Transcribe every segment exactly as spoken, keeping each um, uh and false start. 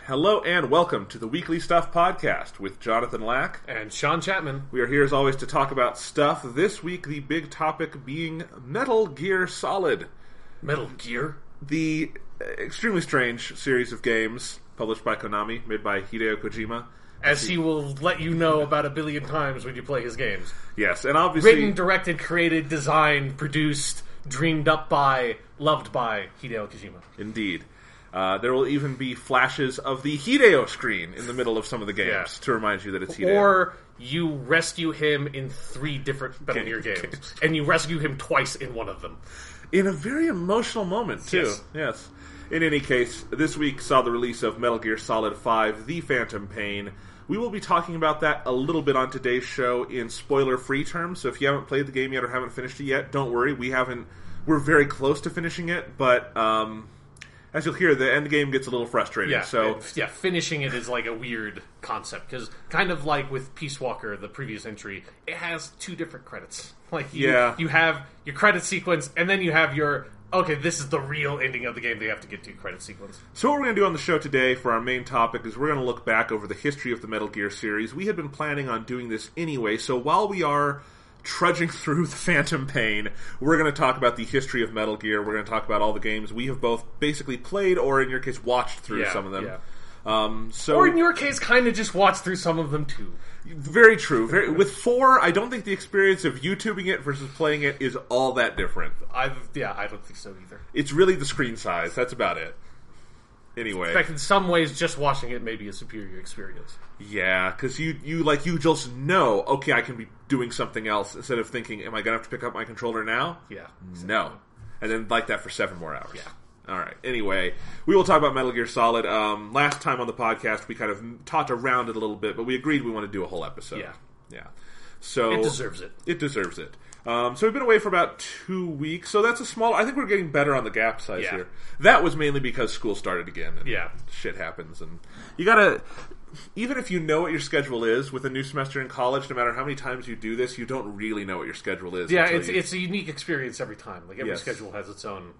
Hello and welcome to the Weekly Stuff Podcast with Jonathan Lack and Sean Chapman. We are here as always to talk about stuff. This week the big topic being Metal Gear Solid. Metal Gear? The extremely strange series of games published by Konami, made by Hideo Kojima. As he will let you know about a billion times when you play his games. Yes, and obviously... Written, directed, created, designed, produced, dreamed up by, loved by Hideo Kojima. Indeed. Uh, there will even be flashes of the Hideo screen in the middle of some of the games yeah. to remind you that it's Hideo. Or you rescue him in three different Metal Gear games, games, and you rescue him twice in one of them. In a very emotional moment, too. Yes. yes. In any case, this week saw the release of Metal Gear Solid five, The Phantom Pain. We will be talking about that a little bit on today's show in spoiler-free terms, so if you haven't played the game yet or haven't finished it yet, don't worry. We haven't... We're very close to finishing it, but... Um, as you'll hear, the end game gets a little frustrating. Yeah, so it, yeah, finishing it is like a weird concept because, kind of like with Peace Walker, the previous entry, it has two different credits. Like, you, yeah. you have your credit sequence, and then you have your okay, this is the real ending of the game. They have to get to credit sequence. So what we're going to do on the show today for our main topic is we're going to look back over the history of the Metal Gear series. We had been planning on doing this anyway, so while we are trudging through the Phantom Pain, we're going to talk about the history of Metal Gear. We're going to talk about all the games we have both basically played or, in your case, watched through yeah, some of them. Yeah. Um, so, or in your case, kind of just watched through some of them too. Very true. Very, with four, I don't think the experience of YouTubing it versus playing it is all that different. I've, yeah, I don't think so either. It's really the screen size. That's about it. Anyway. In fact, in some ways, just watching it may be a superior experience. Yeah, because you, you, like, you just know, okay, I can be doing something else instead of thinking, am I going to have to pick up my controller now? Yeah. Exactly. No. And then like that for seven more hours. Yeah. Alright, anyway, we will talk about Metal Gear Solid. Um, last time on the podcast, we kind of talked around it a little bit, but we agreed we want to do a whole episode. Yeah. Yeah. So it deserves it. It deserves it. Um, so we've been away for about two weeks, so that's a small... I think we're getting better on the gap size yeah. here. That was mainly because school started again, and yeah. shit happens, and you gotta... Even if you know what your schedule is with a new semester in college, no matter how many times you do this, you don't really know what your schedule is. Yeah, it's you... it's a unique experience every time. Like, every yes. schedule has its own...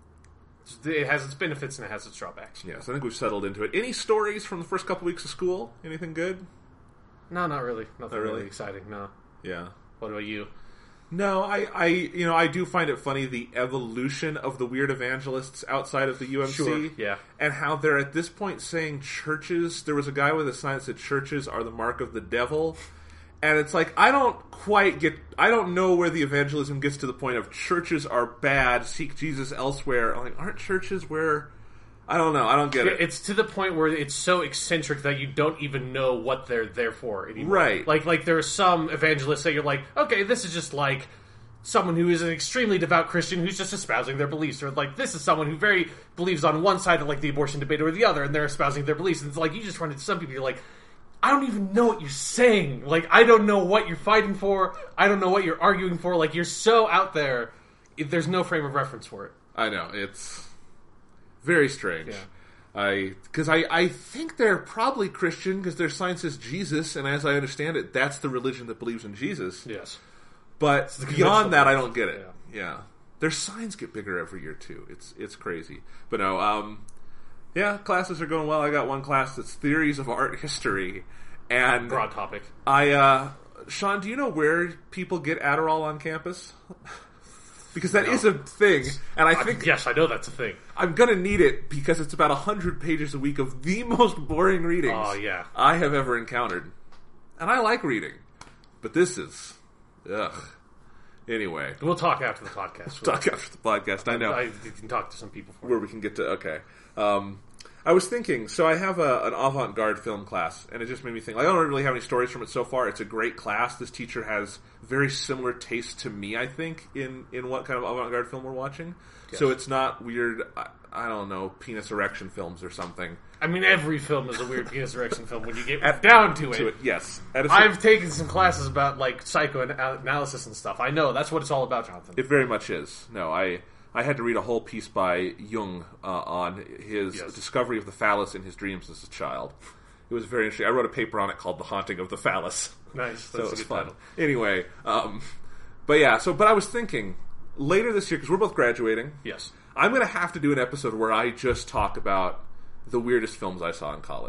It has its benefits and it has its drawbacks. Yes, I think we've settled into it. Any stories from the first couple weeks of school? Anything good? No, not really. Nothing not really. really exciting, no. Yeah. What about you? No, I, I, you know, I do find it funny the evolution of the weird evangelists outside of the U M C. Sure, yeah. And how they're at this point saying churches, there was a guy with a sign that said churches are the mark of the devil. And it's like, I don't quite get, I don't know where the evangelism gets to the point of churches are bad, seek Jesus elsewhere. I'm like, aren't churches where, I don't know, I don't get it. It's to the point where it's so eccentric that you don't even know what they're there for anymore. Right. Like, like there are some evangelists that you're like, okay, this is just like someone who is an extremely devout Christian who's just espousing their beliefs. Or like, this is someone who very believes on one side of like the abortion debate or the other, and they're espousing their beliefs. And it's like, you just run into some people, you're like, I don't even know what you're saying. Like, I don't know what you're fighting for. I don't know what you're arguing for. Like, you're so out there, there's no frame of reference for it. I know, it's very strange. Yeah. I because I, I think they're probably Christian because their sign says Jesus, and as I understand it, that's the religion that believes in Jesus. Yes. But beyond that, I don't get it. Yeah. yeah. Their signs get bigger every year, too. It's it's crazy. But no, um... yeah, classes are going well. I got one class that's Theories of Art History, and broad topic. I, uh, Sean, do you know where people get Adderall on campus? Because that no. is a thing, and I think I, yes, I know that's a thing. I'm gonna need it because it's about a hundred pages a week of the most boring readings oh, yeah. I have ever encountered, and I like reading, but this is, ugh. Anyway, we'll talk after the podcast. We'll talk after the podcast. I know I, I can talk to some people for where it. we can get to. Okay. Um, I was thinking, so I have a, an avant-garde film class, and it just made me think, like, I don't really have any stories from it so far. It's a great class. This teacher has very similar taste to me, I think, in, in what kind of avant-garde film we're watching. Yes. So it's not weird, I, I don't know, penis erection films or something. I mean, every film is a weird penis erection film when you get At, down to it. To it yes. At I've taken some classes about, like, psychoanalysis and stuff. I know. That's what it's all about, Jonathan. It very much is. No, I... I had to read a whole piece by Jung uh, on his yes. discovery of the phallus in his dreams as a child. It was very interesting. I wrote a paper on it called "The Haunting of the Phallus." Nice, so that's it was a good fun. title. Anyway, um, but yeah. So, but I was thinking later this year because we're both graduating. Yes, I'm going to have to do an episode where I just talk about the weirdest films I saw in college.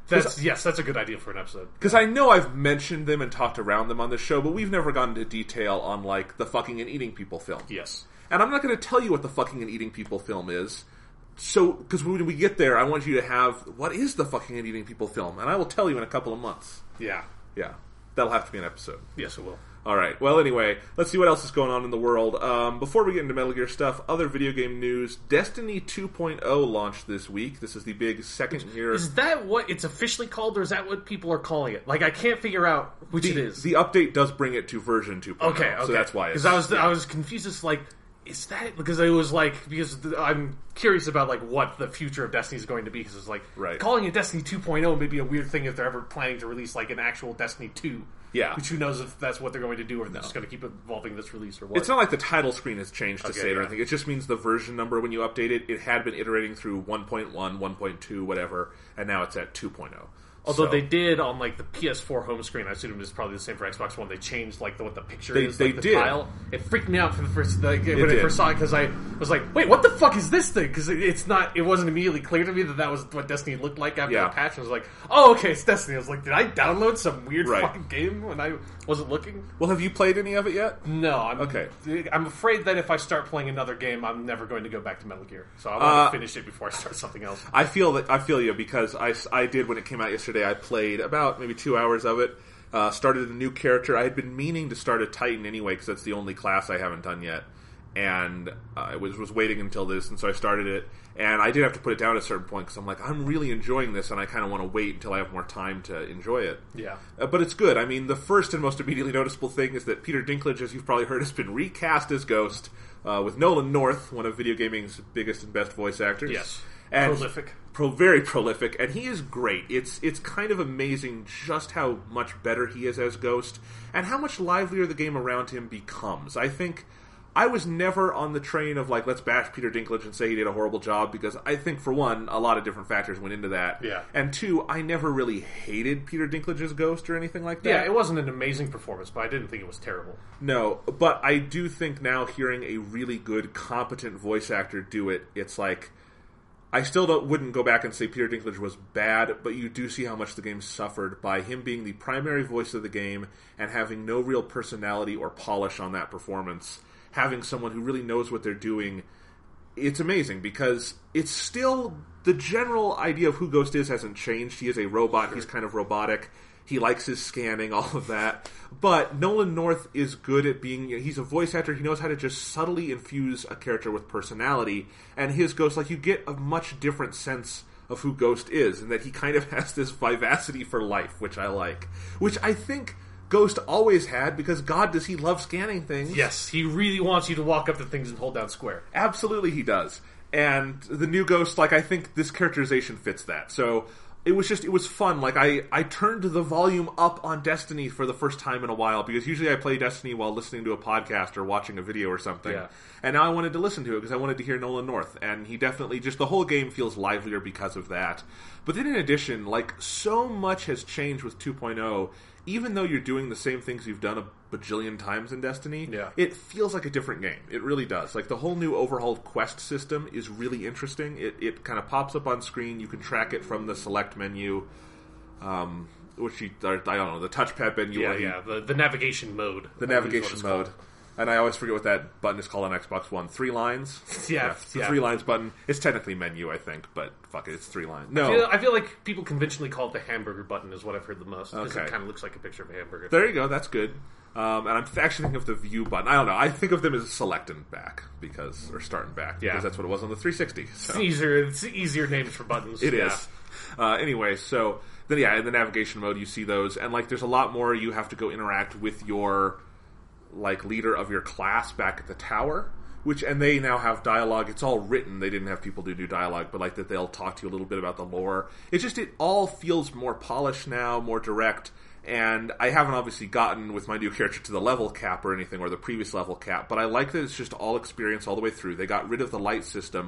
That's yes, that's a good idea for an episode. Because I know I've mentioned them and talked around them on this show, but we've never gone into detail on, like, the fucking and eating people film. Yes. And I'm not going to tell you what the fucking and eating people film is. So, because when we get there, I want you to have, what is the fucking and eating people film? And I will tell you in a couple of months. Yeah. Yeah. That'll have to be an episode. Yes, it will. Alright, well anyway, let's see what else is going on in the world. Um, before we get into Metal Gear stuff, other video game news. Destiny two point oh launched this week. This is the big second year... Is that what it's officially called, or is that what people are calling it? Like, I can't figure out which the, it is. The update does bring it to version two point oh, okay, okay. so that's why it's... Because I was, yeah. I was confused, it's like, is that... Because it was like, because I'm curious about, like, what the future of Destiny is going to be, because it's like, right. calling it Destiny two point oh may be a weird thing if they're ever planning to release, like, an actual Destiny two. Yeah. Which who knows if that's what they're going to do, or if they're just going to keep evolving this release, or what. It's not like the title screen has changed to okay, say it or yeah. anything. It just means the version number when you update it, it had been iterating through one point one, one point two, whatever, and now it's at two point oh. Although so, they did on like the P S four home screen, I assume it's probably the same for Xbox One. They changed like the, what the picture they, is, they like the did. tile. It freaked me out for the first like, when did. I first saw it because I was like, "Wait, what the fuck is this thing?" Because it, it's not. It wasn't immediately clear to me that that was what Destiny looked like after yeah. the patch. I was like, "Oh, okay, it's Destiny." I was like, "Did I download some weird right. fucking game when I wasn't looking?" Well, have you played any of it yet? No. I'm, okay. I'm afraid that if I start playing another game, I'm never going to go back to Metal Gear. So I want uh, to finish it before I start something else. I feel that I feel you because I, I did when it came out yesterday. I played about maybe two hours of it. Uh, started a new character. I had been meaning to start a Titan anyway because that's the only class I haven't done yet, and uh, I was was waiting until this, and so I started it. And I did have to put it down at a certain point because I'm like, I'm really enjoying this, and I kind of want to wait until I have more time to enjoy it. Yeah, uh, but it's good. I mean, the first and most immediately noticeable thing is that Peter Dinklage, as you've probably heard, has been recast as Ghost uh, with Nolan North, one of video gaming's biggest and best voice actors. Yes, and prolific. Pro, very prolific, and he is great. It's it's kind of amazing just how much better he is as Ghost, and how much livelier the game around him becomes. I think I was never on the train of, like, let's bash Peter Dinklage and say he did a horrible job, because I think, for one, a lot of different factors went into that. Yeah. And two, I never really hated Peter Dinklage's Ghost or anything like that. Yeah, it wasn't an amazing performance, but I didn't think it was terrible. No, but I do think now, hearing a really good, competent voice actor do it, it's like... I still don't, wouldn't go back and say Peter Dinklage was bad, but you do see how much the game suffered by him being the primary voice of the game and having no real personality or polish on that performance. Having someone who really knows what they're doing, it's amazing because it's still, the general idea of who Ghost is hasn't changed. He is a robot, sure. He's kind of robotic. He likes his scanning, all of that. But Nolan North is good at being... He's a voice actor. He knows how to just subtly infuse a character with personality. And his Ghost, like, you get a much different sense of who Ghost is, and that he kind of has this vivacity for life, which I like. Which I think Ghost always had, because God, does he love scanning things. Yes, he really wants you to walk up to things and hold down square. Absolutely he does. And the new Ghost, like, I think this characterization fits that. So... It was just, it was fun. Like, I, I turned the volume up on Destiny for the first time in a while, because usually I play Destiny while listening to a podcast or watching a video or something. Yeah. And now I wanted to listen to it because I wanted to hear Nolan North. And he definitely, just the whole game feels livelier because of that. But then in addition, like, so much has changed with two point oh. Even though you're doing the same things you've done a bajillion times in Destiny, yeah. it feels like a different game. It really does. Like, the whole new overhauled quest system is really interesting. It it kind of pops up on screen. You can track it from the select menu, um, which you, I don't know, the touchpad menu. Yeah, you, yeah, the, the navigation mode. The navigation mode. Called. And I always forget what that button is called on Xbox One. Three lines? Yeah. yeah the yeah. three lines button. It's technically menu, I think, but fuck it, it's three lines. No. I feel, I feel like people conventionally call it the hamburger button is what I've heard the most. Because okay. it kind of looks like a picture of a hamburger. There you go, that's good. Um, and I'm actually thinking of the view button. I don't know, I think of them as select and back, because, or start and back, yeah. because that's what it was on the three sixty. It's So. easier, it's easier names for buttons. It yeah. is. Uh, anyway, so, then yeah, in the navigation mode you see those, and like there's a lot more you have to go interact with your... like leader of your class back at the tower, which, and they now have dialogue. It's all written. They didn't have people to do dialogue, but like that they'll talk to you a little bit about the lore. It's just, it all feels more polished now, more direct, and I haven't obviously gotten with my new character to the level cap or anything, or the previous level cap, but I like that it's just all experience all the way through. They got rid of the light system,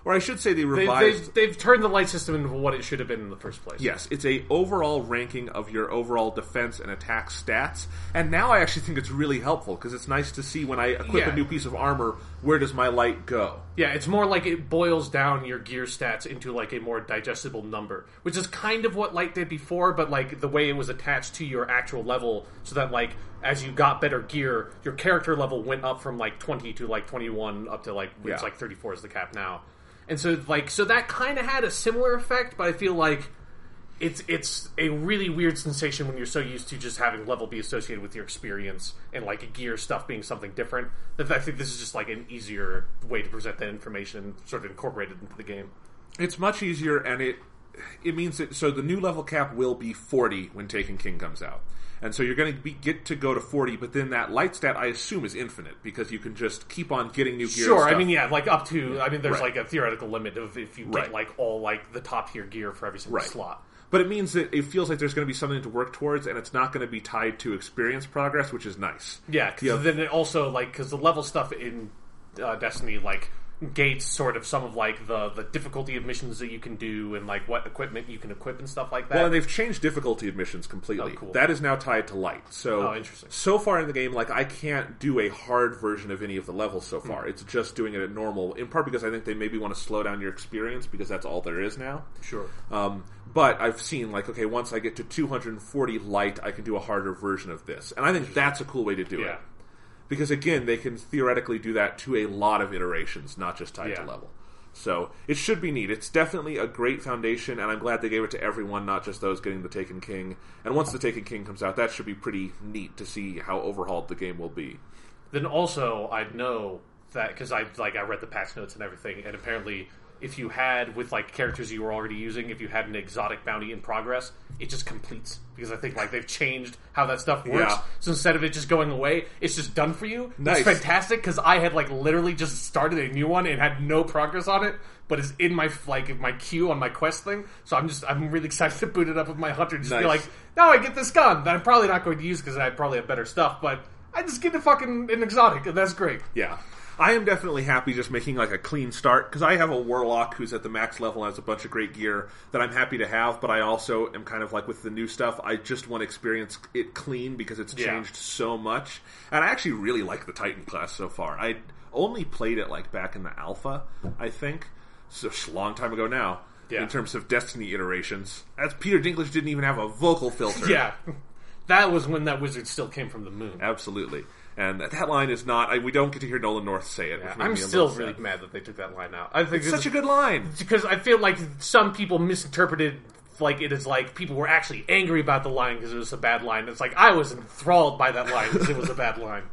Or I should say they They, revised... they've, they've turned the light system into what it should have been in the first place. Yes, it's a overall ranking of your overall defense and attack stats. And now I actually think it's really helpful, because it's nice to see when I equip Yeah. a new piece of armor, where does my light go? Yeah, it's more like it boils down your gear stats into like a more digestible number, which is kind of what light did before, but like the way it was attached to your actual level, so that like as you got better gear, your character level went up from like twenty to like twenty-one up to like Yeah. it's like thirty-four is the cap now. And so like so that kind of had a similar effect, but I feel like it's it's a really weird sensation when you're so used to just having level be associated with your experience and like gear stuff being something different. That I think this is just like an easier way to present that information, sort of incorporated into the game. It's much easier, and it it means that so the new level cap will be forty when Taken King comes out, and so you're going to be, get to go to forty. But then that light stat, I assume, is infinite because you can just keep on getting new gear. Sure, and stuff. I mean, yeah, like up to. I mean, there's Right. like a theoretical limit of if you get Right. like all like the top tier gear for every single Right. slot. But it means that it feels like there's going to be something to work towards, and it's not going to be tied to experience progress, which is nice. Yeah, because Yeah. then it also like because the level stuff in uh, Destiny like gates sort of some of like the the difficulty of missions that you can do and like what equipment you can equip and stuff like that. Well, and they've changed difficulty of missions completely. Oh, cool. That is now tied to light. So, Oh, interesting. so far in the game, like I can't do a hard version of any of the levels so Hmm. far. It's just doing it at normal. In part because I think they maybe want to slow down your experience because that's all there is now. Sure. Um, but I've seen like okay, once I get to two hundred forty light, I can do a harder version of this, and I think that's a cool way to do Yeah. it. Because again, they can theoretically do that to a lot of iterations, not just tied Yeah. to level. So it should be neat. It's definitely a great foundation, and I'm glad they gave it to everyone, not just those getting the Taken King. And once the Taken King comes out, that should be pretty neat to see how overhauled the game will be. Then also I know that because I like I read the patch notes and everything, and apparently if you had with like characters you were already using, if you had an exotic bounty in progress, it just completes because I think like they've changed how that stuff works. Yeah. So instead of it just going away, it's just done for you. Nice. It's fantastic because I had like literally just started a new one and had no progress on it, but it's in my like my queue on my quest thing. So I'm just I'm really excited to boot it up with my hunter. Just Nice. be like, now I get this gun that I'm probably not going to use because I probably have better stuff, but I just get a fucking an exotic and that's great. Yeah. I am definitely happy just making like a clean start, because I have a Warlock who's at the max level and has a bunch of great gear that I'm happy to have, but I also am kind of like with the new stuff, I just want to experience it clean because it's Yeah. changed so much. And I actually really like the Titan class so far. I only played it like back in the alpha, I think. So a long time ago now. Yeah. In terms of Destiny iterations. As Peter Dinklage didn't even have a vocal filter. Yeah. That was when that wizard still came from the moon. Absolutely. And that line is not... I, we don't get to hear Nolan North say it. Yeah, which made I'm me a still little really sad. mad that they took that line out. I think It's such a good line. because I feel like some people misinterpreted like it is like people were actually angry about the line because it was a bad line. It's like I was enthralled by that line because it was a bad line.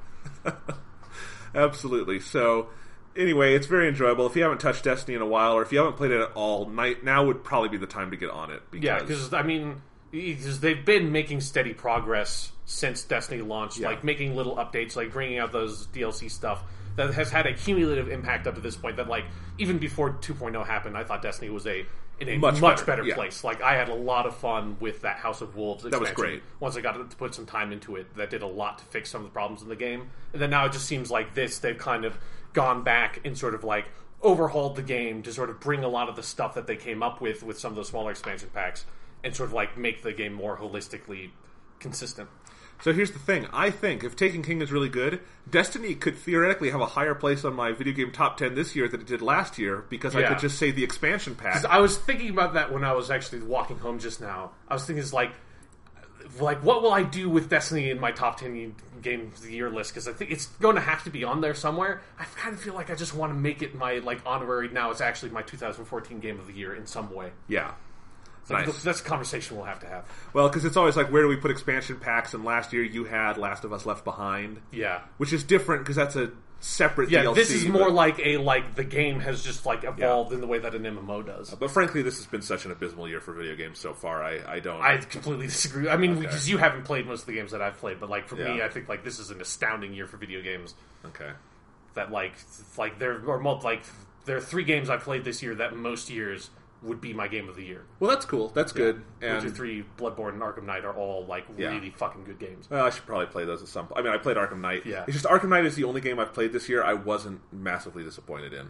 Absolutely. So, anyway, it's very enjoyable. If you haven't touched Destiny in a while, or if you haven't played it at all, night now would probably be the time to get on it. Because, Yeah, because I mean, because they've been making steady progress since Destiny launched, Yeah. like making little updates, like bringing out those D L C stuff that has had a cumulative impact up to this point. That like even before two point oh happened, I thought Destiny was a in a Much much, better, better, yeah. place. Like I had a lot of fun with that House of Wolves expansion. was great. Once I got to put some time into it, that did a lot to fix some of the problems in the game. And then now it just seems like this, they've kind of gone back and sort of like overhauled the game to sort of bring a lot of the stuff that they came up with with some of those smaller expansion packs and sort of like make the game more holistically consistent. So here's the thing. I think if Taken King is really good, Destiny could theoretically have a higher place on my video game top ten this year than it did last year, because I Yeah. could just say the expansion pack. 'Cause I was thinking about that when I was actually walking home just now. I was thinking, it's like, like what will I do with Destiny in my top ten games of the year list? Because I think it's going to have to be on there somewhere. I kind of feel like I just want to make it my like honorary. Now it's actually my two thousand fourteen game of the year in some way. Yeah. Like, Nice. That's a conversation we'll have to have. Well, because it's always like, where do we put expansion packs? And last year you had Last of Us Left Behind, Yeah. which is different because that's a separate Yeah, D L C. this is more but, like a like the game has just like evolved in the way that an M M O does. but frankly, this has been such an abysmal year for video games so far. I, I don't. I completely disagree. I mean, Okay. because you haven't played most of the games that I've played, but like for me, Yeah. I think like this is an astounding year for video games. okay. That like like there are multi, like there are three games I've played this year that most years would be my game of the year. Well, that's cool. That's good. Witcher And three, Bloodborne, and Arkham Knight are all like Yeah. really fucking good games. well, I should probably play those at some point. I mean, I played Arkham Knight. Yeah. It's just Arkham Knight is the only game I've played this year I wasn't massively disappointed in.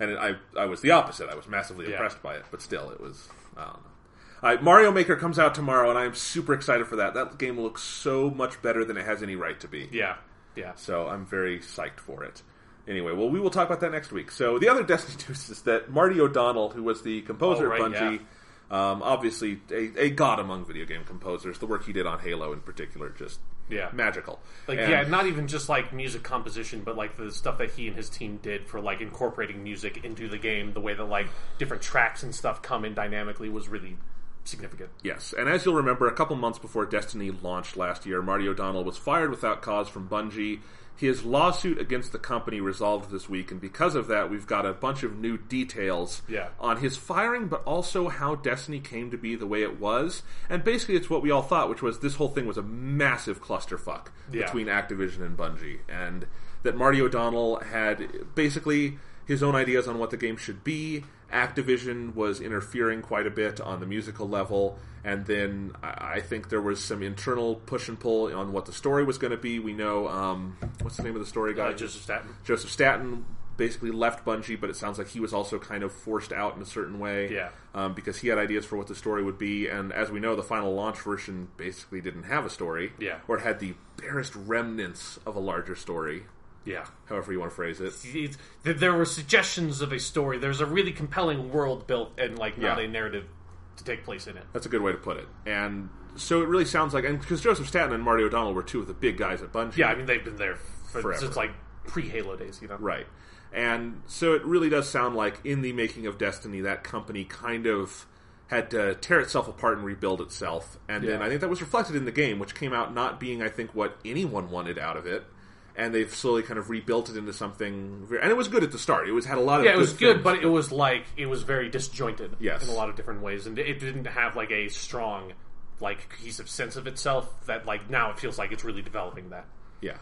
And it, I I was the opposite. I was massively Yeah. impressed by it, but still, it was I don't know. Uh, Mario Maker comes out tomorrow, and I am super excited for that. That game looks so much better than it has any right to be. Yeah, yeah. So I'm very psyched for it. Anyway, well, we will talk about that next week. So the other Destiny news is that Marty O'Donnell, who was the composer Oh, right, of Bungie, um, obviously a, a god among video game composers, the work he did on Halo in particular, just Yeah. magical. Like, And- yeah, not even just, like, music composition, but, like, the stuff that he and his team did for, like, incorporating music into the game, the way that, like, different tracks and stuff come in dynamically was really significant. Yes, and as you'll remember, a couple months before Destiny launched last year, Marty O'Donnell was fired without cause from Bungie. His lawsuit against the company resolved this week, and because of that, we've got a bunch of new details Yeah. on his firing, but also how Destiny came to be the way it was. And basically, it's what we all thought, which was this whole thing was a massive clusterfuck Yeah. between Activision and Bungie, and that Marty O'Donnell had basically his own ideas on what the game should be. Activision was interfering quite a bit on the musical level, and then I I think there was some internal push and pull on what the story was going to be. We know, um, what's the name of the story guy? Uh, Joseph Staten. Joseph Staten basically left Bungie, but it sounds like he was also kind of forced out in a certain way. Yeah. Um, because he had ideas for what the story would be, and as we know, the final launch version basically didn't have a story. Yeah. Or it had the barest remnants of a larger story, Yeah. however you want to phrase it. It's, th- there were suggestions of a story. There's a really compelling world built and, like, not Yeah. a narrative to take place in it. That's a good way to put it. And so it really sounds like, and because Joseph Staten and Marty O'Donnell were two of the big guys at Bungie. Yeah, I mean, they've been there for, Forever. since, like, pre-Halo days, you know? Right. And so it really does sound like in the making of Destiny, that company kind of had to tear itself apart and rebuild itself. And then Yeah. I think that was reflected in the game, which came out not being, I think, what anyone wanted out of it. And they've slowly kind of rebuilt it into something very, and it was good at the start. It was had a lot of Yeah, it good was good, things. but it was, like, it was very disjointed Yes. in a lot of different ways. And it didn't have, like, a strong, like, cohesive sense of itself that, like, now it feels like it's really developing that. Yeah.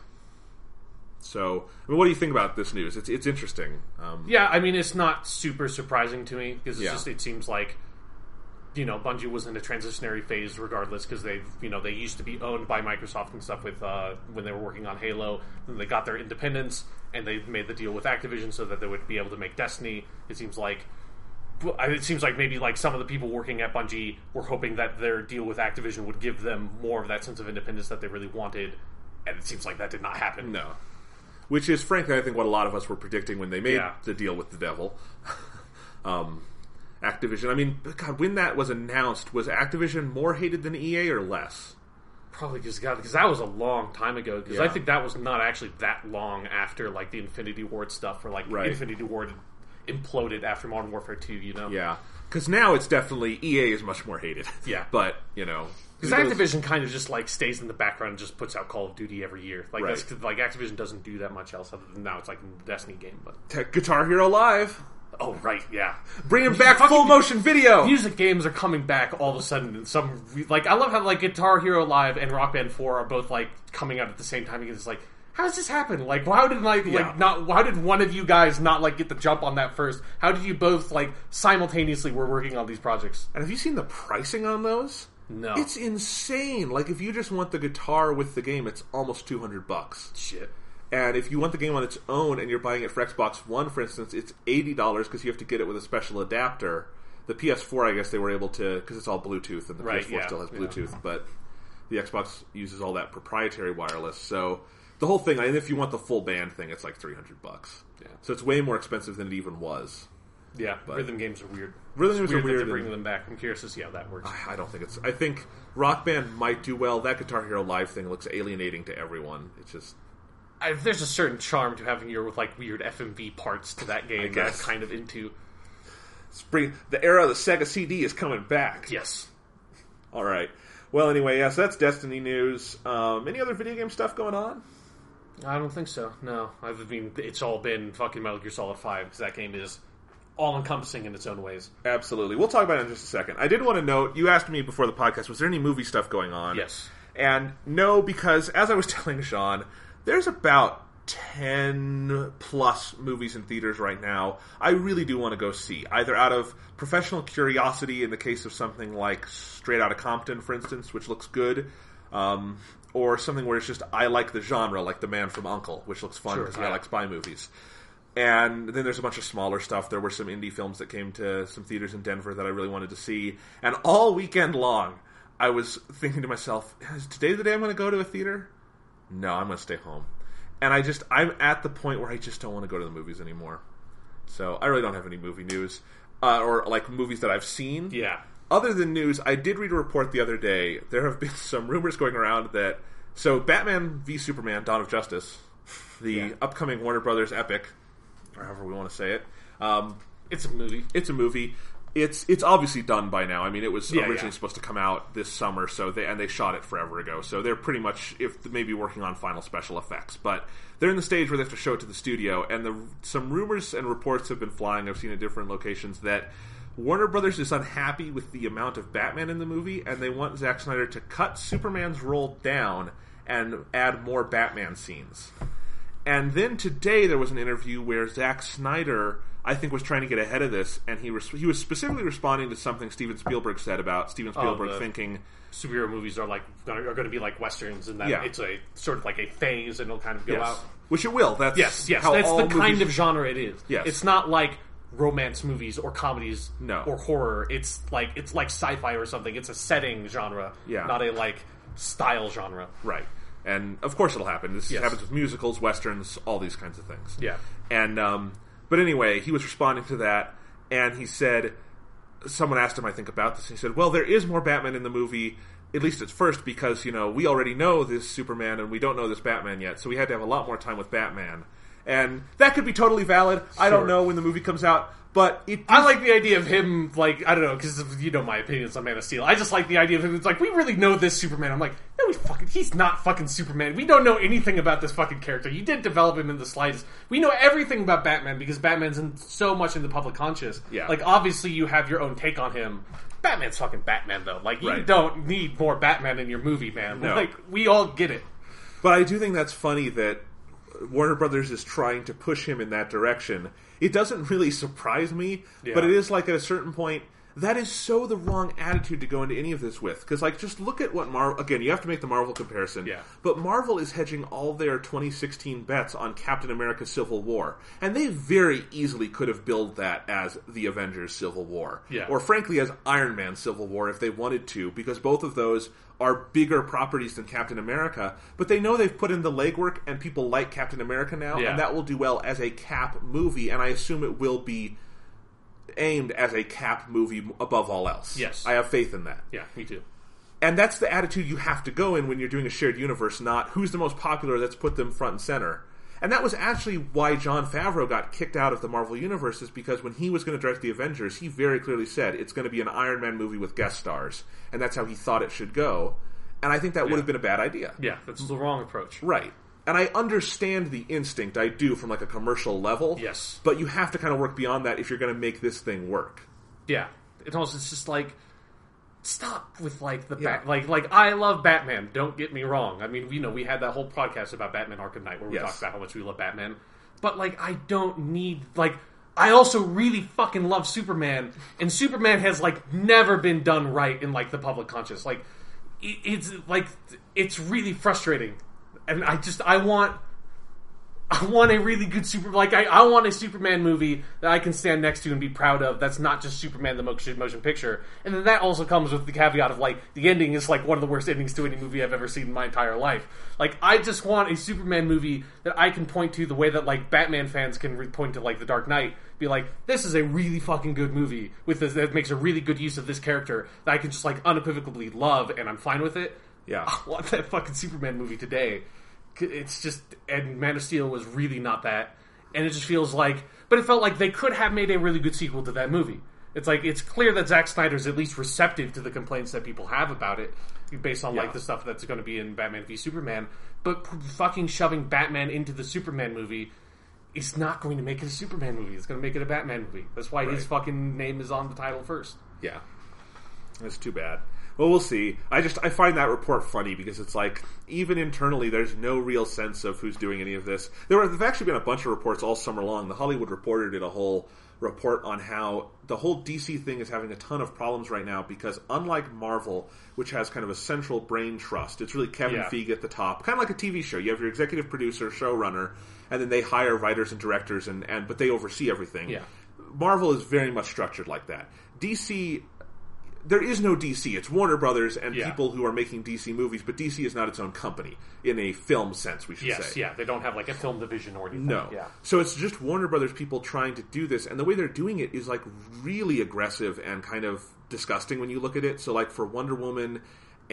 So, I mean, what do you think about this news? It's it's interesting. Um, Yeah, I mean, it's not super surprising to me because it's Yeah. just it seems like, you know, Bungie was in a transitionary phase regardless because they've, you know, they used to be owned by Microsoft and stuff with uh, when they were working on Halo. Then they got their independence and they made the deal with Activision so that they would be able to make Destiny. It seems like. It seems like maybe like some of the people working at Bungie were hoping that their deal with Activision would give them more of that sense of independence that they really wanted, and it seems like that did not happen. No. Which is, frankly, I think what a lot of us were predicting when they made Yeah. the deal with the devil. um, Activision. I mean, God, when that was announced, was Activision more hated than E A or less? Probably because because that was a long time ago. Because Yeah. I think that was not actually that long after like the Infinity Ward stuff, or like Right. Infinity Ward imploded after Modern Warfare two. You know, Yeah. Because now it's definitely, E A is much more hated. Yeah. But, you know. because it goes- Activision kind of just like stays in the background and just puts out Call of Duty every year. Like Right. that's 'cause, like Activision doesn't do that much else other than now it's like the Destiny game. But Te- Guitar Hero Live. oh right, yeah. Bringing back Fucking full motion video. Music games are coming back all of a sudden. And some like I love how like Guitar Hero Live and Rock Band four are both like coming out at the same time. Because it's like, how does this happen? Like, how did like Yeah. like not? How did one of you guys not like get the jump on that first? How did you both like simultaneously were working on these projects? And have you seen the pricing on those? No, It's insane. Like, if you just want the guitar with the game, it's almost two hundred bucks. shit. And if you want the game on its own and you're buying it for Xbox One, for instance, it's eighty dollars because you have to get it with a special adapter. The P S four, I guess they were able to, because it's all Bluetooth, and the Right, P S four yeah, still has yeah. Bluetooth, but the Xbox uses all that proprietary wireless. So the whole thing, and if you want the full band thing, it's like three hundred bucks. Yeah. So it's way more expensive than it even was. Yeah, rhythm games are weird. Rhythm It's games are weird that weird they're and- bringing them back. I'm curious to see how that works. I don't think it's. I think Rock Band might do well. That Guitar Hero Live thing looks alienating to everyone. It's just. I, there's a certain charm to having your like weird F M V parts to that game that I'm guess. kind of into. Spring, the era of the Sega C D is coming back. Yes. All right. Well, anyway, yes, that's Destiny news. Um, any other video game stuff going on? I don't think so. No, I mean it's all been fucking Metal Gear Solid five because that game is all encompassing in its own ways. Absolutely. We'll talk about it in just a second. I did want to note, you asked me before the podcast, was there any movie stuff going on? Yes. And no, because as I was telling Sean, there's about ten plus movies in theaters right now I really do want to go see, either out of professional curiosity in the case of something like Straight Outta Compton, for instance, which looks good, um, or something where it's just I like the genre, like The Man from U N C L E, which looks fun Sure, because yeah. I like spy movies. And then there's a bunch of smaller stuff. There were some indie films that came to some theaters in Denver that I really wanted to see. And all weekend long, I was thinking to myself, is today the day I'm going to go to a theater? No, I'm going to stay home. And I just, I'm at the point where I just don't want to go to the movies anymore. So I really don't have any movie news. Uh, or like movies that I've seen. Yeah. Other than news, I did read a report the other day. There have been some rumors going around that... So Batman v Superman, Dawn of Justice, the yeah. upcoming Warner Brothers epic, or however we want to say it. Um, it's a movie. It's a movie. It's it's obviously done by now. I mean, it was yeah, originally yeah. supposed to come out this summer, so they and they shot it forever ago. So they're pretty much, if maybe working on final special effects, but they're in the stage where they have to show it to the studio. And the some rumors and reports have been flying. I've seen at different locations that Warner Brothers is unhappy with the amount of Batman in the movie, and they want Zack Snyder to cut Superman's role down and add more Batman scenes. And then today there was an interview where Zack Snyder, I think, was trying to get ahead of this, and he res- he was specifically responding to something Steven Spielberg said about Steven Spielberg oh, thinking superhero movies are like are going to be like westerns, and that yeah. it's a sort of like a phase, and it'll kind of go yes. out. Which it will. That's yes, yes. how That's all the movies... kind of genre it is. Yes. It's not like romance movies or comedies no. or horror. It's like it's like sci-fi or something. It's a setting genre, yeah. not a like style genre. Right. And of course it'll happen. This yes. happens with musicals, westerns, all these kinds of things. Yeah. And um, but anyway, he was responding to that, and he said, someone asked him, I think, about this. And he said, "Well, there is more Batman in the movie, at least at first, because you know we already know this Superman and we don't know this Batman yet, so we had to have a lot more time with Batman." And that could be totally valid. Sure. I don't know when the movie comes out. But it I like the idea of him, like, I don't know, because you know my opinions on Man of Steel. I just like the idea of him. It's like, we really know this Superman. I'm like, no, we fucking, he's not fucking Superman. We don't know anything about this fucking character. You didn't develop him in the slightest. We know everything about Batman because Batman's in so much in the public conscious. Yeah. Like, obviously you have your own take on him. Batman's fucking Batman, though. Like, you right. don't need more Batman in your movie, man. No. Like, we all get it. But I do think that's funny that Warner Brothers is trying to push him in that direction. It doesn't really surprise me, yeah. but it is like at a certain point, that is so the wrong attitude to go into any of this with. Because, like, just look at what Marvel... Again, you have to make the Marvel comparison. Yeah. But Marvel is hedging all their twenty sixteen bets on Captain America Civil War. And they very easily could have billed that as the Avengers Civil War. Yeah. Or, frankly, as Iron Man Civil War if they wanted to, because both of those are bigger properties than Captain America. But they know they've put in the legwork, and people like Captain America now, yeah. and that will do well as a Cap movie, and I assume it will be aimed as a Cap movie above all else. Yes. I have faith in that. Yeah, me too. And that's the attitude you have to go in when you're doing a shared universe, not who's the most popular, let's put them front and center. And that was actually why Jon Favreau got kicked out of the Marvel Universe, is because when he was going to direct the Avengers, he very clearly said it's going to be an Iron Man movie with guest stars. And that's how he thought it should go. And I think that would yeah. have been a bad idea. Yeah, that's the wrong approach. Right. And I understand the instinct, I do, from like a commercial level. Yes. But you have to kind of work beyond that if you're going to make this thing work. Yeah. It also, it's just like, stop with like the yeah. Bat, like like I love Batman. Don't get me wrong. I mean, you know, we had that whole podcast about Batman Arkham Knight where we yes. talked about how much we love Batman. But like, I don't need like. I also really fucking love Superman, and Superman has like never been done right in like the public conscious. Like, it, it's like it's really frustrating, and I just I want. I want a really good super... Like, I, I want a Superman movie that I can stand next to and be proud of that's not just Superman the motion, motion picture. And then that also comes with the caveat of, like, the ending is, like, one of the worst endings to any movie I've ever seen in my entire life. Like, I just want a Superman movie that I can point to the way that, like, Batman fans can re- point to, like, The Dark Knight. Be like, this is a really fucking good movie with this, that makes a really good use of this character that I can just, like, unequivocally love, and I'm fine with it. Yeah. I want that fucking Superman movie today. It's just, and Man of Steel was really not that, and it just feels like, but it felt like they could have made a really good sequel to that movie. It's like, it's clear that Zack Snyder's at least receptive to the complaints that people have about it, based on yeah. like the stuff that's going to be in Batman v Superman, but fucking shoving Batman into the Superman movie is not going to make it a Superman movie. It's going to make it a Batman movie. That's why right. his fucking name is on the title first. Yeah. That's too bad. Well, we'll see. I just I find that report funny because it's like even internally, there's no real sense of who's doing any of this. There have actually been a bunch of reports all summer long. The Hollywood Reporter did a whole report on how the whole D C thing is having a ton of problems right now because unlike Marvel, which has kind of a central brain trust, it's really Kevin Yeah. Feige at the top, kind of like a T V show. You have your executive producer, showrunner, and then they hire writers and directors, and, and but they oversee everything. Yeah. Marvel is very much structured like that. D C, there is no D C. It's Warner Brothers and Yeah. people who are making D C movies, but D C is not its own company in a film sense, we should Yes, say. yeah. They don't have like a film division or anything. No. Yeah. So it's just Warner Brothers people trying to do this, and the way they're doing it is like really aggressive and kind of disgusting when you look at it. So like for Wonder Woman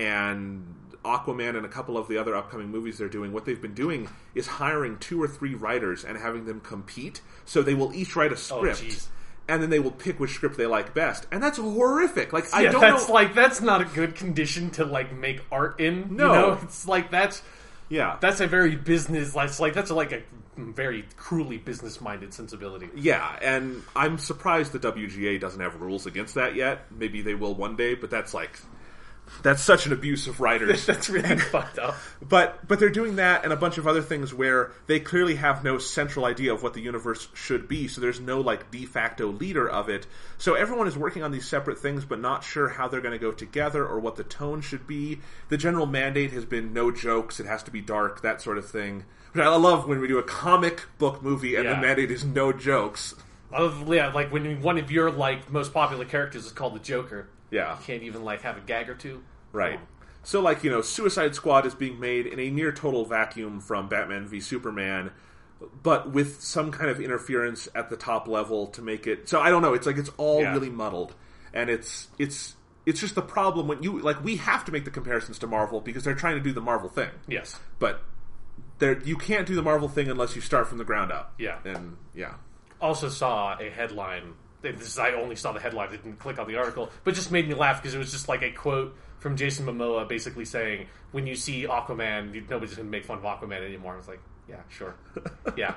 and Aquaman and a couple of the other upcoming movies they're doing, what they've been doing is hiring two or three writers and having them compete. So they will each write a script. jeez. And then they will pick which script they like best, and that's horrific. Like I Yeah, don't that's know. like that's not a good condition to like make art in. No. You know? It's like that's yeah, that's a very business like like that's like a very cruelly business minded sensibility. yeah, and I'm surprised the W G A doesn't have rules against that yet. Maybe they will one day, but that's like that's such an abuse of writers. That's really fucked up. But but they're doing that and a bunch of other things where they clearly have no central idea of what the universe should be, so there's no like de facto leader of it. So everyone is working on these separate things but not sure how they're going to go together or what the tone should be. The general mandate has been no jokes, it has to be dark, that sort of thing. Which I love when we do a comic book movie and Yeah. the mandate is no jokes. Other than- yeah, like when one of your like most popular characters is called the Joker. Yeah. You can't even like have a gag or two. Right. So, like, you know, Suicide Squad is being made in a near total vacuum from Batman v Superman, but with some kind of interference at the top level to make it. So I don't know. It's like it's all Yeah. really muddled, and it's it's it's just the problem when you like we have to make the comparisons to Marvel because they're trying to do the Marvel thing, Yes. but there you can't do the Marvel thing unless you start from the ground up. Yeah. And yeah. Also saw a headline. This is, I only saw the headline, didn't click on the article, but it just made me laugh because it was just like a quote from Jason Momoa basically saying, when you see Aquaman, you, nobody's going to make fun of Aquaman anymore. I was like, yeah, sure. Yeah.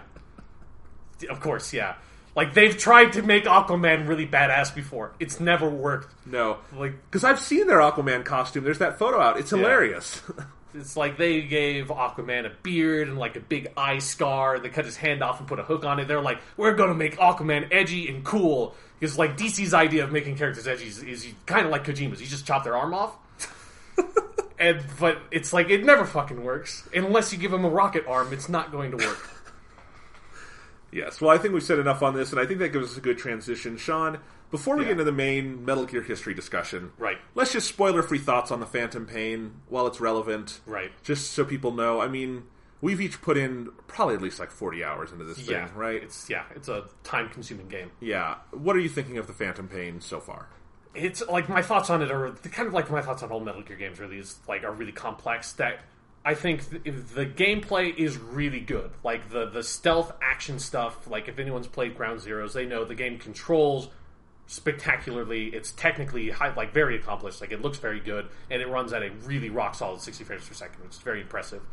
Of course, yeah. Like, they've tried to make Aquaman really badass before. It's never worked. No. Like, Because I've seen their Aquaman costume. There's that photo out. It's hilarious. it's like they gave Aquaman a beard and like a big eye scar. They cut his hand off and put a hook on it. They're like, we're going to make Aquaman edgy and cool. Because like D C's idea of making characters edgy is, is kind of like Kojima's. You just chop their arm off. and But it's like, it never fucking works. Unless you give him a rocket arm, it's not going to work. Yes, well, I think we've said enough on this, and I think that gives us a good transition. Sean, before we Yeah. get into the main Metal Gear history discussion, Right. let's just spoiler-free thoughts on the Phantom Pain while it's relevant. Right. Just so people know. I mean, we've each put in probably at least like forty hours into this Yeah. thing, right? It's, yeah, it's a time-consuming game. Yeah. What are you thinking of the Phantom Pain so far? It's like my thoughts on it are kind of like my thoughts on all Metal Gear games. Really, is like are really complex. That I think th- if the gameplay is really good. Like the the stealth action stuff. Like if anyone's played Ground Zeroes, they know the game controls spectacularly. It's technically high, like very accomplished. Like it looks very good, and it runs at a really rock solid sixty frames per second, which is very impressive.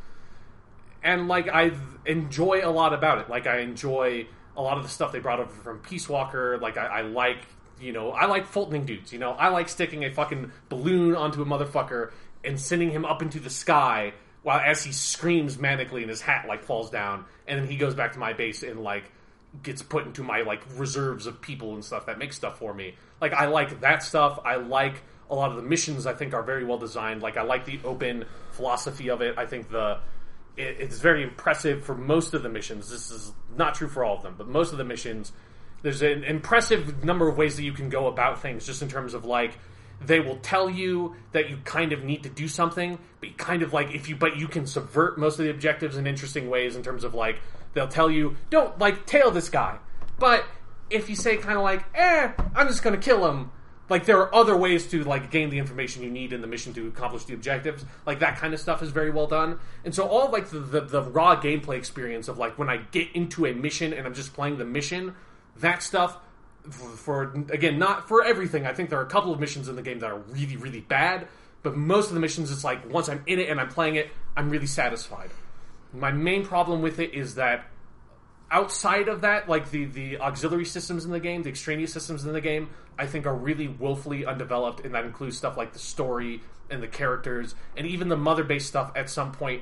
And like I enjoy a lot about it. Like I enjoy a lot of the stuff they brought over from Peace Walker. Like I, I like. You know, I like Fultoning dudes, you know? I like sticking a fucking balloon onto a motherfucker and sending him up into the sky while as he screams manically and his hat, like, falls down. And then he goes back to my base and, like, gets put into my, like, reserves of people and stuff that make stuff for me. Like, I like that stuff. I like a lot of the missions, I think, are very well designed. Like, I like the open philosophy of it. I think the... It, it's very impressive for most of the missions. This is not true for all of them, but most of the missions... There's an impressive number of ways that you can go about things, just in terms of, like, they will tell you that you kind of need to do something, but you kind of, like, if you, but you can subvert most of the objectives in interesting ways, in terms of, like, they'll tell you, don't, like, tail this guy. But if you say kind of like, eh, I'm just gonna kill him, like, there are other ways to, like, gain the information you need in the mission to accomplish the objectives. Like, that kind of stuff is very well done. And so all, like, the, the, the raw gameplay experience of, like, when I get into a mission and I'm just playing the mission... That stuff, for, again, not for everything. I think there are a couple of missions in the game that are really, really bad, but most of the missions, it's like, once I'm in it and I'm playing it, I'm really satisfied. My main problem with it is that outside of that, like the, the auxiliary systems in the game, the extraneous systems in the game, I think are really woefully undeveloped, and that includes stuff like the story and the characters, and even the mother-based stuff at some point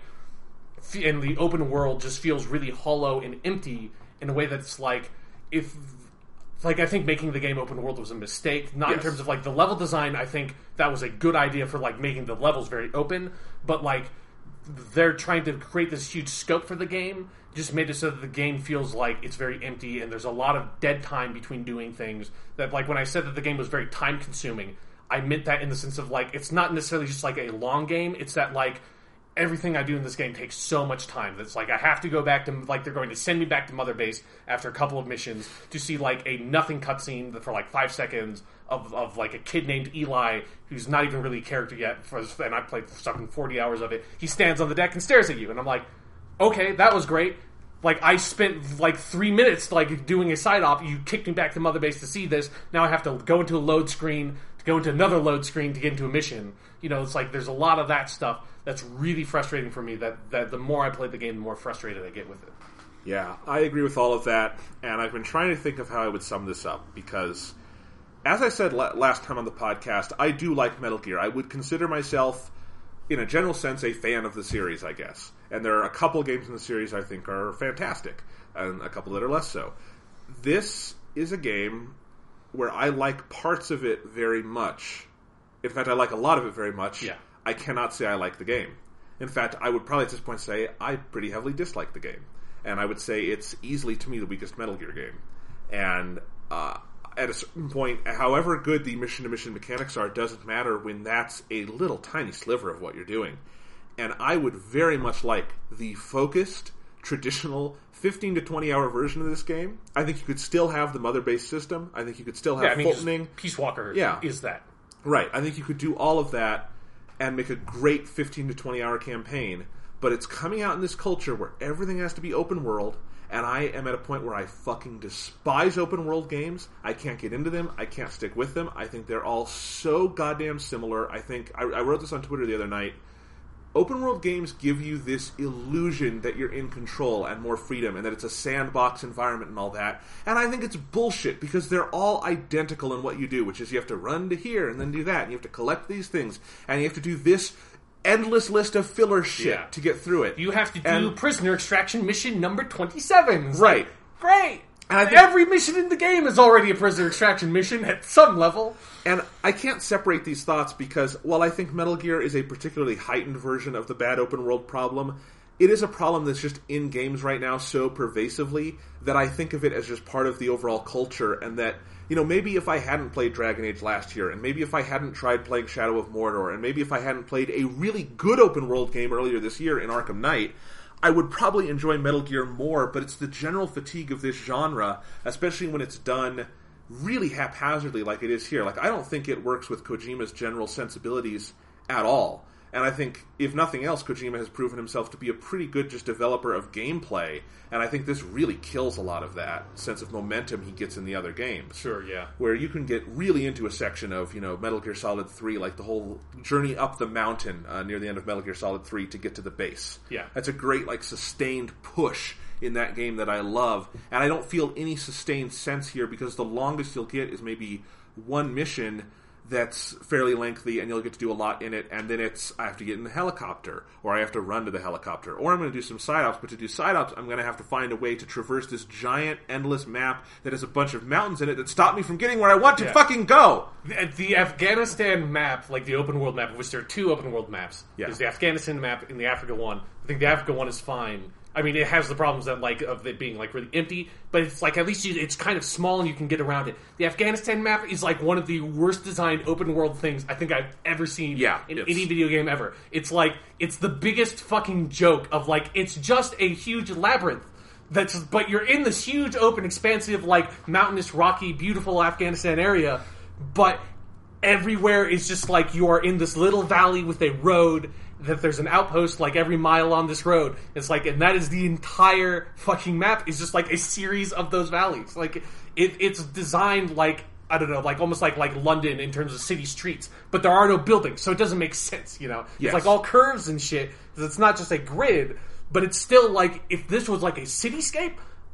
in the open world just feels really hollow and empty in a way that's like, if, like, I think making the game open world was a mistake, not yes. in terms of, like, the level design. I think that was a good idea for, like, making the levels very open, but, like, they're trying to create this huge scope for the game, just made it so that the game feels like it's very empty, and there's a lot of dead time between doing things, that, like, when I said that the game was very time-consuming, I meant that in the sense of, like, it's not necessarily just, like, a long game, it's that, like, everything I do in this game takes so much time. That's like, I have to go back to, like, they're going to send me back to Mother Base after a couple of missions to see, like, a nothing cutscene for, like, five seconds of, of, like, a kid named Eli, who's not even really a character yet, for, and I played something forty hours of it. He stands on the deck and stares at you, and I'm like, okay, that was great. Like, I spent, like, three minutes, like, doing a side op. You kicked me back to Mother Base to see this. Now I have to go into a load screen, to go into another load screen to get into a mission. You know, it's like, there's a lot of that stuff that's really frustrating for me, that, that the more I play the game, the more frustrated I get with it. Yeah, I agree with all of that, and I've been trying to think of how I would sum this up, because, as I said la- last time on the podcast, I do like Metal Gear. I would consider myself, in a general sense, a fan of the series, I guess. And there are a couple of games in the series I think are fantastic, and a couple that are less so. This is a game where I like parts of it very much. In fact, I like a lot of it very much. Yeah. I cannot say I like the game. In fact, I would probably at this point say I pretty heavily dislike the game. And I would say it's easily, to me, the weakest Metal Gear game. And uh, at a certain point, however good the mission-to-mission mechanics are, doesn't matter when that's a little tiny sliver of what you're doing. And I would very much like the focused, traditional, fifteen to twenty hour version of this game. I think you could still have the Mother Base system. I think you could still have yeah, I mean, Fultoning. Peace Walker yeah. is that. Right. I think you could do all of that and make a great fifteen to twenty hour campaign, but it's coming out in this culture where everything has to be open world, and I am at a point where I fucking despise open world games. I can't get into them. I can't stick with them. I think they're all so goddamn similar. I think, I, I wrote this on Twitter the other night, open world games give you this illusion that you're in control and more freedom, and that it's a sandbox environment and all that. And I think it's bullshit, because they're all identical in what you do, which is you have to run to here and then do that, and you have to collect these things, and you have to do this endless list of filler shit yeah. to get through it. You have to do and, prisoner extraction mission number twenty-seven. It's right. Like, great! And I think, every mission in the game is already a prisoner extraction mission at some level. And I can't separate these thoughts because, while I think Metal Gear is a particularly heightened version of the bad open world problem, it is a problem that's just in games right now so pervasively that I think of it as just part of the overall culture, and that, you know, maybe if I hadn't played Dragon Age last year, and maybe if I hadn't tried playing Shadow of Mordor, and maybe if I hadn't played a really good open world game earlier this year in Arkham Knight, I would probably enjoy Metal Gear more, but it's the general fatigue of this genre, especially when it's done really haphazardly like it is here. Like, I don't think it works with Kojima's general sensibilities at all. And I think, if nothing else, Kojima has proven himself to be a pretty good just developer of gameplay, and I think this really kills a lot of that sense of momentum he gets in the other games. Sure, yeah. Where you can get really into a section of, you know, Metal Gear Solid three, like the whole journey up the mountain uh, near the end of Metal Gear Solid three to get to the base. Yeah. That's a great, like, sustained push in that game that I love, and I don't feel any sustained sense here, because the longest you'll get is maybe one mission that's fairly lengthy, and you'll get to do a lot in it, and then it's, I have to get in the helicopter, or I have to run to the helicopter, or I'm going to do some side-ops, but to do side-ops, I'm going to have to find a way to traverse this giant, endless map that has a bunch of mountains in it that stop me from getting where I want to yeah. fucking go! The, the Afghanistan map, like the open-world map, of which there are two open-world maps. Yeah. There's the Afghanistan map and the Africa one. I think the Africa one is fine. I mean, it has the problems that, like, of it being, like, really empty, but it's, like, at least you, it's kind of small and you can get around it. The Afghanistan map is, like, one of the worst designed open-world things I think I've ever seen yeah, in any video game ever. It's, like, it's the biggest fucking joke of, like, it's just a huge labyrinth. That's, but you're in this huge, open, expansive, like, mountainous, rocky, beautiful Afghanistan area, but everywhere is just, like, you are in this little valley with a road, that there's an outpost like every mile on this road. It's like, and that is the entire fucking map, is just like a series of those valleys. Like, it, it's designed like, I don't know, like almost like like London in terms of city streets, but there are no buildings, so it doesn't make sense, you know? Yes. It's like all curves and shit, because it's not just a grid, but it's still like, if this was like a cityscape,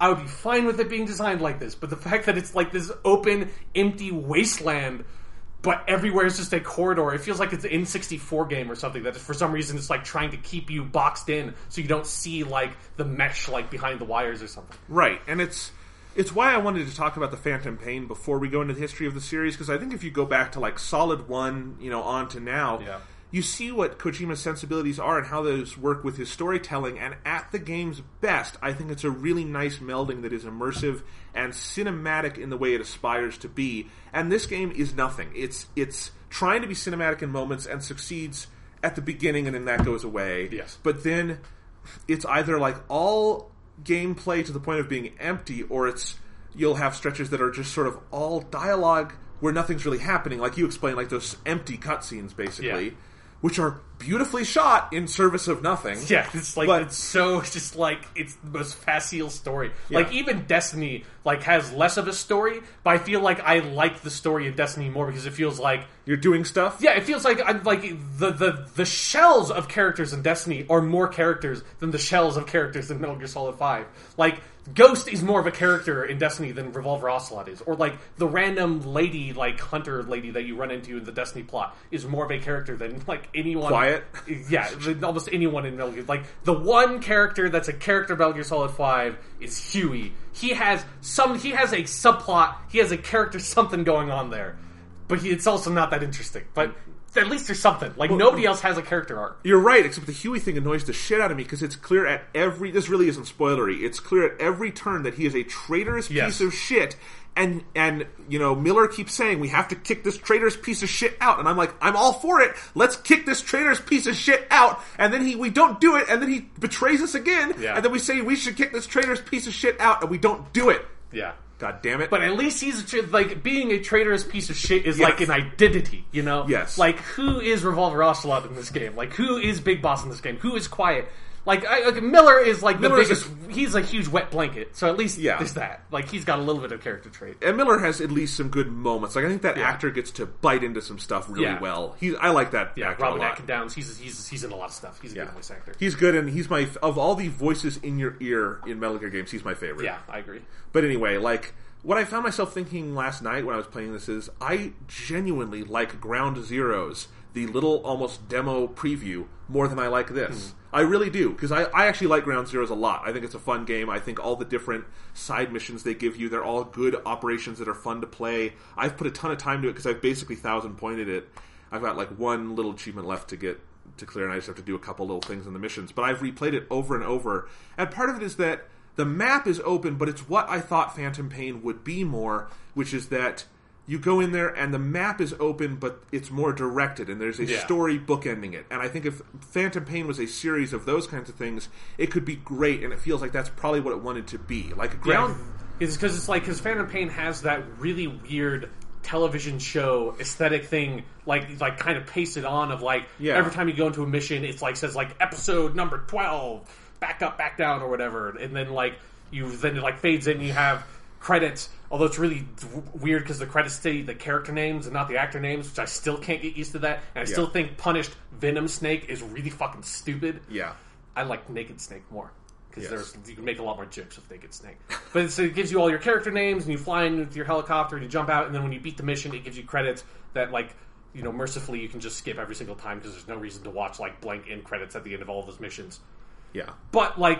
I would be fine with it being designed like this. But the fact that it's like this open, empty wasteland, but everywhere is just a corridor. It feels like it's an N sixty-four game or something that for some reason it's like trying to keep you boxed in so you don't see like the mesh like behind the wires or something. Right, and it's it's why I wanted to talk about the Phantom Pain before we go into the history of the series, because I think if you go back to like Solid one, you know, on to now, Yeah. you see what Kojima's sensibilities are and how those work with his storytelling, and at the game's best, I think it's a really nice melding that is immersive and cinematic in the way it aspires to be. And this game is nothing. It's it's trying to be cinematic in moments and succeeds at the beginning, and then that goes away. Yes. But then it's either like all gameplay to the point of being empty, or it's you'll have stretches that are just sort of all dialogue where nothing's really happening, like you explained, like those empty cutscenes, basically. Yeah. Which are beautifully shot in service of nothing. Yeah, it's like but, it's so just like it's the most facile story. Yeah. Like even Destiny like has less of a story, but I feel like I like the story in Destiny more because it feels like you're doing stuff. Yeah, it feels like I'm like the the the shells of characters in Destiny are more characters than the shells of characters in Metal Gear Solid five. Like Ghost is more of a character in Destiny than Revolver Ocelot is, or like the random lady, like hunter lady that you run into in the Destiny plot is more of a character than like anyone. Quiet. Yeah, almost anyone in Metal Gear. Like the one character that's a character in Metal Gear Solid five is Huey. He has some. He has a subplot. He has a character something going on there, but he, it's also not that interesting. But at least there's something. Like, well, nobody else has a character arc. You're right, except the Huey thing annoys the shit out of me, because it's clear at every... This really isn't spoilery. It's clear at every turn that he is a traitorous yes. piece of shit, and, and, you know, Miller keeps saying, we have to kick this traitorous piece of shit out, and I'm like, I'm all for it. Let's kick this traitorous piece of shit out, and then he we don't do it, and then he betrays us again, yeah. and then we say we should kick this traitorous piece of shit out, and we don't do it. Yeah. God damn it. But at least he's a tra- like being a traitorous piece of shit is yes. like an identity, you know? Yes. Like, who is Revolver Ocelot in this game? Like, who is Big Boss in this game? Who is Quiet? Like, I, like Miller is like Miller's the biggest. A, he's a huge wet blanket, so at least yeah. there's that. Like, he's got a little bit of character trait. And Miller has at least some good moments. Like, I think that yeah. actor gets to bite into some stuff really yeah. well. He, I like that yeah, actor Robin a lot. Atkin Downs, he's he's he's in a lot of stuff. He's a yeah. good voice actor. He's good, and he's my of all the voices in your ear in Metal Gear games, he's my favorite. Yeah, I agree. But anyway, like. What I found myself thinking last night when I was playing this is I genuinely like Ground Zeroes, the little almost demo preview, more than I like this. Mm. I really do, because I, I actually like Ground Zeroes a lot. I think it's a fun game. I think all the different side missions they give you, they're all good operations that are fun to play. I've put a ton of time to it because I've basically thousand pointed it. I've got like one little achievement left to get to clear, and I just have to do a couple little things in the missions. But I've replayed it over and over, and part of it is that the map is open, but it's what I thought Phantom Pain would be more, which is that you go in there and the map is open, but it's more directed, and there's a yeah. story bookending it. And I think if Phantom Pain was a series of those kinds of things, it could be great, and it feels like that's probably what it wanted to be. Like a ground... Yeah. It's because it's like, because Phantom Pain has that really weird television show aesthetic thing, like like kind of pasted on of like, yeah. every time you go into a mission, it's like, says like, episode number twelve, back up, back down, or whatever, and then like you then it like fades in and you have credits, although it's really d- weird because the credits say the character names and not the actor names, which I still can't get used to that, and I yeah. still think Punished Venom Snake is really fucking stupid. Yeah. I like Naked Snake more, because yes. there's you can make a lot more jokes with Naked Snake. But it's, it gives you all your character names, and you fly in with your helicopter, and you jump out, and then when you beat the mission, it gives you credits that, like, you know, mercifully you can just skip every single time because there's no reason to watch, like, blank end credits at the end of all of those missions. Yeah. But, like,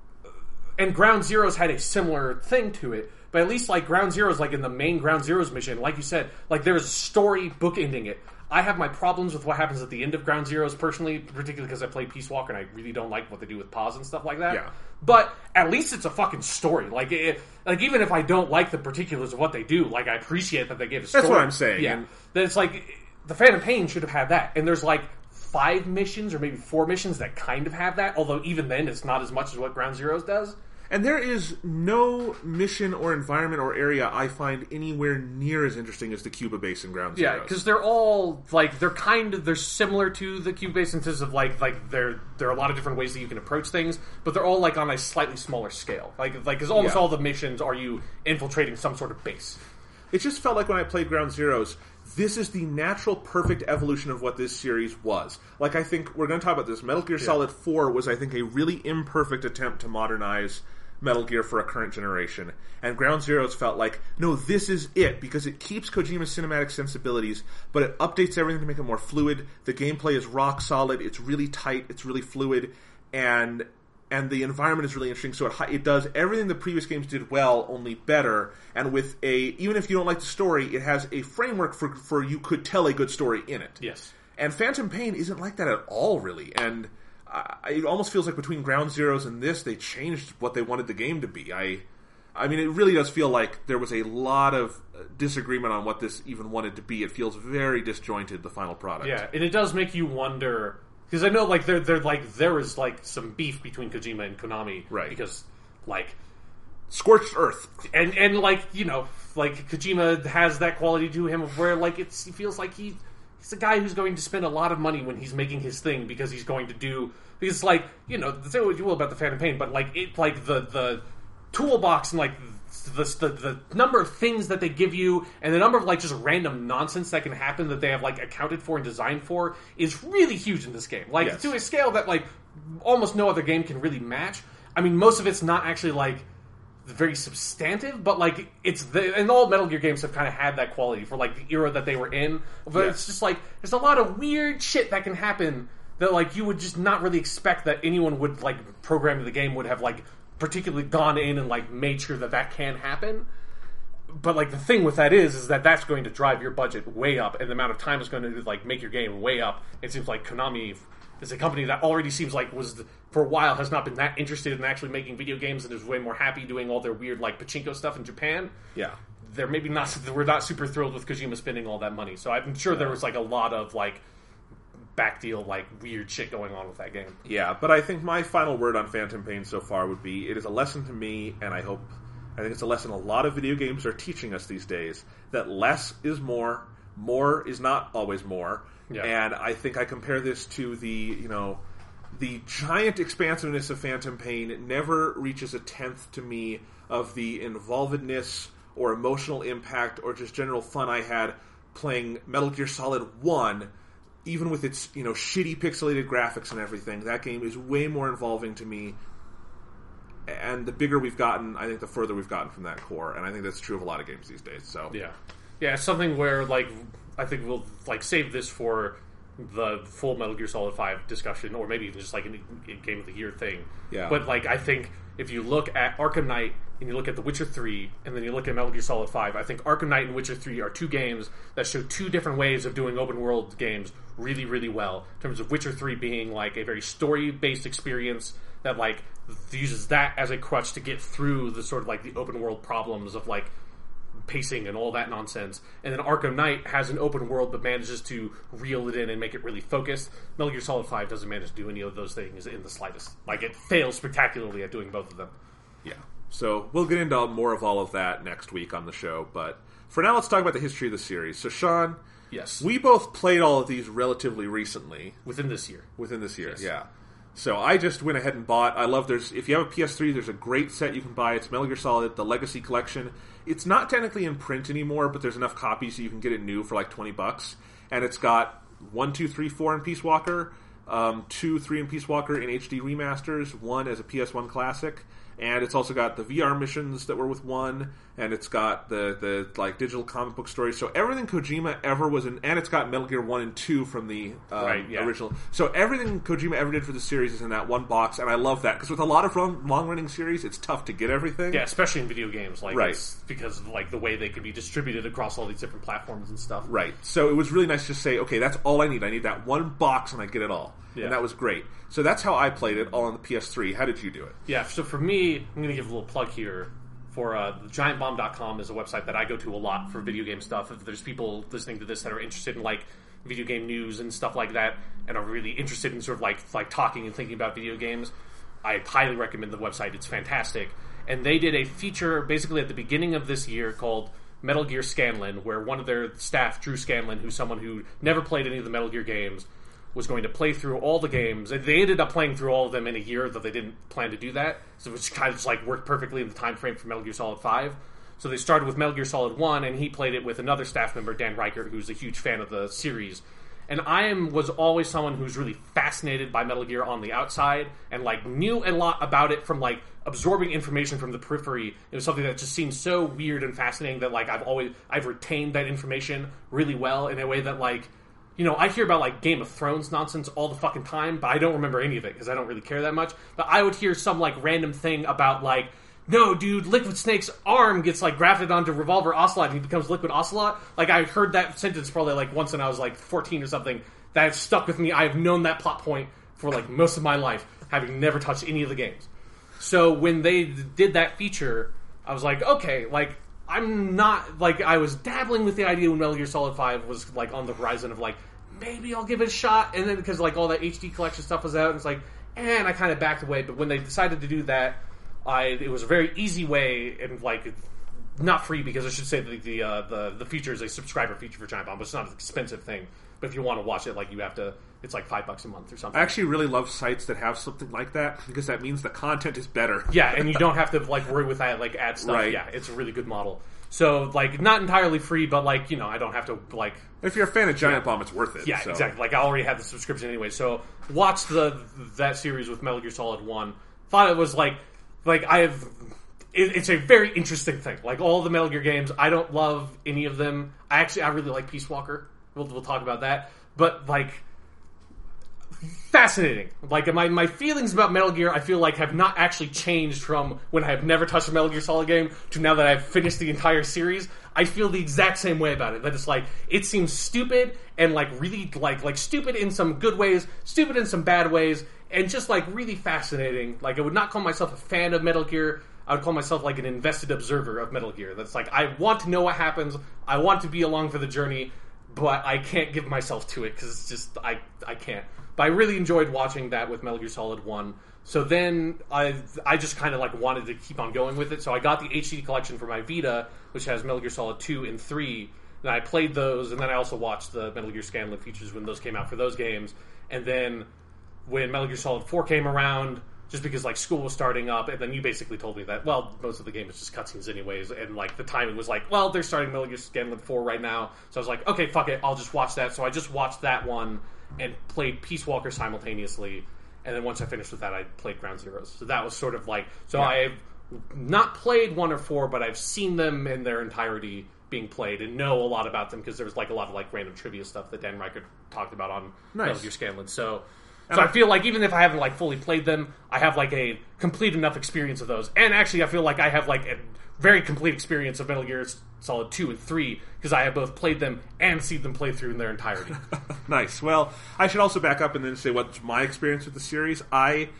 and Ground Zeroes had a similar thing to it, but at least, like, Ground Zeroes, like, in the main Ground Zeroes mission, like you said, like, there's a story bookending it. I have my problems with what happens at the end of Ground Zeroes, personally, particularly because I play Peace Walker, and I really don't like what they do with pause and stuff like that. Yeah. But at least it's a fucking story. Like, it, like even if I don't like the particulars of what they do, like, I appreciate that they gave a story. That's what I'm saying. Yeah. That it's like, the Phantom Pain should have had that. And there's, like, five missions, or maybe four missions that kind of have that, although even then it's not as much as what Ground Zeroes does. And there is no mission or environment or area I find anywhere near as interesting as the Cuba base in Ground Zeroes. Yeah, because they're all, like, they're kind of, they're similar to the Cuba base in terms of, like, like there there are a lot of different ways that you can approach things, but they're all, like, on a slightly smaller scale. Like, like because almost yeah. all the missions are you infiltrating some sort of base. It just felt like when I played Ground Zeroes, this is the natural, perfect evolution of what this series was. Like, I think, we're going to talk about this, Metal Gear yeah. Solid four was, I think, a really imperfect attempt to modernize Metal Gear for a current generation. And Ground Zeroes felt like, no, this is it, because it keeps Kojima's cinematic sensibilities, but it updates everything to make it more fluid. The gameplay is rock solid, it's really tight, it's really fluid, and and the environment is really interesting, so it, it does everything the previous games did well, only better, and with a, even if you don't like the story, it has a framework for, for you could tell a good story in it. Yes. And Phantom Pain isn't like that at all, really, and I, it almost feels like between Ground Zeroes and this, they changed what they wanted the game to be. I I mean, it really does feel like there was a lot of disagreement on what this even wanted to be. It feels very disjointed, the final product. Yeah, and it does make you wonder... Because I know, like, there, there, like, there is, like, some beef between Kojima and Konami. Right. Because, like... Scorched earth. And, and like, you know, like, Kojima has that quality to him of where, like, it's, it feels like he, he's a guy who's going to spend a lot of money when he's making his thing because he's going to do... Because, like, you know, say what you will about the Phantom Pain, but, like, it, like, the, the toolbox and, like... The, the the number of things that they give you and the number of like just random nonsense that can happen that they have like accounted for and designed for is really huge in this game. Like yes. to a scale that like almost no other game can really match. I mean, most of it's not actually like very substantive, but like it's the and all Metal Gear games have kind of had that quality for like the era that they were in. But yes. it's just like there's a lot of weird shit that can happen that like you would just not really expect that anyone would like programming the game would have like particularly gone in and like made sure that that can happen. But like the thing with that is is that that's going to drive your budget way up, and the amount of time it's going to like make your game way up. It seems like Konami is a company that already seems like was for a while has not been that interested in actually making video games and is way more happy doing all their weird like pachinko stuff in Japan. Yeah, they're maybe not we're not super thrilled with Kojima spending all that money. So I'm sure yeah. there was like a lot of like back deal, like, weird shit going on with that game. Yeah, but I think my final word on Phantom Pain so far would be, it is a lesson to me, and I hope, I think it's a lesson a lot of video games are teaching us these days, that less is more, more is not always more, yeah. and I think I compare this to the, you know, the giant expansiveness of Phantom Pain never reaches a tenth to me of the involvedness or emotional impact or just general fun I had playing Metal Gear Solid one. Even with its, you know, shitty pixelated graphics and everything, that game is way more involving to me. And the bigger we've gotten, I think the further we've gotten from that core. And I think that's true of a lot of games these days. So yeah, yeah, it's something where like I think we'll like save this for the full Metal Gear Solid five discussion, or maybe even just like a Game of the Year thing. Yeah. But like I think if you look at Arkham Knight and you look at The Witcher three, and then you look at Metal Gear Solid five, I think Arkham Knight and Witcher three are two games that show two different ways of doing open world games really, really well. In terms of Witcher three being like a very story-based experience that like uses that as a crutch to get through the sort of like the open world problems of like pacing and all that nonsense. And then Arkham Knight has an open world but manages to reel it in and make it really focused. Metal Gear Solid five doesn't manage to do any of those things in the slightest. Like, it fails spectacularly at doing both of them. Yeah. So we'll get into more of all of that next week on the show, but for now let's talk about the history of the series. So Sean, yes, we both played all of these relatively recently. Within this year. Within this year, yes. yeah. So I just went ahead and bought, I love, there's, if you have a P S three, there's a great set you can buy. It's Metal Gear Solid, the Legacy Collection. It's not technically in print anymore, but there's enough copies so you can get it new for like twenty bucks. And it's got one, two, three, four in Peace Walker, um, two, three in Peace Walker in H D remasters, one as a P S one classic. And it's also got the V R missions that were with one, and it's got the, the like digital comic book stories. So everything Kojima ever was in, and it's got Metal Gear one and two from the um, right, yeah. original. So everything Kojima ever did for the series is in that one box, and I love that, because with a lot of long-running series, it's tough to get everything. Yeah, especially in video games, like right. it's because of like the way they can be distributed across all these different platforms and stuff. Right. So it was really nice to just say, okay, that's all I need. I need that one box, and I get it all. Yeah. And that was great. So that's how I played it, all on the P S three. How did you do it? Yeah, so for me, I'm going to give a little plug here for uh, giant bomb dot com is a website that I go to a lot for video game stuff. If there's people listening to this that are interested in like video game news and stuff like that, and are really interested in sort of like like talking and thinking about video games, I highly recommend the website. It's fantastic. And they did a feature basically at the beginning of this year called Metal Gear Scanlan, where one of their staff, Drew Scanlan, who's someone who never played any of the Metal Gear games, was going to play through all the games. They ended up playing through all of them in a year, though they didn't plan to do that. So which kind of just like worked perfectly in the time frame for Metal Gear Solid five. So they started with Metal Gear Solid one, and he played it with another staff member, Dan Reichert, who's a huge fan of the series. And I am, was always someone who's really fascinated by Metal Gear on the outside, and like knew a lot about it from like absorbing information from the periphery. It was something that just seemed so weird and fascinating that like I've always I've retained that information really well in a way that like. You know, I hear about, like, Game of Thrones nonsense all the fucking time, but I don't remember any of it, because I don't really care that much. But I would hear some, like, random thing about, like, no, dude, Liquid Snake's arm gets, like, grafted onto Revolver Ocelot, and he becomes Liquid Ocelot. Like, I heard that sentence probably, like, once when I was, like, fourteen or something. That has stuck with me. I have known that plot point for, like, most of my life, having never touched any of the games. So, when they did that feature, I was like, okay, like... I'm not, like, I was dabbling with the idea when Metal Gear Solid five was, like, on the horizon of, like, maybe I'll give it a shot, and then because, like, all that H D collection stuff was out, and it's like, and I kind of backed away, but when they decided to do that, I, it was a very easy way, and, like, not free, because I should say that the, uh, the, the feature is a subscriber feature for Giant Bomb, but it's not an expensive thing, but if you want to watch it, like, you have to, it's like five bucks a month or something. I actually really love sites that have something like that, because that means the content is better. Yeah, and you don't have to, like, worry with that, like, ad stuff. Right. Yeah, it's a really good model. So, like, not entirely free, but, like, you know, I don't have to, like... If you're a fan of Giant yeah. Bomb, it's worth it. Yeah, so. exactly. Like, I already had the subscription anyway. So, watched the that series with Metal Gear Solid one. Thought it was, like... Like, I have... It, it's a very interesting thing. Like, all the Metal Gear games, I don't love any of them. I actually, I really like Peace Walker. We'll, we'll talk about that. But, like... Fascinating. Like, my, my feelings about Metal Gear, I feel like, have not actually changed from when I have never touched a Metal Gear Solid game to now that I've finished the entire series. I feel the exact same way about it. That it's like, it seems stupid and, like, really, like, like stupid in some good ways, stupid in some bad ways, and just, like, really fascinating. Like, I would not call myself a fan of Metal Gear. I would call myself, like, an invested observer of Metal Gear. That's like, I want to know what happens. I want to be along for the journey, but I can't give myself to it, because it's just, I, I can't. But I really enjoyed watching that with Metal Gear Solid one. So then I I just kind of like wanted to keep on going with it. So I got the H D collection for my Vita, which has Metal Gear Solid two and three. And I played those, and then I also watched the Metal Gear Scanlan features when those came out for those games. And then when Metal Gear Solid four came around, just because like school was starting up, and then you basically told me that, well, most of the game is just cutscenes anyways, and like the timing was like, well, they're starting Metal Gear Scanlan four right now. So I was like, okay, fuck it, I'll just watch that. So I just watched that one and played Peace Walker simultaneously, and then once I finished with that, I played Ground Zeroes. So that was sort of like... So yeah. I've not played one or four, but I've seen them in their entirety being played and know a lot about them, because there was like a lot of like random trivia stuff that Dan Reichert talked about on nice. Metal Gear Scanlan. So... So I feel like even if I haven't like fully played them, I have like a complete enough experience of those. And actually, I feel like I have like a very complete experience of Metal Gear Solid two and three, because I have both played them and seen them play through in their entirety. Nice. Well, I should also back up and then say what's my experience with the series. I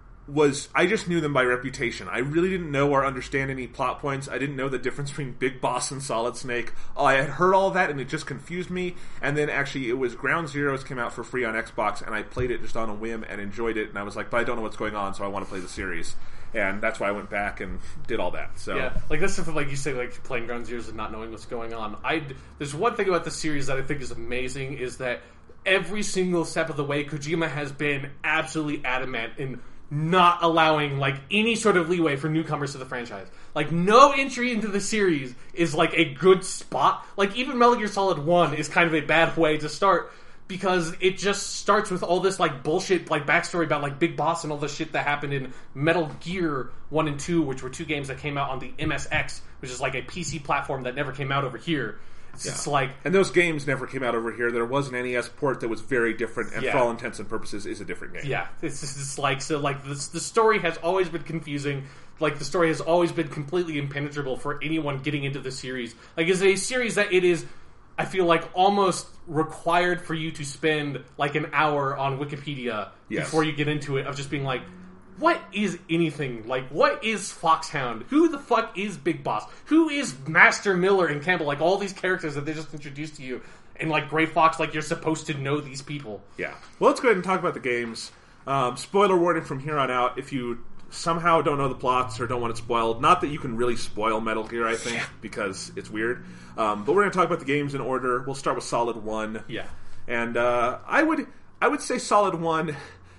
was I just knew them by reputation. I really didn't know or understand any plot points. I didn't know the difference between Big Boss and Solid Snake. Oh, I had heard all that, and it just confused me. And then actually, it was Ground Zeroes came out for free on Xbox, and I played it just on a whim and enjoyed it. And I was like, but I don't know what's going on, so I want to play the series. And that's why I went back and did all that. So yeah, like that's stuff like you say, like playing Ground Zeroes and not knowing what's going on. I there's one thing about the series that I think is amazing is that every single step of the way, Kojima has been absolutely adamant in not allowing like any sort of leeway for newcomers to the franchise. Like no entry into the series is like a good spot. Like even Metal Gear Solid one is kind of a bad way to start, because it just starts with all this like bullshit like backstory about like Big Boss and all the shit that happened in Metal Gear one and two, which were two games that came out on the M S X, which is like a P C platform that never came out over here. It's yeah. just like... And those games never came out over here. There was an N E S port that was very different, and yeah. for all intents and purposes is a different game. Yeah, it's just it's like, so like, this, the story has always been confusing. Like, the story has always been completely impenetrable for anyone getting into the series. Like, it's a series that it is, I feel like, almost required for you to spend, like, an hour on Wikipedia yes. before you get into it, of just being like, what is anything? Like, what is Foxhound? Who the fuck is Big Boss? Who is Master Miller and Campbell? Like, all these characters that they just introduced to you. And, like, Gray Fox, like, you're supposed to know these people. Yeah. Well, let's go ahead and talk about the games. Um, spoiler warning from here on out. If you somehow don't know the plots or don't want it spoiled, not that you can really spoil Metal Gear, I think, yeah. because it's weird. Um, but we're going to talk about the games in order. We'll start with Solid one. Yeah. And uh, I would I would say Solid one...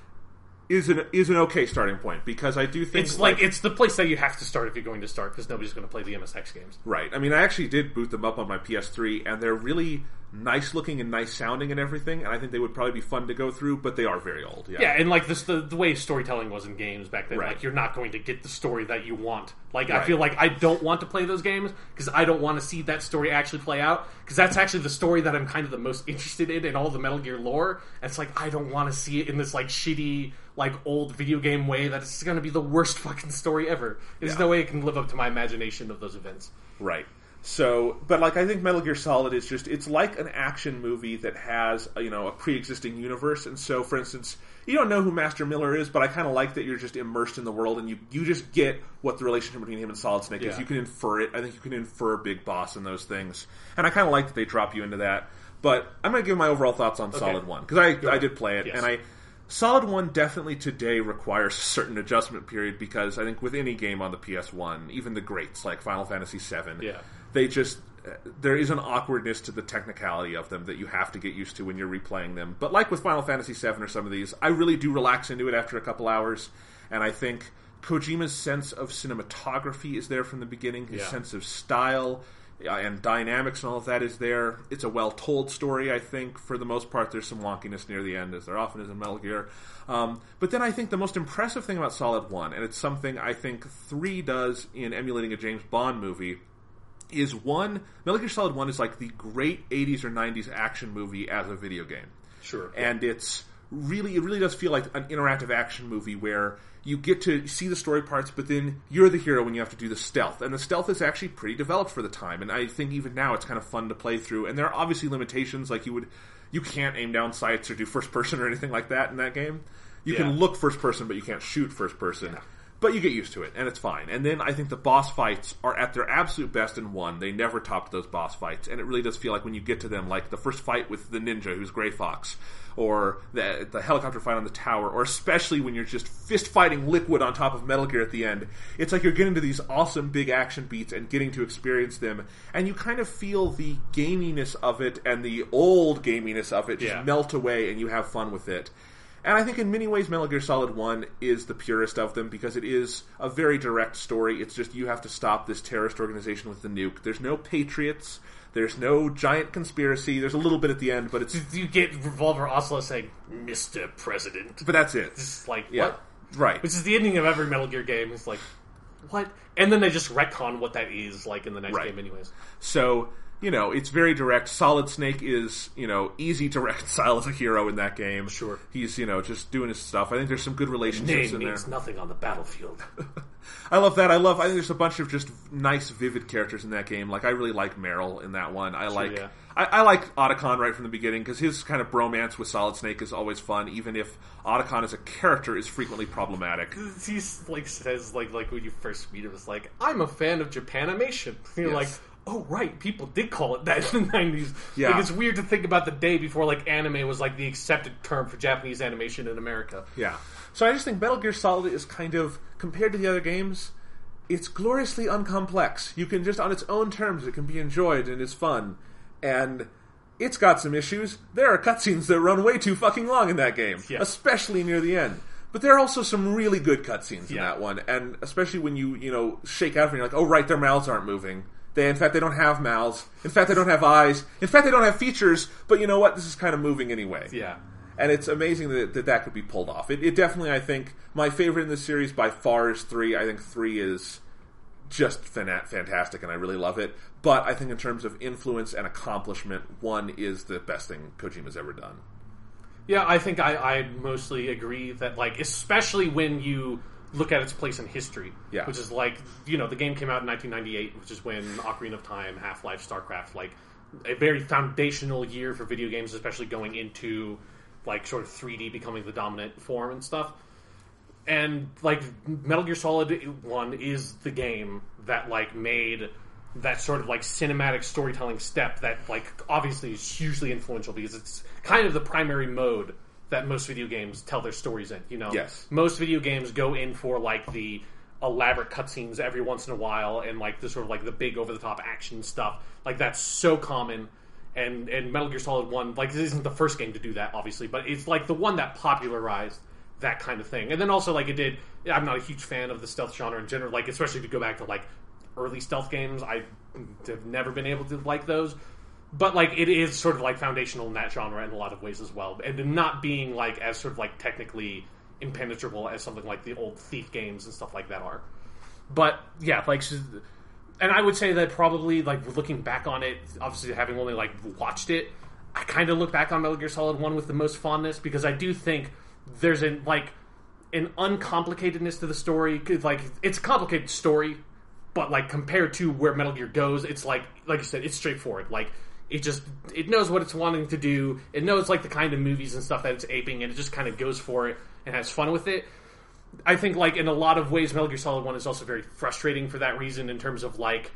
is an is an okay starting point, because I do think it's like, like it's the place that you have to start if you're going to start, because nobody's going to play the M S X games. Right. I mean, I actually did boot them up on my P S three, and they're really nice looking and nice sounding and everything, and I think they would probably be fun to go through, but they are very old. Yeah, yeah and like this, the, the way storytelling was in games back then, right. like you're not going to get the story that you want. Like right. I feel like I don't want to play those games because I don't want to see that story actually play out, because that's actually the story that I'm kind of the most interested in in all the Metal Gear lore. And it's like I don't want to see it in this like shitty, like old video game way that it's going to be the worst fucking story ever. There's yeah. no way it can live up to my imagination of those events. Right. So, but like I think Metal Gear Solid is just, it's like an action movie that has, you know, a pre-existing universe. And so, for instance, you don't know who Master Miller is, but I kind of like that you're just immersed in the world and you, you just get what the relationship between him and Solid Snake yeah. is. You can infer it. I think you can infer Big Boss and those things. And I kind of like that they drop you into that. But I'm going to give my overall thoughts on okay. Solid one, because I, I did play it, yes. and I... Solid one definitely today requires a certain adjustment period, because I think with any game on the P S one, even the greats like Final Fantasy seven, yeah. they just, there is an awkwardness to the technicality of them that you have to get used to when you're replaying them. But like with Final Fantasy seven or some of these, I really do relax into it after a couple hours, and I think Kojima's sense of cinematography is there from the beginning, his yeah. sense of style Uh, and dynamics and all of that is there. It's a well-told story, I think. For the most part, there's some wonkiness near the end, as there often is in Metal Gear. Um, but then I think the most impressive thing about Solid one, and it's something I think three does in emulating a James Bond movie, is one, Metal Gear Solid one is like the great eighties or nineties action movie as a video game. Sure. And it's really, it really does feel like an interactive action movie where you get to see the story parts, but then you're the hero when you have to do the stealth. And the stealth is actually pretty developed for the time, and I think even now it's kind of fun to play through. And there are obviously limitations, like you would, you can't aim down sights or do first person or anything like that in that game. You yeah. can look first person, but you can't shoot first person. Yeah. But you get used to it, and it's fine. And then I think the boss fights are at their absolute best in one. They never topped those boss fights, and it really does feel like when you get to them, like the first fight with the ninja, who's Grey Fox, or the, the helicopter fight on the tower, or especially when you're just fist-fighting Liquid on top of Metal Gear at the end. It's like you're getting to these awesome big action beats and getting to experience them, and you kind of feel the gaminess of it and the old gaminess of it just yeah. melt away, and you have fun with it. And I think in many ways Metal Gear Solid one is the purest of them, because it is a very direct story. It's just you have to stop this terrorist organization with the nuke. There's no patriots. There's no giant conspiracy. There's a little bit at the end, but it's... You get Revolver Ocelot saying, Mister President. But that's it. It's like, yeah. what? Right. Which is the ending of every Metal Gear game. It's like, what? And then they just retcon what that is, like, in the next right. game anyways. So... You know, it's very direct. Solid Snake is, you know, easy to reconcile as a hero in that game. Sure. He's, you know, just doing his stuff. I think there's some good relationships Name in there. means nothing on the battlefield. I love that. I love, I think there's a bunch of just nice, vivid characters in that game. Like, I really like Meryl in that one. I Sure, like, yeah. I, I like Otacon right from the beginning, because his kind of bromance with Solid Snake is always fun, even if Otacon as a character is frequently problematic. He's, like, says, like, like when you first meet him, it's like, I'm a fan of Japanimation. And you're Yes. like, oh, right, people did call it that in the nineties. Yeah. Like, it's weird to think about the day before, like, anime was, like, the accepted term for Japanese animation in America. Yeah. So I just think Metal Gear Solid is kind of, compared to the other games, it's gloriously uncomplex. You can just, on its own terms, it can be enjoyed and it's fun. And it's got some issues. There are cutscenes that run way too fucking long in that game, Yeah. especially near the end. But there are also some really good cutscenes in Yeah. that one, and especially when you, you know, shake out and you're like, oh right, their mouths aren't moving. They, in fact, they don't have mouths. In fact, they don't have eyes. In fact, they don't have features. But you know what? This is kind of moving anyway. Yeah. And it's amazing that that, that could be pulled off. It, it definitely, I think, my favorite in this series by far is three. I think three is just fan- fantastic, and I really love it. But I think in terms of influence and accomplishment, one is the best thing Kojima's ever done. Yeah, I think I, I mostly agree that, like, especially when you look at its place in history, Yeah. which is like, you know, the game came out in nineteen ninety-eight, which is when Ocarina of Time, Half-Life, StarCraft, like, a very foundational year for video games, especially going into, like, sort of three D becoming the dominant form and stuff. And, like, Metal Gear Solid one is the game that, like, made that sort of, like, cinematic storytelling step that, like, obviously is hugely influential because it's kind of the primary mode that most video games tell their stories in, you know? Yes. Most video games go in for, like, the elaborate cutscenes every once in a while and, like, the sort of, like, the big over-the-top action stuff. Like, that's so common. And, and Metal Gear Solid one, like, this isn't the first game to do that, obviously, but it's, like, the one that popularized that kind of thing. And then also, like, it did... I'm not a huge fan of the stealth genre in general, like, especially to go back to, like, early stealth games. I have never been able to like those. but like it is sort of like foundational in that genre in a lot of ways as well, and not being like as sort of like technically impenetrable as something like the old Thief games and stuff like that are. But yeah, like, and I would say that probably like looking back on it, obviously having only like watched it, I kind of look back on Metal Gear Solid one with the most fondness, because I do think there's an like an uncomplicatedness to the story. Like, it's a complicated story, but like compared to where Metal Gear goes, it's like like you said, it's straightforward. Like, it just it knows what it's wanting to do. It knows like the kind of movies and stuff that it's aping, and it just kind of goes for it and has fun with it. I think like in a lot of ways, Metal Gear Solid one is also very frustrating for that reason, in terms of like,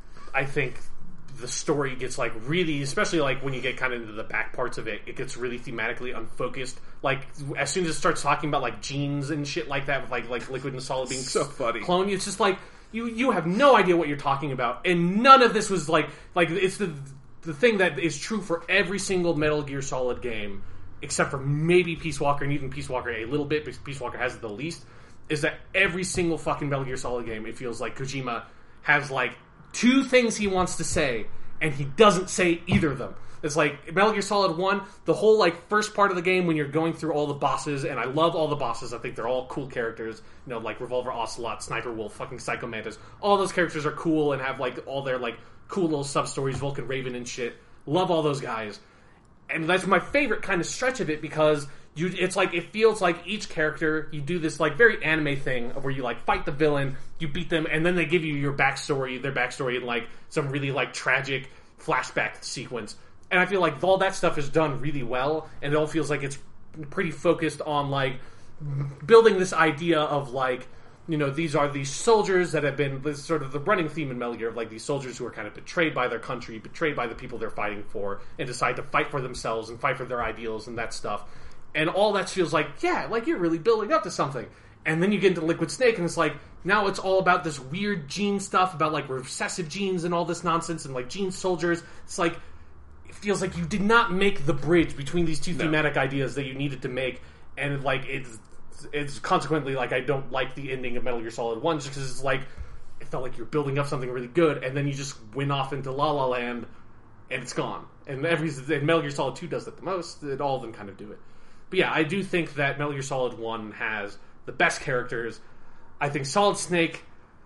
I think the story gets like really, especially like when you get kind of into the back parts of it, it gets really thematically unfocused. Like, as soon as it starts talking about like genes and shit like that, with like like Liquid and Solid being so funny, clone, it's just like you you have no idea what you're talking about, and none of this was like like it's the the thing that is true for every single Metal Gear Solid game, except for maybe Peace Walker, and even Peace Walker a little bit, because Peace Walker has it the least, is that every single fucking Metal Gear Solid game, it feels like Kojima has like two things he wants to say, and he doesn't say either of them. It's like Metal Gear Solid one, the whole like first part of the game when you're going through all the bosses, and I love all the bosses, I think they're all cool characters, you know, like Revolver Ocelot, Sniper Wolf, fucking Psycho Mantis, all those characters are cool and have like all their like cool little sub-stories, Vulcan Raven and shit. Love all those guys. And that's my favorite kind of stretch of it, because you, it's like, it feels like each character, you do this like very anime thing where you like fight the villain, you beat them, and then they give you your backstory, their backstory in like some really like tragic flashback sequence. And I feel like all that stuff is done really well, and it all feels like it's pretty focused on like building this idea of like, you know, these are these soldiers that have been, this is sort of the running theme in Metal Gear, of like these soldiers who are kind of betrayed by their country, betrayed by the people they're fighting for, and decide to fight for themselves and fight for their ideals and that stuff. And all that feels like, yeah, like you're really building up to something. And then you get into Liquid Snake, and it's like, now it's all about this weird gene stuff, about like recessive genes and all this nonsense, and like gene soldiers. It's like, it feels like you did not make the bridge between these two no. thematic ideas that you needed to make, and like it's it's consequently like I don't like the ending of Metal Gear Solid one, just because it's like it felt like you're building up something really good, and then you just went off into La La Land, and it's gone. And every and Metal Gear Solid two does that the most. It, all of them kind of do it. But yeah, I do think that Metal Gear Solid one has the best characters. I think Solid Snake.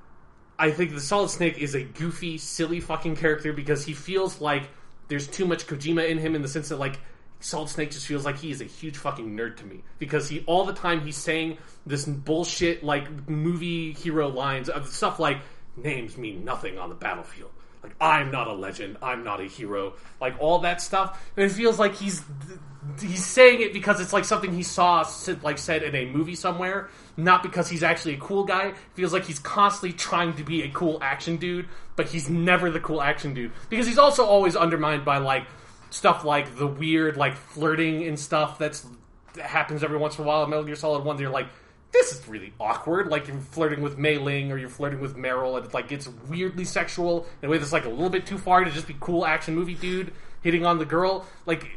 I think the Solid Snake is a goofy, silly fucking character, because he feels like there's too much Kojima in him, in the sense that like Solid Snake just feels like he is a huge fucking nerd to me, because he all the time he's saying this bullshit like movie hero lines of stuff like, names mean nothing on the battlefield, like I'm not a legend, I'm not a hero, like all that stuff. And it feels like he's he's saying it because it's like something he saw like said in a movie somewhere, not because he's actually a cool guy. It feels like he's constantly trying to be a cool action dude, but he's never the cool action dude, because he's also always undermined by like stuff like the weird like flirting and stuff that's that happens every once in a while in Metal Gear Solid one. You're like, this is really awkward. Like, you're flirting with Mei Ling, or you're flirting with Meryl, and it like gets weirdly sexual in a way that's like a little bit too far to just be cool action movie dude hitting on the girl. Like,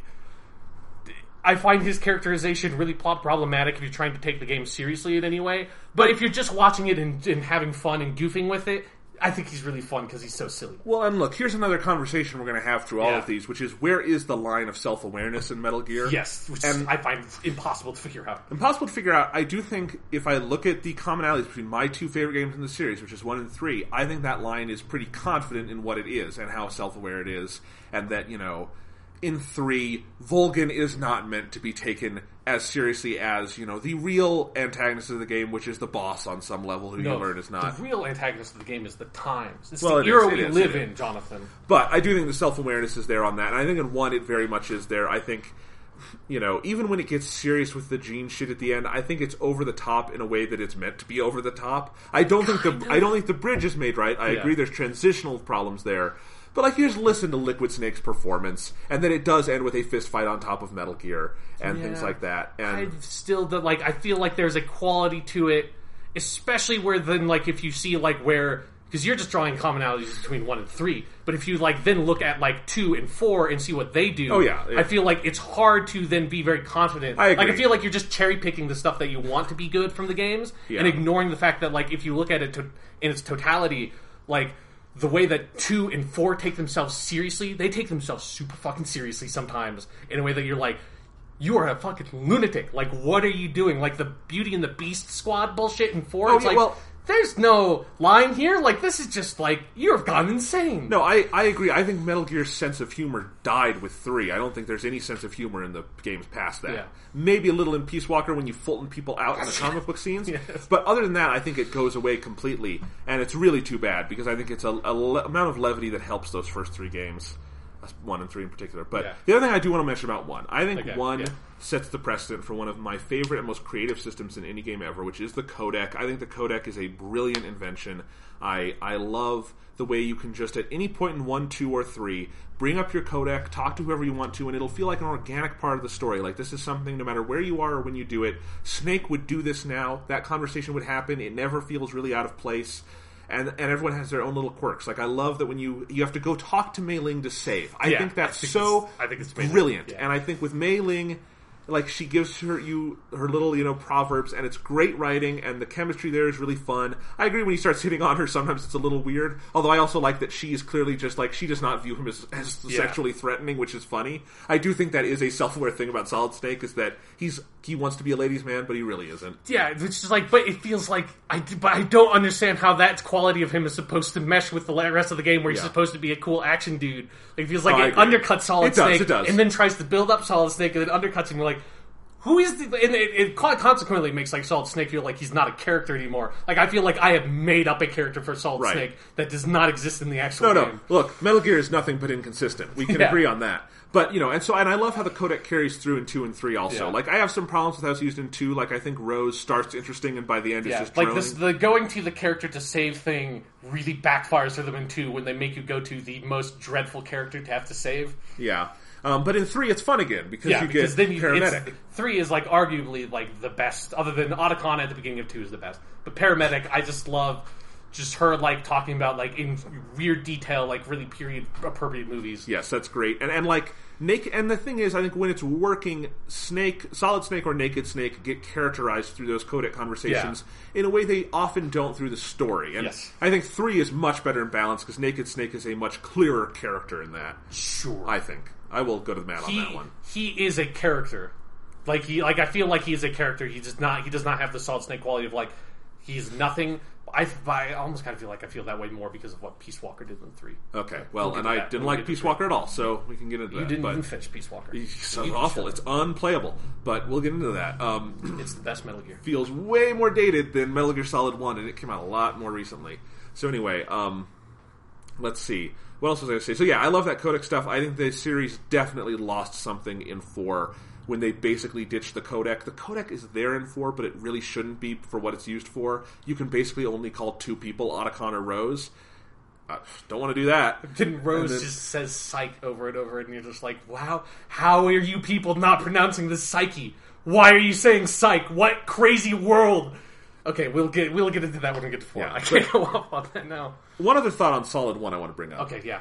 I find his characterization really plot problematic if you're trying to take the game seriously in any way. But if you're just watching it and, and having fun and goofing with it, I think he's really fun because he's so silly. Well, and look, here's another conversation we're going to have through all yeah. of these, which is, where is the line of self-awareness in Metal Gear? Yes, which and I find impossible to figure out. Impossible to figure out. I do think, if I look at the commonalities between my two favorite games in the series, which is one and three, I think that line is pretty confident in what it is and how self-aware it is, and that, you know, in three, Volgin is not meant to be taken as seriously as, you know, the real antagonist of the game, which is the boss on some level, who no, you learn is not. The real antagonist of the game is the times. It's well, the it era is, we is, live in, Jonathan. But I do think the self-awareness is there on that, and I think in one it very much is there. I think, you know, even when it gets serious with the gene shit at the end, I think it's over the top in a way that it's meant to be over the top. I don't think the I don't think the bridge is made right. I yeah. agree there's transitional problems there. But, like, you just listen to Liquid Snake's performance, and then it does end with a fist fight on top of Metal Gear, and yeah. things like that. And I still, like, I feel like there's a quality to it, especially where then, like, if you see, like, where, because you're just drawing commonalities between one and three, but if you, like, then look at, like, two and four and see what they do, oh, yeah, yeah. I feel like it's hard to then be very confident. I agree. Like, I feel like you're just cherry-picking the stuff that you want to be good from the games, yeah. and ignoring the fact that, like, if you look at it to, in its totality, like, the way that two and four take themselves seriously, they take themselves super fucking seriously sometimes in a way that you're like, you are a fucking lunatic. Like, what are you doing? Like the Beauty and the Beast squad bullshit in four. Oh, it's yeah, like, well, there's no line here. Like, this is just like, you have gone insane. No, I, I agree. I think Metal Gear's sense of humor died with three. I don't think there's any sense of humor in the games past that. Yeah. Maybe a little in Peace Walker when you Fulton people out in the comic book scenes. Yes. But other than that, I think it goes away completely. And it's really too bad because I think it's a, a le- amount of levity that helps those first three games. One and three in particular. But Yeah. the other thing I do want to mention about one, I think Okay, one yeah. sets the precedent for one of my favorite and most creative systems in any game ever, which is the codec. I think the codec is a brilliant invention. I I love the way you can just at any point in one, two, or three bring up your codec, talk to whoever you want to, and it'll feel like an organic part of the story. Like this is something, no matter where you are or when you do it, Snake would do this now. That conversation would happen. It never feels really out of place. And and everyone has their own little quirks. Like I love that when you you have to go talk to Mei Ling to save. I Yeah, think that's I think so it's- I think it's amazing. brilliant. Yeah. And I think with Mei Ling, like she gives her you her little you know proverbs, and it's great writing, and the chemistry there is really fun. I agree when he starts hitting on her, sometimes it's a little weird. Although I also like that she is clearly just like she does not view him as, as Yeah. sexually threatening, which is funny. I do think that is a self-aware thing about Solid Snake is that he's he wants to be a ladies' man, but he really isn't. Yeah, it's just like, but it feels like I, but I don't understand how that quality of him is supposed to mesh with the rest of the game, where he's Yeah. supposed to be a cool action dude. Like, it feels like Oh, I it agree. undercuts Solid It does, Snake, it does. and then tries to build up Solid Snake, and then undercuts him. We're like, who is the? And it, it consequently makes like Solid Snake feel like he's not a character anymore. Like I feel like I have made up a character for Solid Right. Snake that does not exist in the actual No, game. no. Look, Metal Gear is nothing but inconsistent. We can Yeah. agree on that. But you know, and so and I love how the codec carries through in two and three. Also, Yeah. like I have some problems with how it's used in two. Like I think Rose starts interesting, and by the end Yeah, is just like droning. this, the going to the character to save thing really backfires for them in two when they make you go to the most dreadful character to have to save. Yeah, um, but in three it's fun again because Yeah, you because get then you, paramedic. it's, three is like arguably like the best, other than Otacon at the beginning of two is the best. But paramedic, I just love just her like talking about like in weird detail, like really period appropriate movies. Yes, that's great. And and like naked. And the thing is, I think when it's working, Snake, Solid Snake, or Naked Snake get characterized through those codec conversations in a way they often don't through the story. And Yes. I think three is much better in balance because Naked Snake is a much clearer character in that. Sure, I think I will go to the mat on he that one. he is a character. Like he, like I feel like he is a character. He does not. He does not have the Solid Snake quality of like he's nothing. I, I almost kind of feel like I feel that way more because of what Peace Walker did in three. Okay, well, We'll get and to I that. didn't We'll like get to Peace three. Walker at all, so we can get into You that. didn't but even finish Peace Walker. It's so You awful. shut It's up. unplayable, but we'll get into that. Um, It's the best Metal Gear. feels way more dated than Metal Gear Solid one, and it came out a lot more recently. So anyway, um, let's see. What else was I going to say? So yeah, I love that codec stuff. I think the series definitely lost something in four when they basically ditched the codec. The codec is there in four, but it really shouldn't be for what it's used for. You can basically only call two people, Otacon or Rose. I don't want to do that. Then Rose And then- just says psych over and over, and you're just like, wow, how are you people not pronouncing this psyche? Why are you saying psych? What crazy world? Okay, we'll get we'll get into that when we get to four. Yeah, I can't go off on that now. One other thought on Solid one I want to bring up. Okay, yeah.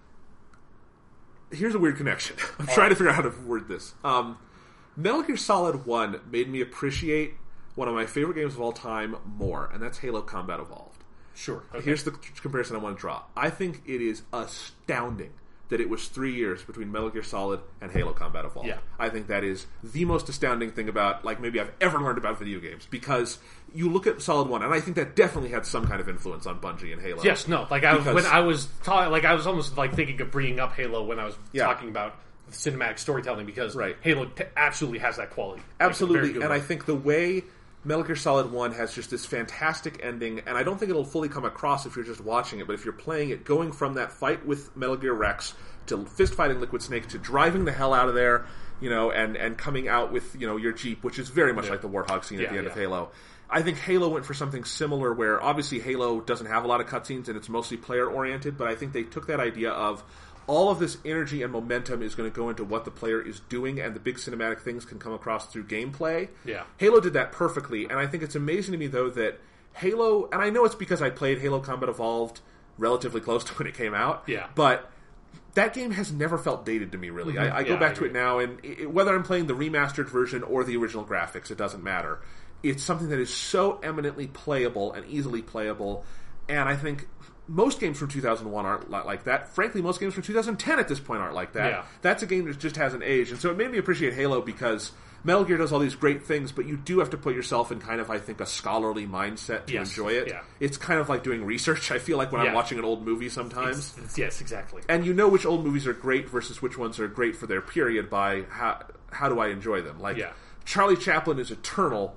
Here's a weird connection. I'm trying to figure out how to word this. Um, Metal Gear Solid one made me appreciate one of my favorite games of all time more, and that's Halo Combat Evolved. Sure. Okay. Here's the comparison I want to draw. I think it is astounding that it was three years between Metal Gear Solid and Halo Combat Evolved. Yeah. I think that is the most astounding thing about, like, maybe I've ever learned about video games, because you look at Solid one, and I think that definitely had some kind of influence on Bungie and Halo. Yes, no. Like I was, Because- when I was ta- like I was almost like thinking of bringing up Halo when I was Yeah. talking about cinematic storytelling because Right. Halo t- absolutely has that quality. Like, Absolutely, very good and one. I think the way Metal Gear Solid one has just this fantastic ending, and I don't think it'll fully come across if you're just watching it, but if you're playing it, going from that fight with Metal Gear Rex to fist fighting Liquid Snake to driving the hell out of there, you know, and, and coming out with, you know, your Jeep, which is very much Yeah. like the Warthog scene at Yeah, the end yeah. of Halo. I think Halo went for something similar where obviously Halo doesn't have a lot of cutscenes and it's mostly player-oriented, but I think they took that idea of all of this energy and momentum is going to go into what the player is doing, and the big cinematic things can come across through gameplay. Yeah. Halo did that perfectly, and I think it's amazing to me, though, that Halo, and I know it's because I played Halo Combat Evolved relatively close to when it came out, Yeah. but that game has never felt dated to me, really. I, I go Yeah, back I to it agree. now, and it, whether I'm playing the remastered version or the original graphics, it doesn't matter. It's something that is so eminently playable and easily playable, and I think most games from two thousand one aren't like that. Frankly, most games from two thousand ten at this point aren't like that. Yeah. That's a game that just hasn't aged. And so it made me appreciate Halo because Metal Gear does all these great things, but you do have to put yourself in kind of, I think, a scholarly mindset to Yes. enjoy it. Yeah. It's kind of like doing research, I feel like, when Yeah. I'm watching an old movie sometimes. It's- it's- yes, exactly. And you know which old movies are great versus which ones are great for their period by how, how do I enjoy them. Like, Yeah. Charlie Chaplin is eternal,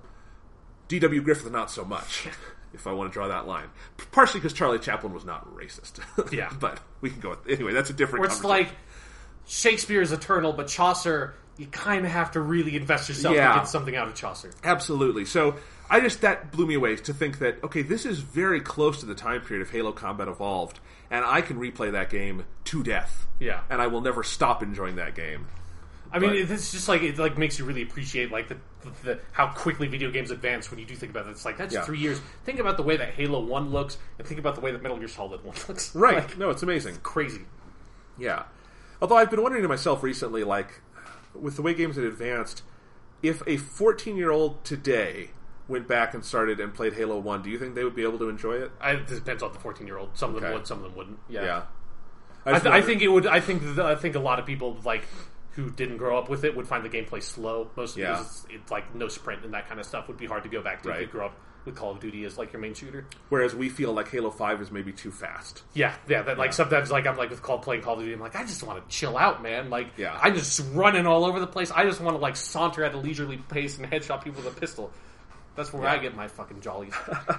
D W Griffith not so much. If I want to draw that line. Partially because Charlie Chaplin was not racist. Yeah. But we can go with... Anyway, that's a different Where it's conversation. like, Shakespeare is eternal, but Chaucer, you kind of have to really invest yourself Yeah. to get something out of Chaucer. Absolutely. So, I just... That blew me away to think that, okay, this is very close to the time period of Halo Combat Evolved, and I can replay that game to death. Yeah. And I will never stop enjoying that game. I mean, But- it's just like it like makes you really appreciate like the, the how quickly video games advance when you do think about it. It's like that's Yeah. three years. Think about the way that Halo One looks, and think about the way that Metal Gear Solid One looks. Right. Like, No, it's amazing. crazy. Yeah. Although I've been wondering to myself recently, like, with the way games had advanced, if a fourteen-year-old today went back and started and played Halo one, do you think they would be able to enjoy it? I, it depends on the fourteen-year-old. Some of them Okay. would, some of them wouldn't. Yeah. Yeah. I, just th- I wonder- think it would. I think the, I think a lot of people like who didn't grow up with it would find the gameplay slow. Most Yeah. because it's, it's like no sprint and that kind of stuff would be hard to go back to if Right. you grew up with Call of Duty as like your main shooter. Whereas we feel like Halo five is maybe too fast. Yeah, yeah. That like Yeah. sometimes like I'm like with call playing Call of Duty. I'm like I just want to chill out, man. Like Yeah. I'm just running all over the place. I just want to like saunter at a leisurely pace and headshot people with a pistol. That's where Yeah. I get my fucking jollies.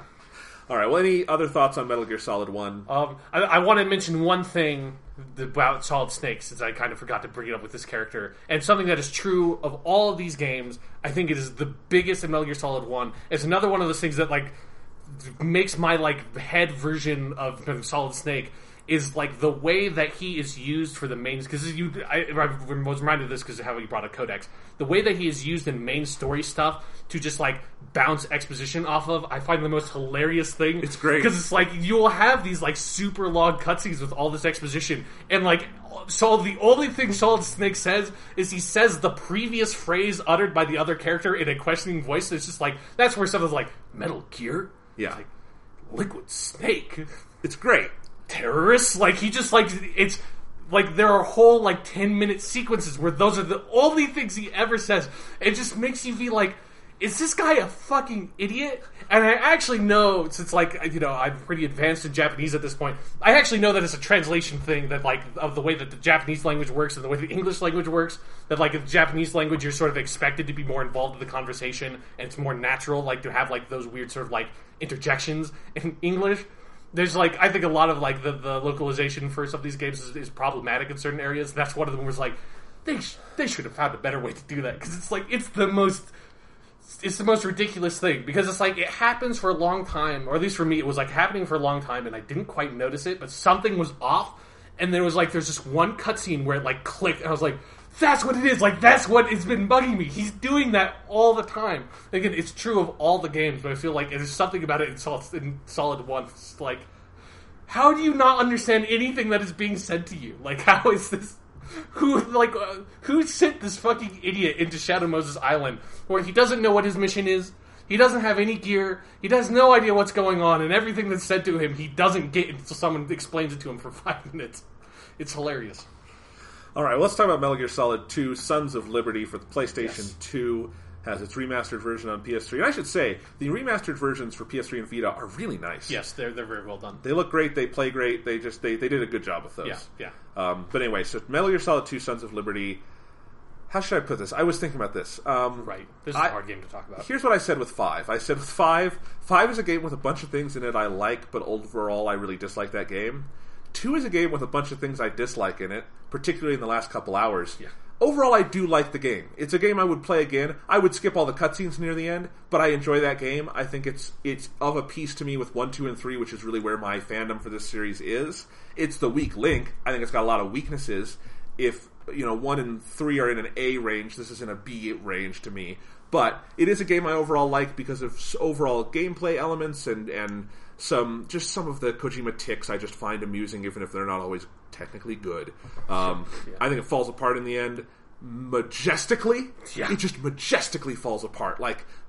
All right, well, any other thoughts on Metal Gear Solid one? Um, I, I want to mention one thing about Solid Snake, since I kind of forgot to bring it up with this character, and something that is true of all of these games. I think it is the biggest in Metal Gear Solid One. It's another one of those things that like makes my like head version of Solid Snake is like the way that he is used for the main. Because you, I, I was reminded of this because of how you brought up Codex. The way that he is used in main story stuff to just like bounce exposition off of, I find the most hilarious thing. It's great. Because it's like you'll have these like super long cutscenes with all this exposition, and like so the only thing Solid Snake says is he says the previous phrase uttered by the other character in a questioning voice. It's just like that's where something's like Metal Gear, Yeah. like Liquid Snake, It's great. terrorists. Like he just like it's like there are whole like ten minute sequences where those are the only things he ever says. It just makes you be like, is this guy a fucking idiot? And I actually know, since like you know I'm pretty advanced in Japanese at this point, I actually know that it's a translation thing that like of the way that the Japanese language works and the way the English language works. That like in the Japanese language you're sort of expected to be more involved in the conversation and it's more natural like to have like those weird sort of like interjections in English. There's like I think a lot of like the, the localization for some of these games is, is problematic in certain areas. That's one of them was like they sh- they should have found a better way to do that because it's like it's the most it's the most ridiculous thing because it's like it happens for a long time, or at least for me it was like happening for a long time and I didn't quite notice it, but something was off and there was like there's just one cutscene where it like clicked and I was like, that's what it is. Like that's what has been bugging me. He's doing that all the time. Again, it's true of all the games, but I feel like there's something about it in Solid, in Solid One. It's like, how do you not understand anything that is being said to you? Like, how is this? Who like uh, who sent this fucking idiot into Shadow Moses Island where he doesn't know what his mission is? He doesn't have any gear. He has no idea what's going on, and everything that's said to him, he doesn't get until someone explains it to him for five minutes. It's hilarious. All right, well, let's talk about Metal Gear Solid two, Sons of Liberty for the PlayStation Yes. two. Has its remastered version on P S three. And I should say, the remastered versions for P S three and Vita are really nice. Yes, they're they're very well done. They look great, they play great, they just they, they did a good job with those. Yeah, yeah. Um, but anyway, so Metal Gear Solid two, Sons of Liberty. How should I put this? I was thinking about this. Um, Right. This is I- a hard game to talk about. Here's what I said with five. I said with five, five is a game with a bunch of things in it I like, but overall I really dislike that game. Two is a game with a bunch of things I dislike in it, particularly in the last couple hours. Yeah. Overall, I do like the game. It's a game I would play again. I would skip all the cutscenes near the end, but I enjoy that game. I think it's it's of a piece to me with one, two, and three, which is really where my fandom for this series is. It's the weak link. I think it's got a lot of weaknesses. If you know, one and three are in an A range, this is in a B range to me. But it is a game I overall like because of overall gameplay elements and and some just some of the Kojima ticks I just find amusing, even if they're not always technically good. Um, Yeah. I think it falls apart in the end majestically. Yeah. It just majestically falls apart. Like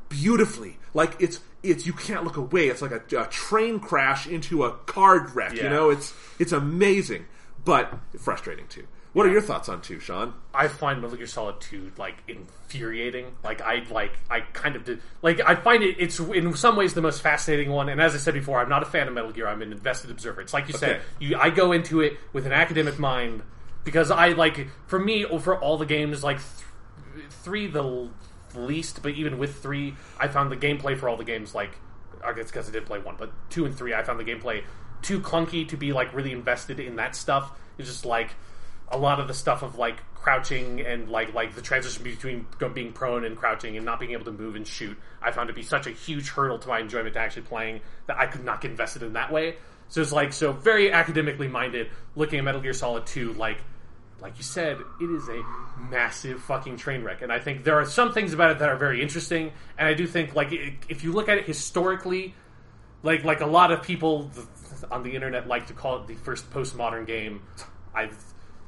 beautifully. Like, it's, it's, you can't look away. It's like a, a train crash into a car wreck, yeah. you know? It's, it's amazing, but frustrating too. What yeah. are your thoughts on two, Sean? I find Metal Gear Solid two, like, infuriating. Like, I, like, I kind of did, like, I find it, it's in some ways the most fascinating one, and as I said before, I'm not a fan of Metal Gear, I'm an invested observer. It's like you okay. said, you, I go into it with an academic mind, because I, like, for me, for all the games, like, th- three the least, but even with three, I found the gameplay for all the games, like, I guess because I did play one, but two and three, I found the gameplay too clunky to be, like, really invested in that stuff. It's just, like, a lot of the stuff of, like, crouching and, like, like the transition between being prone and crouching and not being able to move and shoot, I found to be such a huge hurdle to my enjoyment to actually playing that I could not get invested in that way. So it's, like, so very academically minded, looking at Metal Gear Solid two, like, like you said, it is a massive fucking train wreck. And I think there are some things about it that are very interesting, and I do think, like, if you look at it historically, like, like a lot of people on the internet like to call it the first postmodern game. I've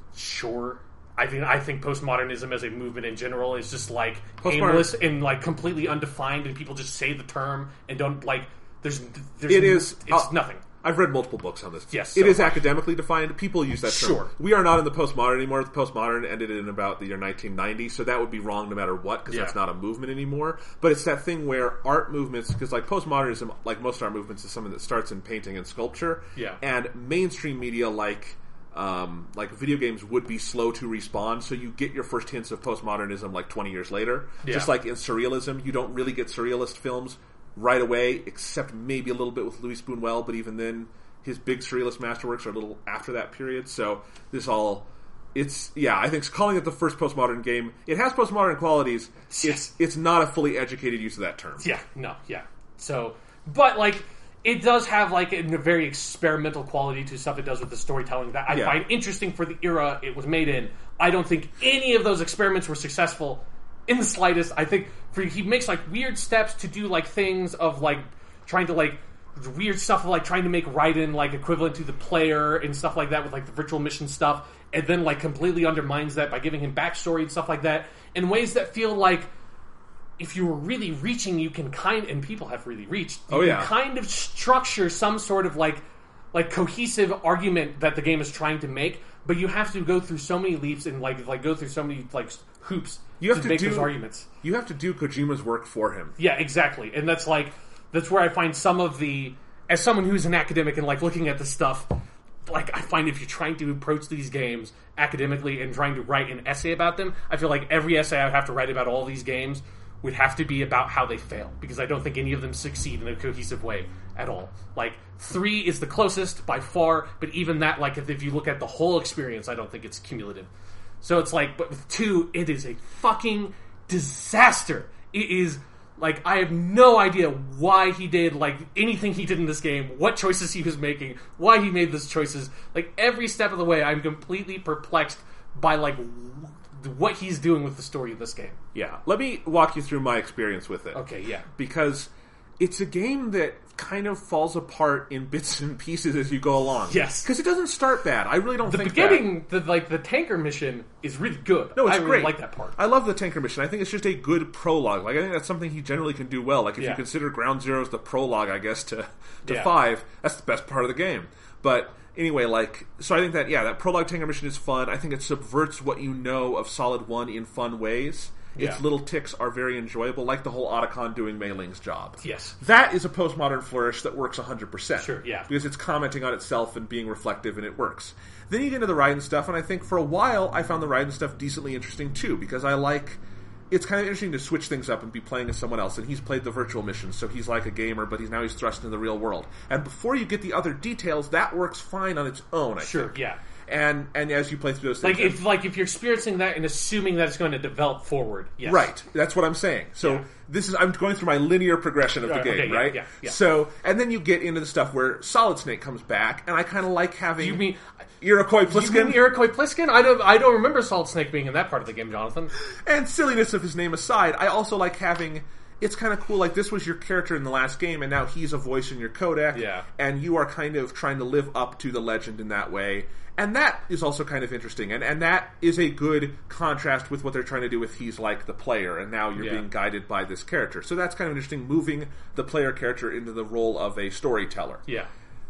Sure, I think I think postmodernism as a movement in general is just like aimless and like completely undefined, and people just say the term and don't like. There's, there's it is it's uh, nothing. I've read multiple books on this. Yes, it so is much. academically defined. People use that term. Sure, we are not in the postmodern anymore. The postmodern ended in about the year nineteen ninety, so that would be wrong no matter what because yeah. that's not a movement anymore. But it's that thing where art movements, because like postmodernism, like most art movements, is something that starts in painting and sculpture. Yeah, and mainstream media like. Um, like video games would be slow to respond, so you get your first hints of postmodernism like twenty years later. Yeah. Just like in surrealism, you don't really get surrealist films right away, except maybe a little bit with Louis Buñuel, but even then, his big surrealist masterworks are a little after that period. So this all, it's yeah, I think calling it the first postmodern game, it has postmodern qualities. Yes. It's it's not a fully educated use of that term. Yeah, no, yeah. So, but like. It does have, like, a very experimental quality to stuff it does with the storytelling that I yeah. find interesting for the era it was made in. I don't think any of those experiments were successful in the slightest. I think for, he makes, like, weird steps to do, like, things of, like, trying to, like, weird stuff of, like, trying to make Raiden, like, equivalent to the player and stuff like that with, like, the virtual mission stuff, and then, like, completely undermines that by giving him backstory and stuff like that in ways that feel like if you were really reaching, you can kind and people have really reached. You oh yeah, can kind of structure some sort of like, like cohesive argument that the game is trying to make, but you have to go through so many leaps and like like go through so many like hoops you have to, to make do, those arguments. You have to do Kojima's work for him. Yeah, exactly, and that's like that's where I find some of the as someone who's an academic and like looking at this stuff. Like, I find if you're trying to approach these games academically and trying to write an essay about them, I feel like every essay I have to write about all these games would have to be about how they fail, because I don't think any of them succeed in a cohesive way at all. Like, three is the closest by far, but even that, like, if, if you look at the whole experience, I don't think it's cumulative. So it's like, but with two, it is a fucking disaster. It is, like, I have no idea why he did, like, anything he did in this game, what choices he was making, why he made those choices. Like, every step of the way, I'm completely perplexed by, like, what he's doing with the story of this game. Yeah. Let me walk you through my experience with it. Okay, yeah. Because it's a game that kind of falls apart in bits and pieces as you go along. Yes. Because it doesn't start bad. I really don't the think beginning, the like the tanker mission is really good. No, it's I really great. like that part. I love the tanker mission. I think it's just a good prologue. Like, I think that's something he generally can do well. Like, if yeah. you consider Ground Zero as the prologue, I guess, to, to yeah. five, that's the best part of the game. But anyway, like, so I think that, yeah, that prologue tanker mission is fun. I think it subverts what you know of Solid one in fun ways. Its yeah. little ticks are very enjoyable, like the whole Otacon doing Mei Ling's job. Yes. That is a postmodern flourish that works one hundred percent. Sure, yeah. Because it's commenting on itself and being reflective, and it works. Then you get into the Raiden stuff, and I think for a while I found the Raiden stuff decently interesting too, because I like... It's kind of interesting to switch things up and be playing as someone else, and he's played the virtual missions, so he's like a gamer, but he's now he's thrust into the real world. And before you get the other details, that works fine on its own, I sure, think. yeah. And and as you play through those things... Like if like if you're experiencing that and assuming that it's going to develop forward, yes. Right, that's what I'm saying. So yeah. this is I'm going through my linear progression of the game, okay, yeah, right? Yeah, yeah. So, and then you get into the stuff where Solid Snake comes back, and I kind of like having... You mean... Iroquois Pliskin? You mean Iroquois Pliskin? I don't, I don't remember Solid Snake being in that part of the game, Jonathan. And silliness of his name aside, I also like having it's kind of cool. Like, this was your character in the last game, and now he's a voice in your codec. Yeah. And you are kind of trying to live up to the legend in that way. And that is also kind of interesting. And and that is a good contrast with what they're trying to do with he's like the player, and now you're Yeah. being guided by this character. So that's kind of interesting, moving the player character into the role of a storyteller. Yeah.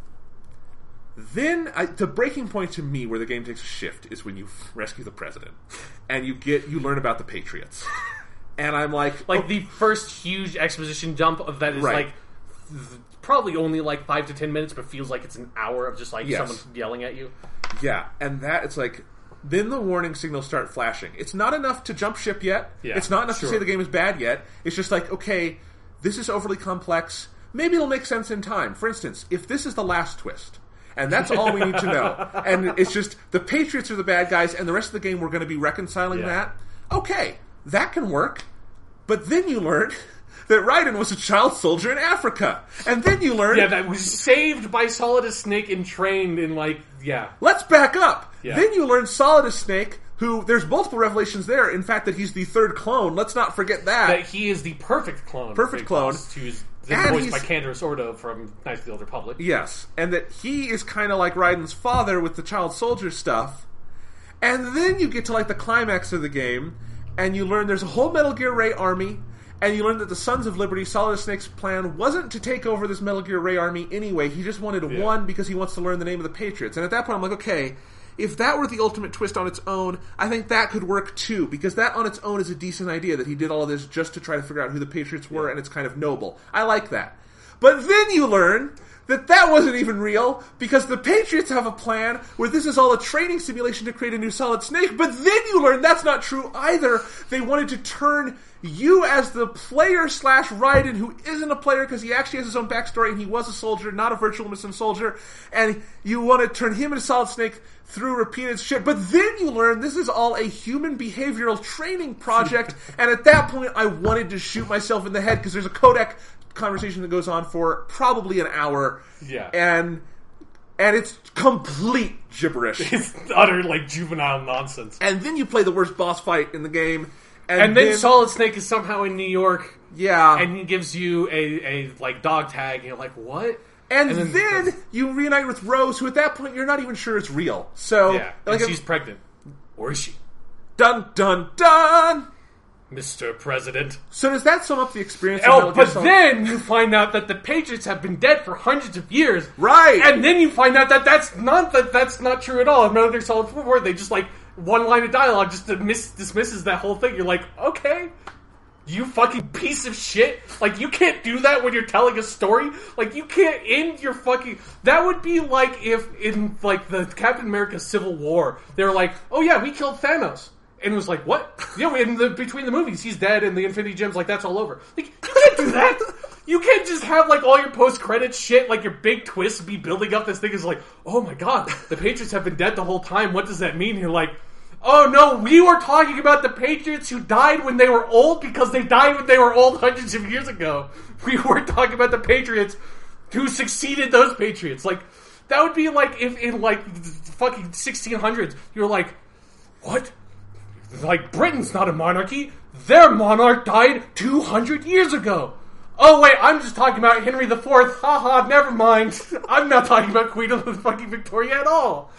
Then, I, the breaking point to me where the game takes a shift is when you rescue the president. And you get you learn about the Patriots. And I'm like... Like, oh, the first huge exposition dump of that is, Right. like, th- probably only, like, five to ten minutes, but feels like it's an hour of just, like, Yes. someone yelling at you. Yeah, and that, it's like... Then the warning signals start flashing. It's not enough to jump ship yet. Yeah, it's not enough sure. to say the game is bad yet. It's just like, okay, this is overly complex. Maybe it'll make sense in time. For instance, if this is the last twist... And that's all we need to know. And it's just, the Patriots are the bad guys, and the rest of the game we're going to be reconciling Yeah. that. Okay, that can work. But then you learn that Raiden was a child soldier in Africa. And then you learn... Yeah, that was saved by Solidus Snake and trained in, like, yeah. Let's back up. Yeah. Then you learn Solidus Snake, who, there's multiple revelations there. In fact, that he's the third clone. Let's not forget that. That he is the perfect clone. Perfect Big clone. Boss, who's And voiced he's- by Candace Ordo from Knights of the Old Republic. Yes, and that he is kind of like Raiden's father with the child soldier stuff. And then you get to like the climax of the game, and you learn there's a whole Metal Gear Ray army, and you learn that the Sons of Liberty, Solidus Snake's plan wasn't to take over this Metal Gear Ray army anyway. He just wanted Yeah. one because he wants to learn the name of the Patriots. And at that point, I'm like, okay, if that were the ultimate twist on its own, I think that could work too, because that on its own is a decent idea, that he did all of this just to try to figure out who the Patriots were, and it's kind of noble. I like that. But then you learn that that wasn't even real, because the Patriots have a plan where this is all a training simulation to create a new Solid Snake, but then you learn that's not true either. They wanted to turn you as the player slash Raiden, who isn't a player because he actually has his own backstory and he was a soldier, not a virtual missing soldier, and you want to turn him into Solid Snake through repeated shit. But then you learn this is all a human behavioral training project, and at that point I wanted to shoot myself in the head, because there's a codec conversation that goes on for probably an hour, Yeah. and and it's complete gibberish. It's utter, like, juvenile nonsense. And then you play the worst boss fight in the game, and, And then, Solid Snake is somehow in New York, yeah, and he gives you a, a like, dog tag, and you're like, what? and, and then, then- you reunite with Rose, who at that point you're not even sure is real. So, Yeah, like, and she's pregnant. Or is she? dun dun dun. Mister President. So does that sum up the experience? of Oh, Metal Gear but Solid? then you find out that the Patriots have been dead for hundreds of years, Right. And then you find out that that's not that that's not true at all. In Metal Gear Solid four, they just like one line of dialogue just dismiss, dismisses that whole thing. You're like, okay, you fucking piece of shit. Like, you can't do that when you're telling a story. Like, you can't end your fucking. That would be like if in like the Captain America Civil War, they were like, oh yeah, we killed Thanos. And it was like, what? You know, in the between the movies, he's dead, and the Infinity Gems, like, that's all over. Like, you can't do that. You can't just have, like, all your post-credit shit, like, your big twist be building up this thing is like, oh my god, the Patriots have been dead the whole time. What does that mean? And you're like, oh no, we were talking about the Patriots who died when they were old because they died when they were old hundreds of years ago. We weren't talking about the Patriots who succeeded those Patriots. Like, that would be like if in, like, the fucking sixteen hundreds, you were like, what? Like, Britain's not a monarchy. Their monarch died two hundred years ago. Oh, wait, I'm just talking about Henry the Fourth. Haha, never mind. I'm not talking about Queen of the fucking Victoria at all.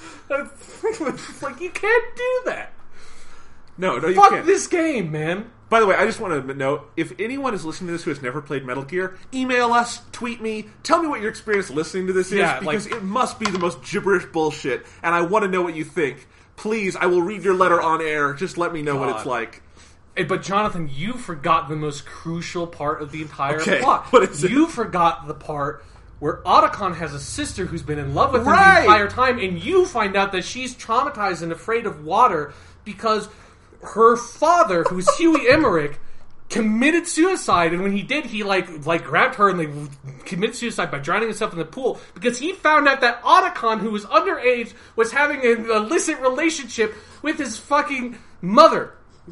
It's like, you can't do that. No, no, you Fuck can't. this game, man. By the way, I just want to note, if anyone is listening to this who has never played Metal Gear, email us, tweet me, tell me what your experience listening to this Yeah, is, because like- it must be the most gibberish bullshit, and I want to know what you think. Please, I will read your letter on air. Just let me know what God. it's like. Hey, but Jonathan, you forgot the most crucial part of the entire Okay, plot. what is it? You forgot the part where Otacon has a sister who's been in love with him Right. the entire time, and you find out that she's traumatized and afraid of water because her father, who's Huey Emmerich, committed suicide, and when he did, he like like grabbed her and they committed suicide by drowning himself in the pool because he found out that Otacon, who was underage, was having an illicit relationship with his fucking mother.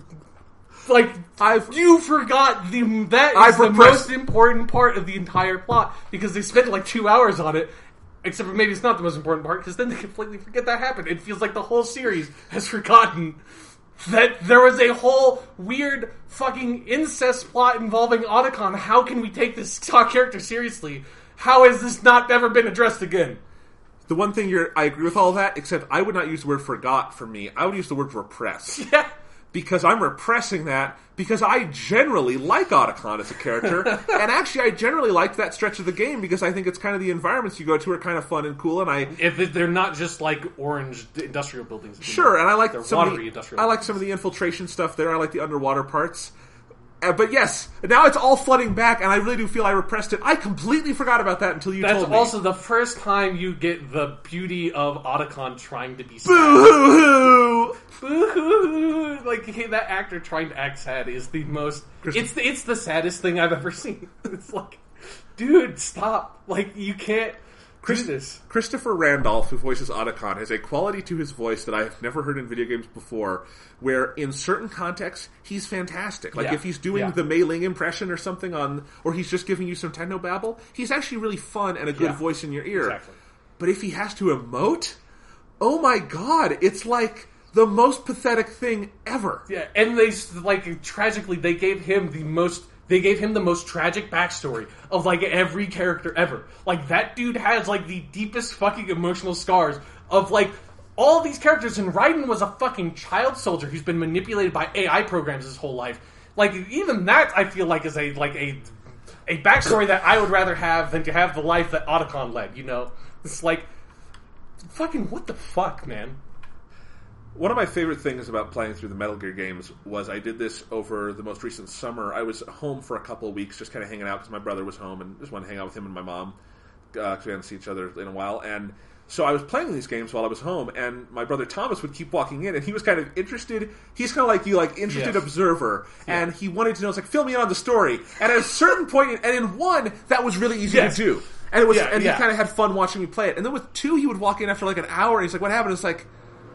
Like, I've you forgot the that is I've the repressed- most important part of the entire plot because they spent like two hours on it. Except for maybe it's not the most important part because then they completely forget that happened. It feels like the whole series has forgotten that there was a whole weird fucking incest plot involving Otacon. How can we take this stock character seriously? How has this not ever been addressed again? The one thing you're, I agree with all that, except I would not use the word forgot for me. I would use the word repress. Yeah. Because I'm repressing that because I generally like Otacon as a character. And actually, I generally liked that stretch of the game because I think it's kind of the environments you go to are kind of fun and cool. And I If they're not just like orange industrial buildings. Sure, and I like they're some of watery the, industrial I like buildings. some of the infiltration stuff there. I like the underwater parts. Uh, but yes, now it's all flooding back, and I really do feel I repressed it. I completely forgot about that until you That's told me. also the first time you get the beauty of Otacon trying to be sad. Boo-hoo-hoo! Boo-hoo-hoo! Like, hey, that actor trying to act sad is the most... It's the, it's the saddest thing I've ever seen. It's like, dude, stop. Like, you can't... Chris, Christopher Randolph, who voices Otacon, has a quality to his voice that I have never heard in video games before, where in certain contexts, he's fantastic. Like, Yeah. if he's doing Yeah. the Mei Ling impression or something on, or he's just giving you some technobabble, he's actually really fun and a good Yeah. voice in your ear. Exactly. But if he has to emote, oh my god, it's like the most pathetic thing ever. Yeah, and they, like, tragically, they gave him the most... They gave him the most tragic backstory of, like, every character ever. Like, that dude has, like, the deepest fucking emotional scars of, like, all these characters. And Raiden was a fucking child soldier who's been manipulated by A I programs his whole life. Like, even that, I feel like, is a, like, a, a backstory that I would rather have than to have the life that Otacon led, you know? It's like, fucking what the fuck, man? One of my favorite things about playing through the Metal Gear games was I did this over the most recent summer. I was home for a couple of weeks just kind of hanging out because my brother was home and just wanted to hang out with him and my mom because uh, we hadn't seen each other in a while. And so I was playing these games while I was home, and my brother Thomas would keep walking in, and he was kind of interested. He's kind of like you, like interested Yes. observer, Yeah. and he wanted to know, it's like, fill me in on the story. And at a certain point, and in one, that was really easy Yes. to do. And it was, Yeah, and yeah. he kind of had fun watching me play it. And then with two, he would walk in after like an hour, and he's like, what happened? It's like,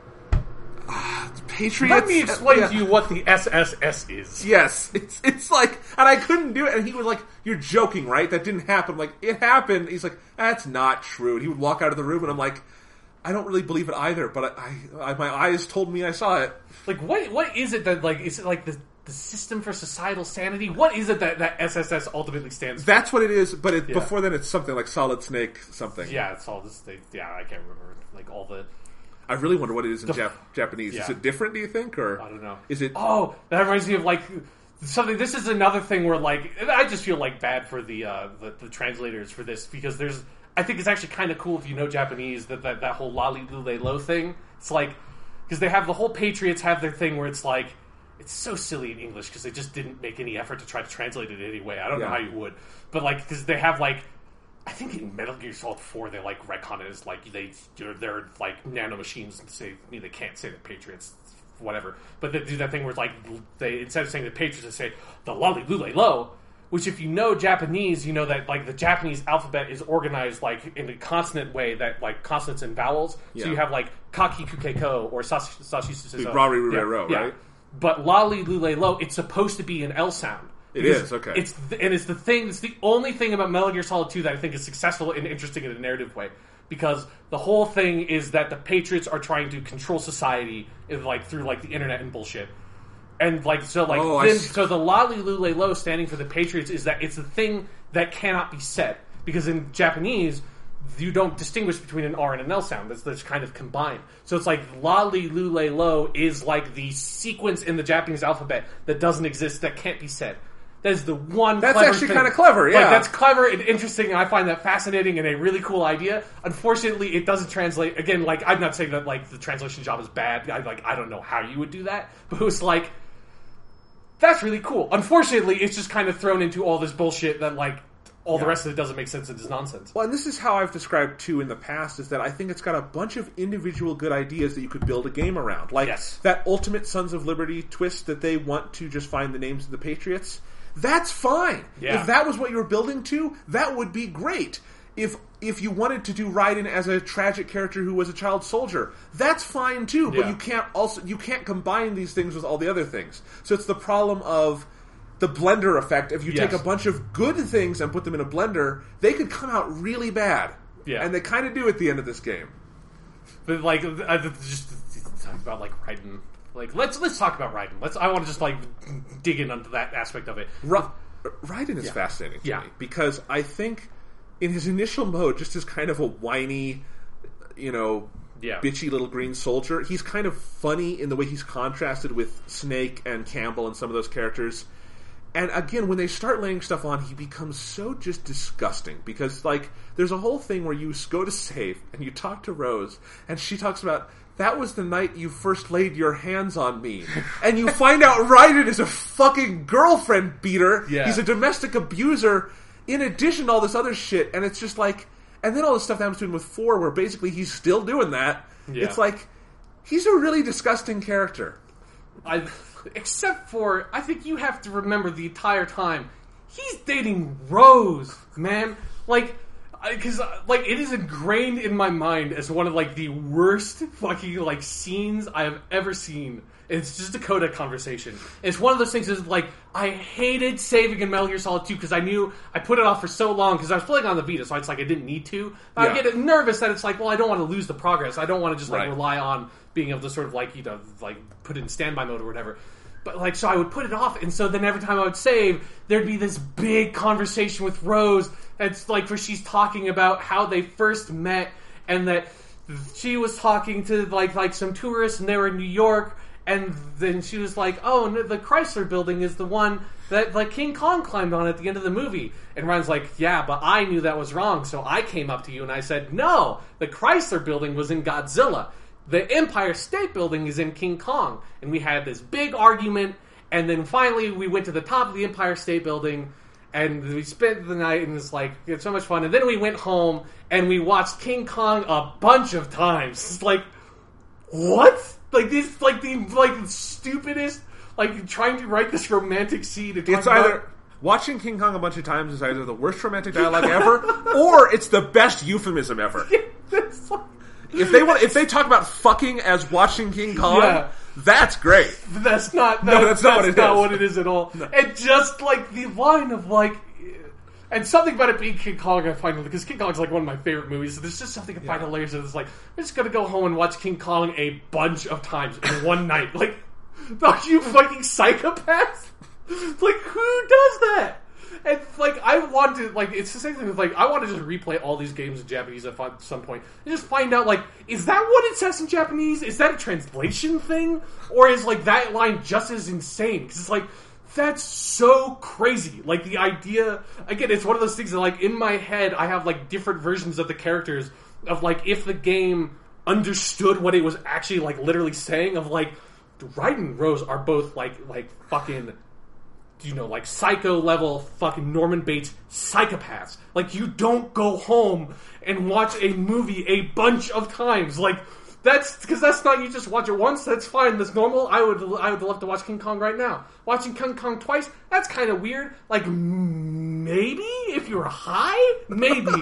Patriots. Let me explain yeah. to you what the S S S is. Yes, it's it's like, and I couldn't do it. And he was like, "You're joking, right? That didn't happen." I'm like, it happened. He's like, "That's not true." And he would walk out of the room, and I'm like, "I don't really believe it either." But I, I, I my eyes told me I saw it. Like, what what is it that, like, is it like the, the system for societal sanity? What is it that, that S S S ultimately stands for? That's what it is. But it, Yeah. before then, it's something like Solid Snake something. Yeah, it's all this thing. Yeah, I can't remember, like, all the... I really wonder what it is in Jap- Japanese. Yeah. Is it different? Do you think, or I don't know. Is it? Oh, that reminds me of, like, something... This is another thing where, like, I just feel, like, bad for the, uh, the, the translators for this, because there's... I think it's actually kind of cool if you know Japanese, that that, that whole lali lule lo thing. It's like... Because they have the whole Patriots have their thing where it's like... It's so silly in English because they just didn't make any effort to try to translate it anyway. I don't Yeah. know how you would. But, like, because they have, like... I think in Metal Gear Solid four, they, like, retcon it as, like, they, they're, they're like, nanomachines and say, I mean, they can't say the Patriots, whatever. But they do that thing where it's, like, they, instead of saying the Patriots, they say, the lolly lule lo, which if you know Japanese, you know that, like, the Japanese alphabet is organized, like, in a consonant way, that, like, consonants and vowels. Yeah. So you have, like, kaki kukeko, or sashi sashi suseso. Rari rurero, yeah, right? Yeah. But lolly lule lo, it's supposed to be an L sound. It Because is, okay. It's th- and it's the thing. It's the only thing about Metal Gear Solid two that I think is successful and interesting in a narrative way, because the whole thing is that the Patriots are trying to control society, in, like through like the internet and bullshit, and like so like Oh, I then, see. so the lali lule lo standing for the Patriots is that it's the thing that cannot be said, because in Japanese you don't distinguish between an R and an L sound. That's, that's kind of combined. So it's like lali lule lo is like the sequence in the Japanese alphabet that doesn't exist, that can't be said. That is the one That's clever actually thing. kinda clever, yeah. Like, that's clever and interesting, and I find that fascinating and a really cool idea. Unfortunately, it doesn't translate. Again, like, I'm not saying that, like, the translation job is bad. I, like, I don't know how you would do that. But it was like, that's really cool. Unfortunately, it's just kind of thrown into all this bullshit that, like, all the Yeah. rest of it doesn't make sense and is nonsense. Well, and this is how I've described two in the past, is that I think it's got a bunch of individual good ideas that you could build a game around. Like Yes. that ultimate Sons of Liberty twist that they want to just find the names of the Patriots. That's fine. Yeah. If that was what you were building to, that would be great. If if you wanted to do Raiden as a tragic character who was a child soldier, that's fine too. But Yeah. you can't also you can't combine these things with all the other things. So it's the problem of the blender effect. If you Yes. take a bunch of good things and put them in a blender, they could come out really bad. Yeah. And they kind of do at the end of this game. But, like, I just talking about, like, Raiden Like, let's let's talk about Raiden. Let's. I want to just like dig in onto that aspect of it. Ra- Raiden is Yeah. fascinating to Yeah. me because I think in his initial mode, just as kind of a whiny, you know, Yeah. bitchy little green soldier, he's kind of funny in the way he's contrasted with Snake and Campbell and some of those characters. And again, when they start laying stuff on, he becomes so just disgusting because, like, there's a whole thing where you go to save and you talk to Rose, and she talks about, that was the night you first laid your hands on me. And you find out Raiden is a fucking girlfriend beater. Yeah. He's a domestic abuser in addition to all this other shit. And it's just like, and then all this stuff that happens to him with four where basically he's still doing that. Yeah. It's like, he's a really disgusting character. I, except for, I think you have to remember the entire time, he's dating Rose, man. Like, because, like, it is ingrained in my mind as one of, like, the worst fucking, like, scenes I have ever seen. It's just a codec conversation. It's one of those things that's, like, I hated saving in Metal Gear Solid two because I knew I put it off for so long because I was playing on the Vita, so it's like I didn't need to. But Yeah. I get nervous that it's like, well, I don't want to lose the progress. I don't want to just, like, Right. rely on being able to sort of, like, you know, like, put it in standby mode or whatever. But, like, so I would put it off, and so then every time I would save, there'd be this big conversation with Rose that's, like, where she's talking about how they first met, and that she was talking to, like, like some tourists, and they were in New York, and then she was like, oh, no, the Chrysler Building is the one that, like, King Kong climbed on at the end of the movie. And Ryan's like, yeah, but I knew that was wrong, so I came up to you and I said, no, the Chrysler Building was in Godzilla. The Empire State Building is in King Kong. And we had this big argument, and then finally we went to the top of the Empire State Building, and we spent the night, and it's like, it's so much fun. And then we went home, and we watched King Kong a bunch of times. It's like, what? Like, this, like, the, like, the stupidest, like, trying to write this romantic scene. To talk It's either... about, Watching King Kong a bunch of times is either the worst romantic dialogue ever, or it's the best euphemism ever. it's like, If they want, if they talk about fucking as watching King Kong, Yeah. that's great. That's not. No, That, that's not what it not is. what it is at all. And just like the line of like, and something about it being King Kong, I find because King Kong's like one of my favorite movies. So there's just something I find hilarious. It's like we're just gonna go home and watch King Kong a bunch of times in one night. Like, are you fucking psychopaths? Like, who does that? And, like, I want to, like, it's the same thing with, like, I want to just replay all these games in Japanese at fi- some point and just find out, like, is that what it says in Japanese? Is that a translation thing? Or is, like, that line just as insane? Because it's, like, that's so crazy. Like, the idea, again, it's one of those things that, like, in my head, I have, like, different versions of the characters of, like, if the game understood what it was actually, like, literally saying, of, like, Raiden and Rose are both, like, like, fucking... you know, like, psycho level fucking Norman Bates psychopaths. Like, you don't go home and watch a movie a bunch of times. Like, that's, because that's not, you just watch it once, that's fine, that's normal. I would, I would love to watch King Kong right now. Watching King Kong twice, that's kind of weird. Like, maybe? If you're high? Maybe.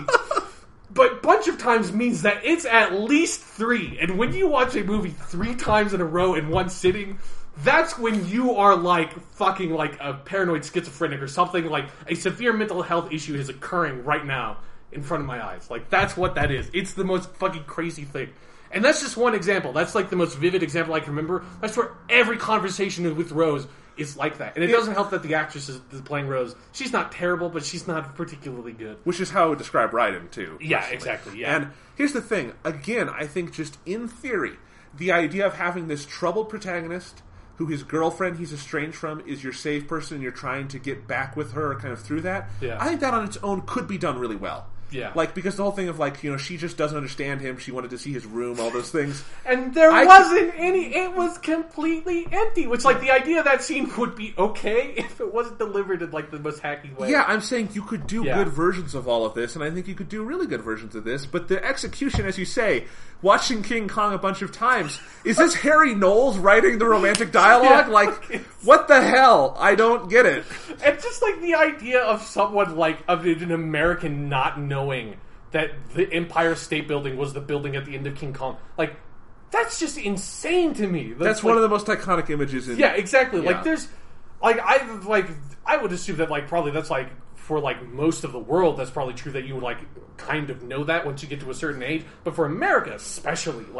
But bunch of times means that it's at least three. And when you watch a movie three times in a row in one sitting, that's when you are, like, fucking, like, a paranoid schizophrenic or something, like, a severe mental health issue is occurring right now in front of my eyes. Like, that's what that is. It's the most fucking crazy thing. And that's just one example. That's, like, the most vivid example I can remember. That's where every conversation with Rose is like that. And it doesn't help that the actress is playing Rose. She's not terrible, but she's not particularly good. Which is how I would describe Raiden, too. Yeah, personally. exactly, yeah. And here's the thing. Again, I think just in theory, the idea of having this troubled protagonist who his girlfriend he's estranged from is your safe person and you're trying to get back with her kind of through that, Yeah. I think that on its own could be done really well. Yeah. Like, because the whole thing of, like, you know, she just doesn't understand him, she wanted to see his room, all those things. And there I wasn't any, it was completely empty, which, like, the idea of that scene would be okay if it wasn't delivered in, like, the most hacky way. Yeah, I'm saying you could do Yeah. good versions of all of this, and I think you could do really good versions of this, but the execution, as you say, watching King Kong a bunch of times, is this Harry Knowles writing the romantic dialogue? Yeah. Like, what the hell? I don't get it. And just, like, the idea of someone, like, of an American not knowing that the Empire State Building was the building at the end of King Kong. Like, that's just insane to me. That's, That's like, one of the most iconic images in... Yeah, exactly. Yeah. Like, there's... Like, I, like, I would assume that, like, probably that's, like, for, like, most of the world, that's probably true that you would, like, kind of know that once you get to a certain age. But for America especially, like,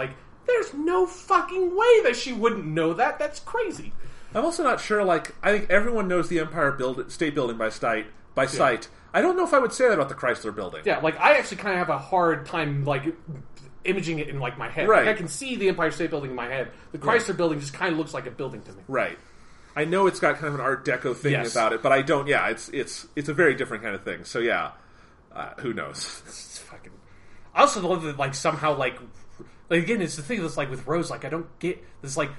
There's no fucking way that she wouldn't know that. That's crazy. I'm also not sure, like, I think everyone knows the Empire build, State Building by sight. By yeah. sight. I don't know if I would say that about the Chrysler Building. Yeah, like, I actually kind of have a hard time, like, imaging it in, like, my head. Right. Like, I can see the Empire State Building in my head. The Chrysler right. Building just kind of looks like a building to me. Right. I know it's got kind of an Art Deco thing yes. about it, but I don't, yeah, it's it's it's a very different kind of thing. So, yeah, uh, who knows? It's fucking... I also love that, like, somehow, like, like, again, it's the thing that's, like, with Rose, like, I don't get this, like,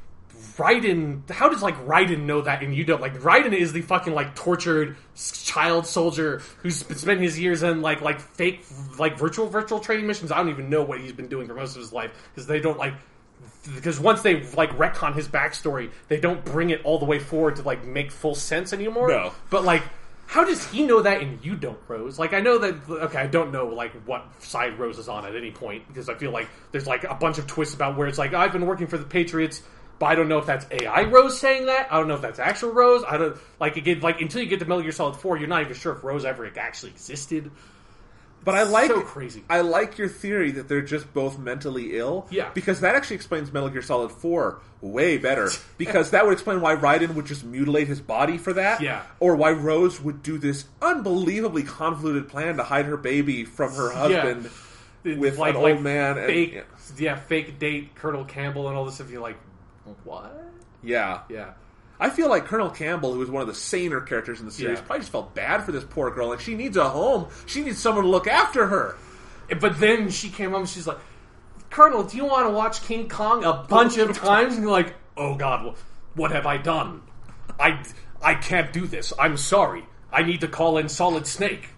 Raiden, how does, like, Raiden know that and you don't? Like, Raiden is the fucking, like, tortured child soldier who's spent his years in, like, like fake, like, virtual, virtual training missions. I don't even know what he's been doing for most of his life, because they don't, like, because once they, like, retcon his backstory, they don't bring it all the way forward to, like, make full sense anymore. No. But, like, how does he know that and you don't, Rose? Like, I know that, okay, I don't know, like, what side Rose is on at any point, because I feel like there's, like, a bunch of twists about where it's like, I've been working for the Patriots, but I don't know if that's A I Rose saying that. I don't know if that's actual Rose. I don't, like, again, like, until you get to Metal Gear Solid four, you're not even sure if Rose ever actually existed. But I like so crazy. I like your theory that they're just both mentally ill. Yeah. Because that actually explains Metal Gear Solid four way better. Because that would explain why Raiden would just mutilate his body for that. Yeah. Or why Rose would do this unbelievably convoluted plan to hide her baby from her husband yeah. with like, an like old man. Fake, and, yeah. yeah, fake date Colonel Campbell and all this stuff. You're like, what? Yeah. Yeah. I feel like Colonel Campbell, who was one of the saner characters in the series, yeah. probably just felt bad for this poor girl. Like, she needs a home. She needs someone to look after her. But then she came home and she's like, Colonel, do you want to watch King Kong a bunch of times? And you're like, oh God, what have I done? I, I can't do this. I'm sorry. I need to call in Solid Snake.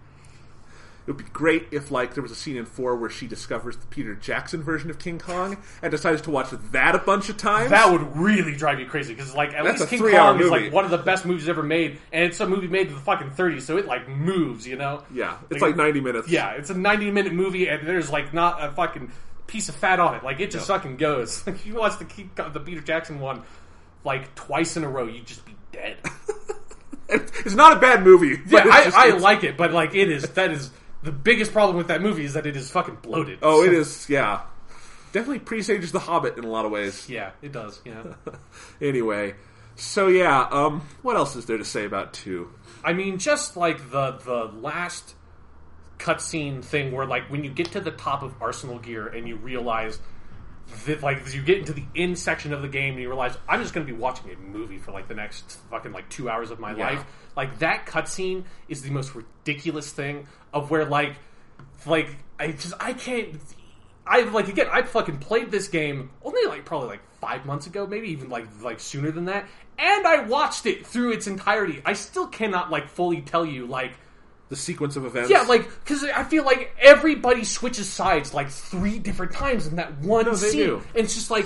It would be great if, like, there was a scene in four where she discovers the Peter Jackson version of King Kong and decides to watch that a bunch of times. That would really drive you crazy, because, like, at That's least King Kong movie. is, like, one of the best movies ever made, and it's a movie made in the fucking thirties, so it, like, moves, you know? Yeah, it's like, like ninety minutes. Yeah, it's a ninety-minute movie, and there's, like, not a fucking piece of fat on it. Like, it just no. fucking goes. If you watch the, King, the Peter Jackson one, like, twice in a row, you'd just be dead. It's not a bad movie. Yeah, I, just, I like it, but, like, it is, that is... The biggest problem with that movie is that it is fucking bloated. Oh, so. It is, yeah. Definitely presages The Hobbit in a lot of ways. Yeah, it does, yeah. Anyway, so yeah, um, what else is there to say about two? I mean, just like the the last cutscene thing where, like, when you get to the top of Arsenal Gear and you realize that, like, as you get into the end section of the game and you realize, I'm just going to be watching a movie for, like, the next fucking, like, two hours of my yeah. life. Like, that cutscene is the most ridiculous thing of where, like, like, I just, I can't, I, like, again, I fucking played this game only, like, probably, like, five months ago, maybe even, like, like, sooner than that, and I watched it through its entirety. I still cannot, like, fully tell you, like, the sequence of events. Yeah, like, because I feel like everybody switches sides, like, three different times in that one no, they scene. do. And it's just, like,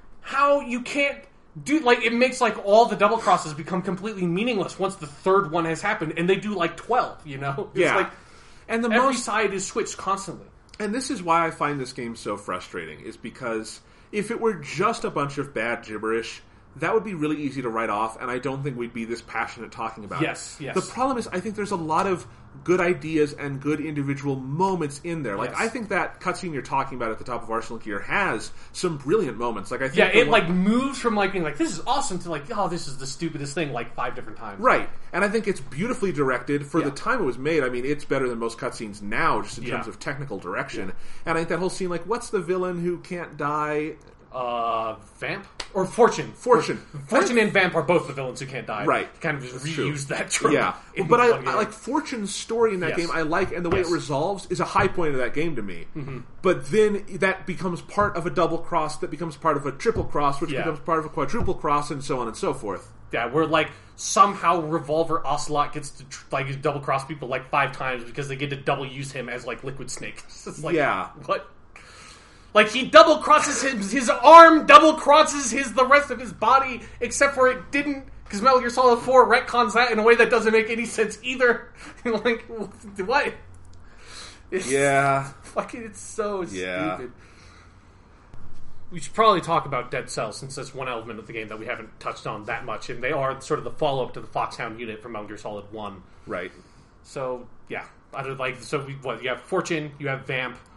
how you can't do, like, it makes, like, all the double crosses become completely meaningless once the third one has happened, and they do, like, twelve, you know? It's yeah. like, and the every most, side is switched constantly. And this is why I find this game so frustrating, is because if it were just a bunch of bad gibberish, that would be really easy to write off, and I don't think we'd be this passionate talking about yes, it. Yes, yes. The problem is, I think there's a lot of good ideas and good individual moments in there. Like, yes. I think that cutscene you're talking about at the top of Arsenal Gear has some brilliant moments. Like, I think yeah, it, one... like, moves from, like, being like, this is awesome to, like, oh, this is the stupidest thing, like, five different times. Right. And I think it's beautifully directed. For yeah. the time it was made, I mean, it's better than most cutscenes now, just in yeah. terms of technical direction. Yeah. And I think that whole scene, like, what's the villain who can't die... Uh, Vamp? Or Fortune. Fortune. Fortune and Vamp are both the villains who can't die. Right. Kind of just That's reuse true. that trope. Yeah. But I, I like Fortune's story in that yes. game, I like, and the way yes. it resolves is a high point of that game to me. Mm-hmm. But then that becomes part of a double cross, that becomes part of a triple cross, which yeah. becomes part of a quadruple cross, and so on and so forth. Yeah, where, like, somehow Revolver Ocelot gets to, like, double cross people, like, five times because they get to double use him as, like, Liquid Snake. It's like, yeah. What? Like, he double crosses his, his arm, double crosses his the rest of his body, except for it didn't, because Metal Gear Solid four retcons that in a way that doesn't make any sense either. Like, what? It's, yeah. Fucking, it's so yeah. stupid. We should probably talk about Dead Cells, since that's one element of the game that we haven't touched on that much, and they are sort of the follow-up to the Foxhound unit from Metal Gear Solid one. Right. So, yeah. I don't, like, so, we, what, you have Fortune, you have Vamp,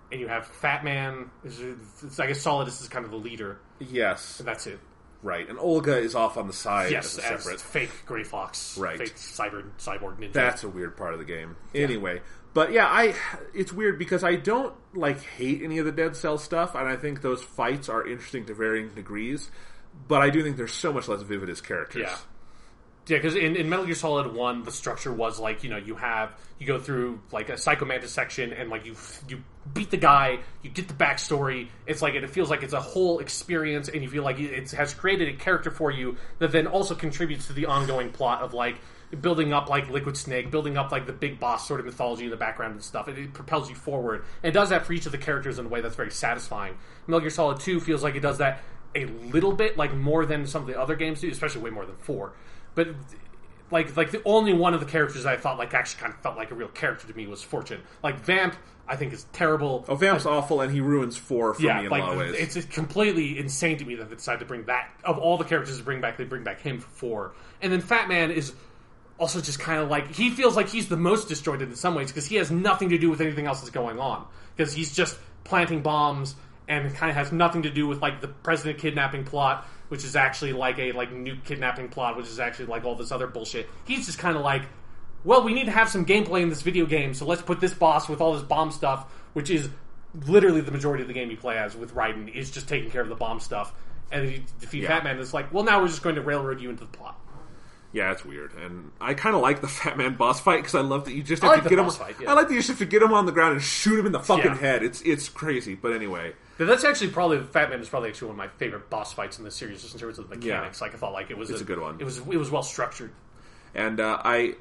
and you have Fat Man. Is, it's, I guess Solidus is kind of the leader. Yes. And that's it. Right. And Olga is off on the side Yes, as a as separate. fake Grey Fox. Right. Fake cyber, cyborg ninja. That's a weird part of the game. Anyway. But yeah, I it's weird because I don't like hate any of the Dead Cell stuff, and I think those fights are interesting to varying degrees, but I do think they're so much less vivid as characters. Yeah. Yeah, because in, in Metal Gear Solid one, the structure was like, you know, you have, you go through like a Psycho Mantis section, and like you you beat the guy, you get the backstory, it's like, it feels like it's a whole experience, and you feel like it has created a character for you that then also contributes to the ongoing plot of like, building up like Liquid Snake, building up like the big boss sort of mythology in the background and stuff. It, it propels you forward, and it does that for each of the characters in a way that's very satisfying. Metal Gear Solid two feels like it does that a little bit, like more than some of the other games do, especially way more than four. But like like the only one of the characters I thought like actually kind of felt like a real character to me was Fortune. Like Vamp, I think is terrible. Oh, Vamp's like, awful, and he ruins four for yeah, me in like, a lot of ways. It's just completely insane to me that they decided to bring that, of all the characters to bring back, they bring back him for four. And then Fat Man is also just kind of like, he feels like he's the most disjointed in some ways, because he has nothing to do with anything else that's going on. Because he's just planting bombs, and it kind of has nothing to do with like the president kidnapping plot, which is actually like a like nuke kidnapping plot, which is actually like all this other bullshit. He's just kind of like, well, we need to have some gameplay in this video game, so let's put this boss with all this bomb stuff, which is literally the majority of the game you play as with Raiden, is just taking care of the bomb stuff. And you defeat Yeah. Fat Man, it's like, well, now we're just going to railroad you into the plot. Yeah, it's weird, and I kind of like the Fat Man boss fight because I love that you just I have like to the get him. boss fight, yeah. I like that you just have to get him on the ground and shoot him in the fucking Yeah. head. It's it's crazy, but anyway. But that's actually probably, Fat Man is probably actually one of my favorite boss fights in this series, just in terms of the mechanics. Yeah. Like I thought, like it was It's a good one. It was it was well structured. And uh, I,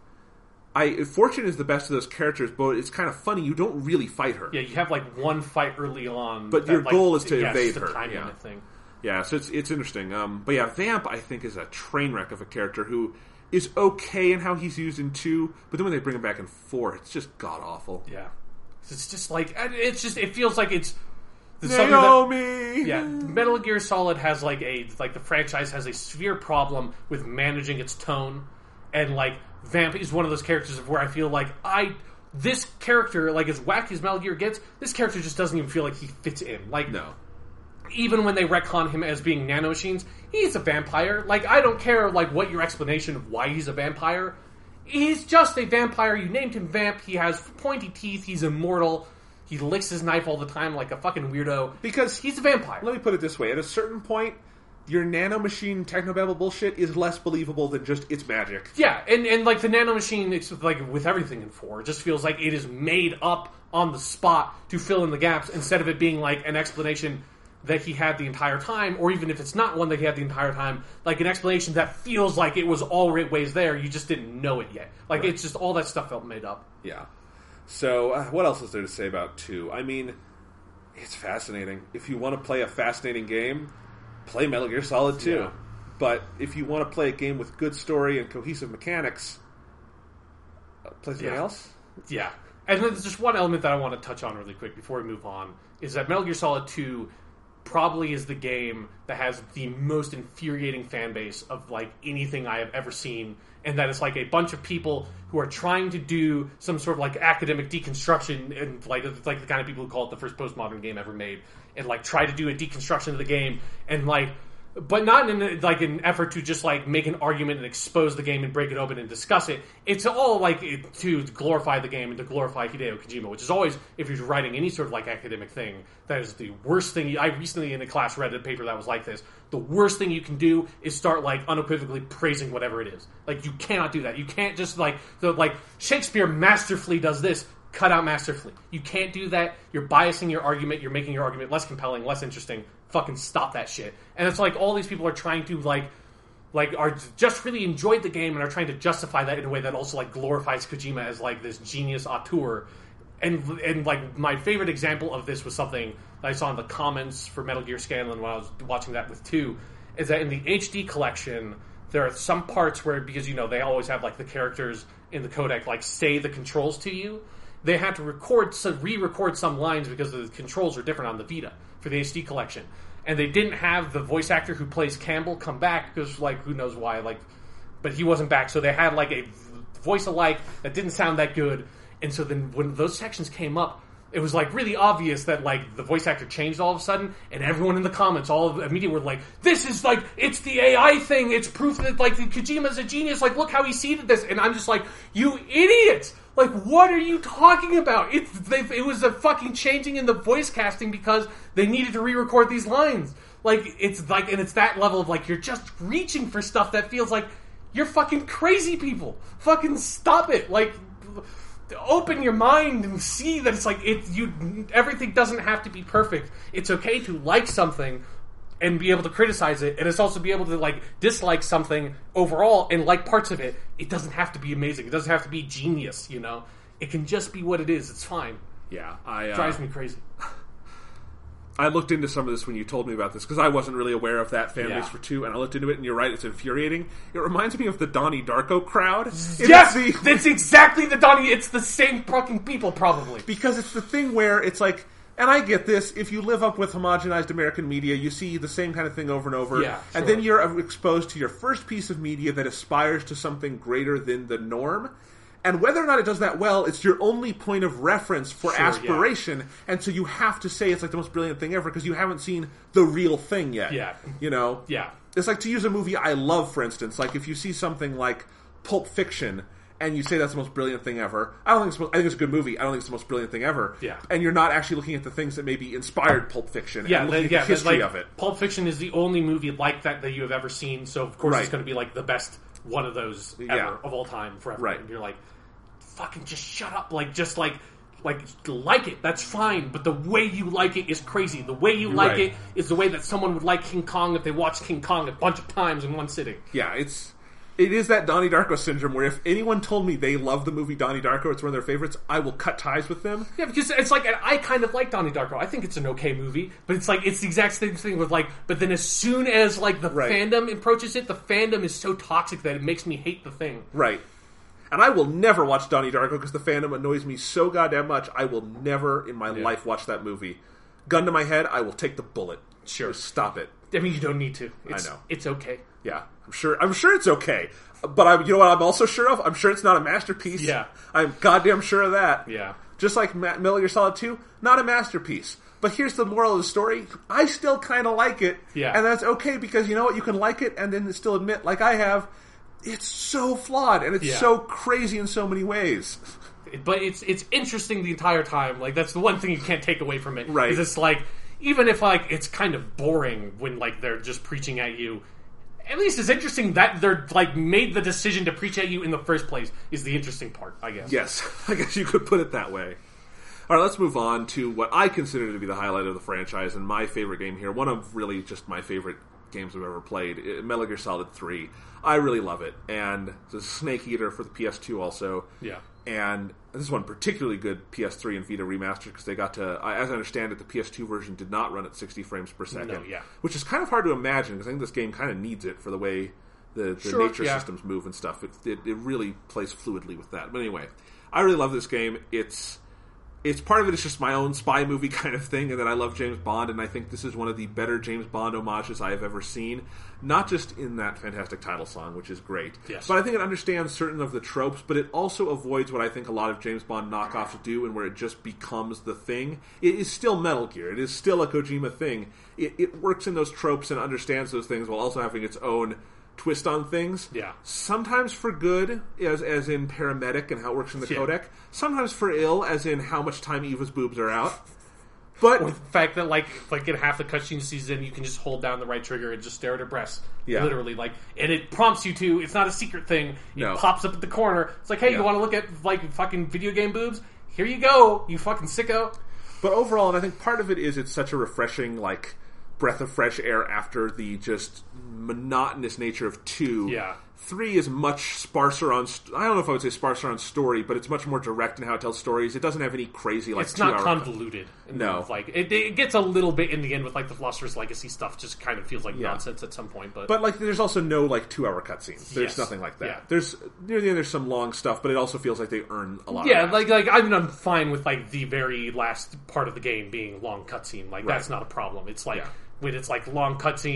I Fortune is the best of those characters, but it's kind of funny. You don't really fight her. Yeah, you have like one fight early on, But that, your like, goal is to yeah, evade it's the her, time yeah. limit thing. Yeah, so it's it's interesting. Um, but yeah, Vamp I think is a train wreck of a character who is okay in how he's used in two, but then when they bring him back in four, it's just god awful. Yeah, it's just like it's just it feels like it's something that, Naomi. yeah, Metal Gear Solid has like a like the franchise has a severe problem with managing its tone, and like Vamp is one of those characters of where I feel like I this character, like as wacky as Metal Gear gets, this character just doesn't even feel like he fits in. Like No. Even when they retcon him as being nanomachines, he's a vampire. Like, I don't care, like, what your explanation of why he's a vampire. He's just a vampire. You named him Vamp. He has pointy teeth. He's immortal. He licks his knife all the time like a fucking weirdo. Because He's a vampire. let me put it this way: at a certain point, your nanomachine technobabble bullshit is less believable than just it's magic. Yeah, and, and like, the nanomachine, it's like, with everything in four, it just feels like it is made up on the spot to fill in the gaps, instead of it being, like, an explanation that he had the entire time, or even if it's not one that he had the entire time, like an explanation that feels like it was always there, you just didn't know it yet. Like, Right. it's just, all that stuff felt made up. Yeah. So, uh, what else is there to say about two? I mean, it's fascinating. If you want to play a fascinating game, play Metal Gear Solid two. Yeah. But if you want to play a game with good story and cohesive mechanics, uh, play something Yeah. else? Yeah. And then there's just one element that I want to touch on really quick before we move on, is that Metal Gear Solid two probably is the game that has the most infuriating fan base of like anything I have ever seen, and that is like a bunch of people who are trying to do some sort of like academic deconstruction, and like it's like the kind of people who call it the first postmodern game ever made, and like try to do a deconstruction of the game, and like but not in a, like an effort to just like make an argument and expose the game and break it open and discuss it. It's all like it, to glorify the game and to glorify Hideo Kojima, which is always, if you're writing any sort of like academic thing, that is the worst thing. You, I recently in a class read a paper that was like this. The worst thing you can do is start like unequivocally praising whatever it is. Like you cannot do that. You can't just like the like Shakespeare masterfully does this. Cut out masterfully. You can't do that. You're biasing your argument. You're making your argument less compelling, less interesting. Fucking stop that shit. And it's like all these people are trying to like, like are just really enjoyed the game and are trying to justify that in a way that also like glorifies Kojima as like this genius auteur. And and like my favorite example of this was something that I saw in the comments for Metal Gear Scanlan when I was watching that with two, is that in the H D collection there are some parts where, because you know they always have like the characters in the codec like say the controls to you. They had to record, some, re-record some lines because the controls are different on the Vita for the H D collection, and they didn't have the voice actor who plays Campbell come back because, like, who knows why, like, but he wasn't back, so they had like a voice alike that didn't sound that good, and so then when those sections came up, it was like really obvious that like the voice actor changed all of a sudden, and everyone in the comments all of immediately were like, "This is like it's the A I thing. It's proof that like Kojima's a genius. Like look how he seeded this." And I'm just like, "You idiots! Like what are you talking about? It they, it was a fucking changing in the voice casting because they needed to re-record these lines. Like it's like and it's that level of like you're just reaching for stuff that feels like you're fucking crazy people. Fucking stop it! Like." Open your mind and see that it's like it. You everything doesn't have to be perfect. It's okay to like something and be able to criticize it, and it's also be able to like dislike something overall and like parts of it. It doesn't have to be amazing. It doesn't have to be genius. You know, it can just be what it is. It's fine. Yeah, I uh, drives me crazy. I looked into some of this when you told me about this, because I wasn't really aware of that fan Yeah. base for two, and I looked into it, and you're right, it's infuriating. It reminds me of the Donnie Darko crowd. It's Yes! the- That's exactly the Donnie... It's the same fucking people, probably. Because it's the thing where it's like, and I get this, if you live up with homogenized American media, you see the same kind of thing over and over, Yeah, and sure. then you're exposed to your first piece of media that aspires to something greater than the norm. And whether or not it does that well, it's your only point of reference for Sure, aspiration, and so you have to say it's like the most brilliant thing ever because you haven't seen the real thing yet. Yeah. You know? Yeah. It's like, to use a movie I love, for instance, like if you see something like Pulp Fiction and you say that's the most brilliant thing ever, I don't think it's, I think it's a good movie, I don't think it's the most brilliant thing ever. Yeah. And you're not actually looking at the things that maybe inspired Pulp Fiction Yeah, and looking the, at yeah, the history like, of it. Pulp Fiction is the only movie like that that you have ever seen, so of course Right. it's going to be like the best one of those ever Yeah. of all time forever. Right. And you're like, fucking just shut up. Like, just like, like, like it. That's fine. But the way you like it is crazy. The way you like Right. it is the way that someone would like King Kong if they watched King Kong a bunch of times in one sitting. Yeah, it's... It is that Donnie Darko syndrome where if anyone told me they love the movie Donnie Darko, it's one of their favorites, I will cut ties with them. Yeah, because it's like, and I kind of like Donnie Darko. I think it's an okay movie, but it's like, it's the exact same thing with like, but then as soon as like the Right. fandom approaches it, the fandom is so toxic that it makes me hate the thing. Right. And I will never watch Donnie Darko because the fandom annoys me so goddamn much. I will never in my Yeah. life watch that movie. Gun to my head, I will take the bullet. Sure. Just stop it. I mean, you don't need to. It's, I know. It's okay. Yeah, I'm sure. I'm sure it's okay. But I, you know what? I'm also sure of. I'm sure it's not a masterpiece. Yeah. I'm goddamn sure of that. Yeah. Just like Ma- Metal Gear Solid two, not a masterpiece. But here's the moral of the story: I still kind of like it. Yeah. And that's okay because you know what? You can like it and then still admit, like I have, it's so flawed and it's Yeah. so crazy in so many ways. But it's it's interesting the entire time. Like, that's the one thing you can't take away from it. Right. Is it's like, even if like it's kind of boring when like they're just preaching at you, at least it's interesting that they're like made the decision to preach at you in the first place is the interesting part, I guess. Yes, I guess you could put it that way. All right, let's move on to what I consider to be the highlight of the franchise and my favorite game here. One of really just my favorite games I've ever played, Metal Gear Solid three. I really love it, and it's a Snake Eater for the P S two also. Yeah. And this one particularly good P S three and Vita remastered because they got to, as I understand it, the P S two version did not run at sixty frames per second. No, yeah. Which is kind of hard to imagine because I think this game kind of needs it for the way the, the Sure, nature yeah. systems move and stuff. It, it it really plays fluidly with that. But anyway, I really love this game. It's it's part of it is just my own spy movie kind of thing, and that I love James Bond, and I think this is one of the better James Bond homages I have ever seen. Not just in that fantastic title song, which is great, Yes. but I think it understands certain of the tropes, but it also avoids what I think a lot of James Bond knockoffs do, and where it just becomes the thing. It is still Metal Gear. It is still a Kojima thing. It, it works in those tropes and understands those things while also having its own twist on things. Yeah. Sometimes for good, as as in Paramedic and how it works in the Yeah. codec. Sometimes for ill, as in how much time Eva's boobs are out. But Or the fact that like like in half the cutscene season you can just hold down the right trigger and just stare at her breasts. Yeah. Literally, like, and it prompts you to. It's not a secret thing. It No. pops up at the corner. It's like, hey, Yeah. you want to look at like fucking video game boobs? Here you go, you fucking sicko. But overall, and I think part of it is it's such a refreshing, like, breath of fresh air after the just monotonous nature of two. Yeah. Three is much sparser on... St- I don't know if I would say sparser on story, but it's much more direct in how it tells stories. It doesn't have any crazy, like, It's not two-hour... convoluted. No. like it, it gets a little bit in the end with like the Philosopher's Legacy stuff. Just kind of feels like Yeah. nonsense at some point. But But, like, there's also no, like, two-hour cutscenes. There's Yes. nothing like that. Yeah. There's... Near the end, there's some long stuff, but it also feels like they earn a lot yeah, of that. like like I'm, I'm fine with like the very last part of the game being long cutscene. Like that's Right. not a problem. It's like Yeah. when it's like long cutscene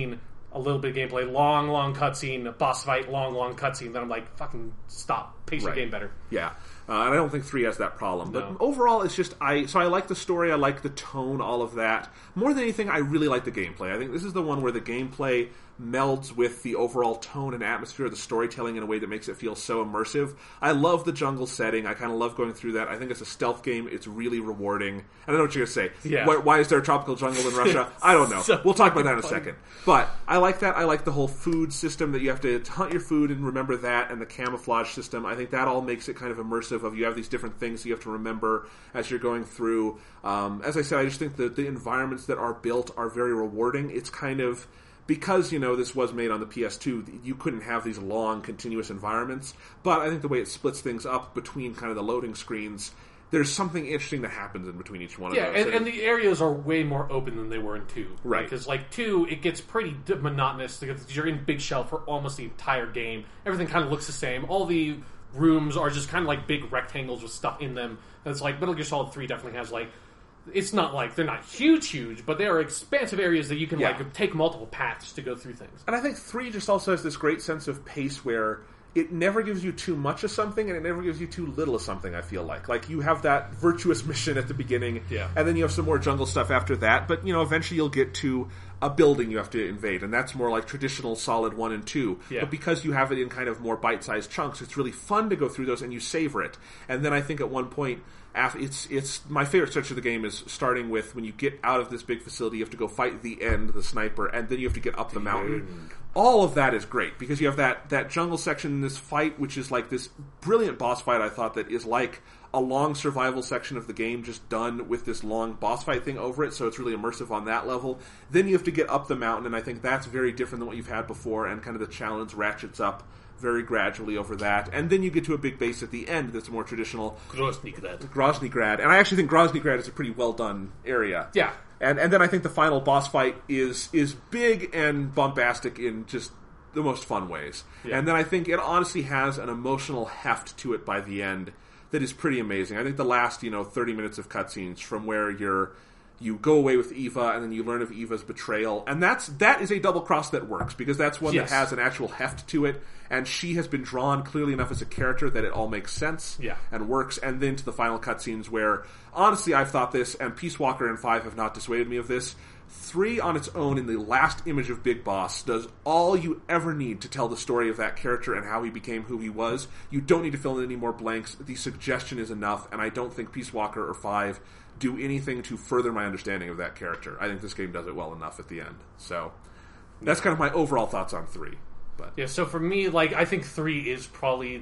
a little bit of gameplay, long, long cutscene, boss fight, long, long cutscene. Then I'm like, fucking stop, pace Right. your game better. Yeah. Uh, and I don't think three has that problem. But No. overall, it's just, I so I like the story, I like the tone, all of that. More than anything, I really like the gameplay. I think this is the one where the gameplay melds with the overall tone and atmosphere of the storytelling in a way that makes it feel so immersive. I love the jungle setting. I kind of love going through that. I think it's a stealth game. It's really rewarding. I don't know what you're going to say. Yeah. Why, why is there a tropical jungle in Russia? I don't know. So we'll talk about that in a funny. second. But I like that. I like the whole food system that you have to hunt your food and remember that, and the camouflage system. I think that all makes it kind of immersive of you have these different things you have to remember as you're going through. Um, as I said, I just think that the environments that are built are very rewarding. It's kind of... Because, you know, this was made on the P S two, you couldn't have these long, continuous environments. But I think the way it splits things up between kind of the loading screens, there's something interesting that happens in between each one Yeah, of those. and, and the areas are way more open than they were in two. Right. Because, like, two, it gets pretty d- monotonous because you're in big shell for almost the entire game. Everything kind of looks the same. All the rooms are just kind of like big rectangles with stuff in them. And it's like Metal Gear Solid three definitely has, like... It's not like they're not huge, huge, but they are expansive areas that you can Yeah. like take multiple paths to go through things. And I think three just also has this great sense of pace where it never gives you too much of something and it never gives you too little of something, I feel like. Like, you have that virtuous mission at the beginning, Yeah. and then you have some more jungle stuff after that, but, you know, eventually you'll get to a building you have to invade, and that's more like traditional Solid one and two. Yeah. But because you have it in kind of more bite-sized chunks, it's really fun to go through those, and you savor it. And then I think at one point... It's it's my favorite stretch of the game is starting with when you get out of this big facility, you have to go fight the end, the sniper, and then you have to get up the mountain. All of that is great because you have that, that jungle section in this fight, which is like this brilliant boss fight. I thought that is like a long survival section of the game, just done with this long boss fight thing over it. So it's really immersive on that level. Then you have to get up the mountain, and I think that's very different than what you've had before, and kind of the challenge ratchets up very gradually over that. And then you get to a big base at the end that's more traditional. Groznygrad. Groznygrad. And I actually think Groznygrad is a pretty well done area. Yeah. And and then I think the final boss fight is is big and bombastic in just the most fun ways. Yeah. And then I think it honestly has an emotional heft to it by the end that is pretty amazing. I think the last, you know, thirty minutes of cutscenes from where you're you go away with Eva, and then you learn of Eva's betrayal. And that's that is a double cross that works, because that's one Yes. that has an actual heft to it, and she has been drawn clearly enough as a character that it all makes sense Yeah. and works. And then to the final cutscenes where, honestly, I've thought this, and Peace Walker and five have not dissuaded me of this, three on its own in the last image of Big Boss does all you ever need to tell the story of that character and how he became who he was. You don't need to fill in any more blanks. The suggestion is enough, and I don't think Peace Walker or five do anything to further my understanding of that character. I think this game does it well enough at the end. So that's kind of my overall thoughts on three. But Yeah, so for me, like, I think three is probably,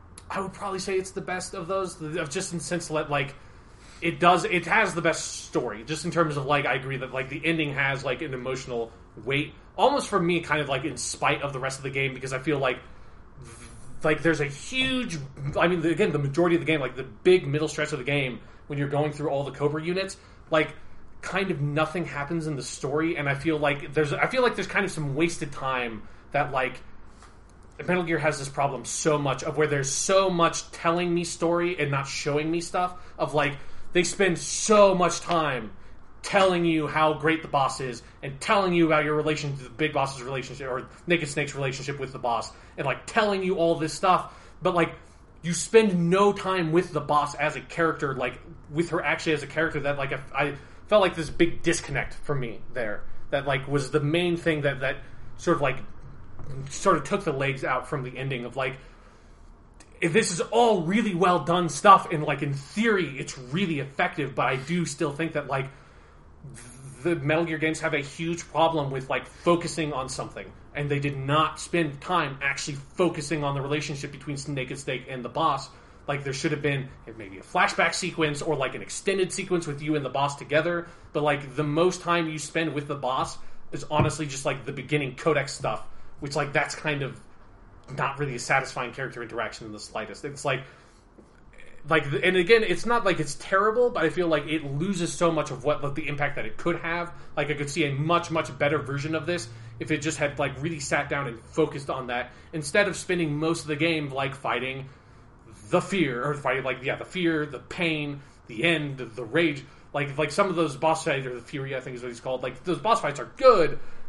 I would probably say it's the best of those, of just in the sense that, like, it does, it has the best story, just in terms of, like, I agree that, like, the ending has, like, an emotional weight, almost for me, kind of, like, in spite of the rest of the game, because I feel like, like, there's a huge, I mean, again, the majority of the game, like, the big middle stretch of the game, when you're going through all the Cobra units, like, kind of nothing happens in the story, and I feel like there's, I feel like there's kind of some wasted time that, like, Metal Gear has this problem so much of where there's so much telling me story and not showing me stuff, of, like, they spend so much time telling you how great the boss is and telling you about your relation to the Big Boss's relationship or Naked Snake's relationship with the boss, and, like, telling you all this stuff, but, like, you spend no time with the boss as a character, like, with her actually as a character, that, like, I, I felt like this big disconnect for me there. That, like, was the main thing that, that sort of, like, sort of took the legs out from the ending of, like, if this is all really well done stuff, and, like, in theory, it's really effective, but I do still think that, like, the Metal Gear games have a huge problem with, like, focusing on something, and they did not spend time actually focusing on the relationship between Naked Snake and the boss. Like, there should have been maybe a flashback sequence or, like, an extended sequence with you and the boss together, but, like, the most time you spend with the boss is honestly just, like, the beginning codex stuff, which, like, that's kind of not really a satisfying character interaction in the slightest. It's like, like, and again, it's not like it's terrible, but I feel like it loses so much of what, like, the impact that it could have. Like, I could see a much, much better version of this if it just had, like, really sat down and focused on that, instead of spending most of the game, like, fighting the fear, or fighting, like, yeah, the fear, the pain, the end, the rage. Like, like some of those boss fights, or the Fury, I think is what he's called, like, those boss fights are good,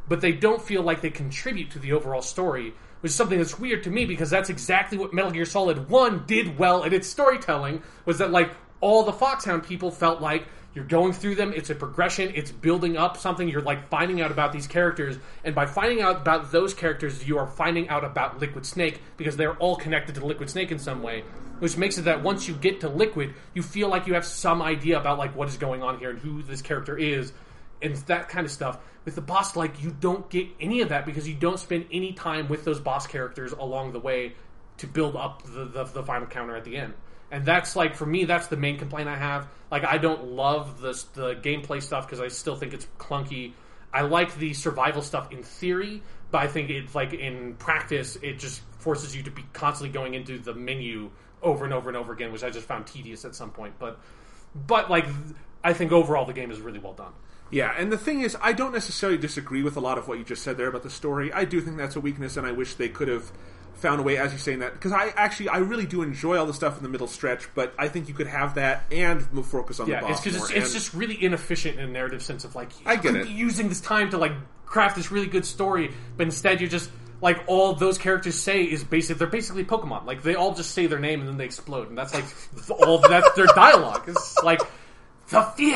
but they don't feel like they contribute to the overall story, which is something that's weird to me because that's exactly what Metal Gear Solid one did well in its storytelling, was that like all the Foxhound people felt like you're going through them, it's a progression, it's building up something, you're like finding out about these characters, and by finding out about those characters, you are finding out about Liquid Snake, because they're all connected to Liquid Snake in some way, which makes it that once you get to Liquid, you feel like you have some idea about like what is going on here and who this character is, and that kind of stuff. With the boss, like, you don't get any of that because you don't spend any time with those boss characters along the way to build up the, the, the final counter at the end. And that's, like, for me, that's the main complaint I have. Like, I don't love the, the gameplay stuff because I still think it's clunky. I like the survival stuff in theory, but I think it's, like, in practice, it just forces you to be constantly going into the menu over and over and over again, which I just found tedious at some point. But, but like, I think overall the game is really well done. Yeah, and the thing is, I don't necessarily disagree with a lot of what you just said there about the story. I do think that's a weakness, and I wish they could have found a way, as you're saying that, because I actually, I really do enjoy all the stuff in the middle stretch, but I think you could have that and focus on yeah, the boss it's, more. It's, it's just really inefficient in a narrative sense of, like, I get you it. could be using this time to, like, craft this really good story, but instead you're just, like, all those characters say is basic, they're basically Pokemon. Like, they all just say their name and then they explode, and that's, like, all, that's their dialogue. It's, like, the fear!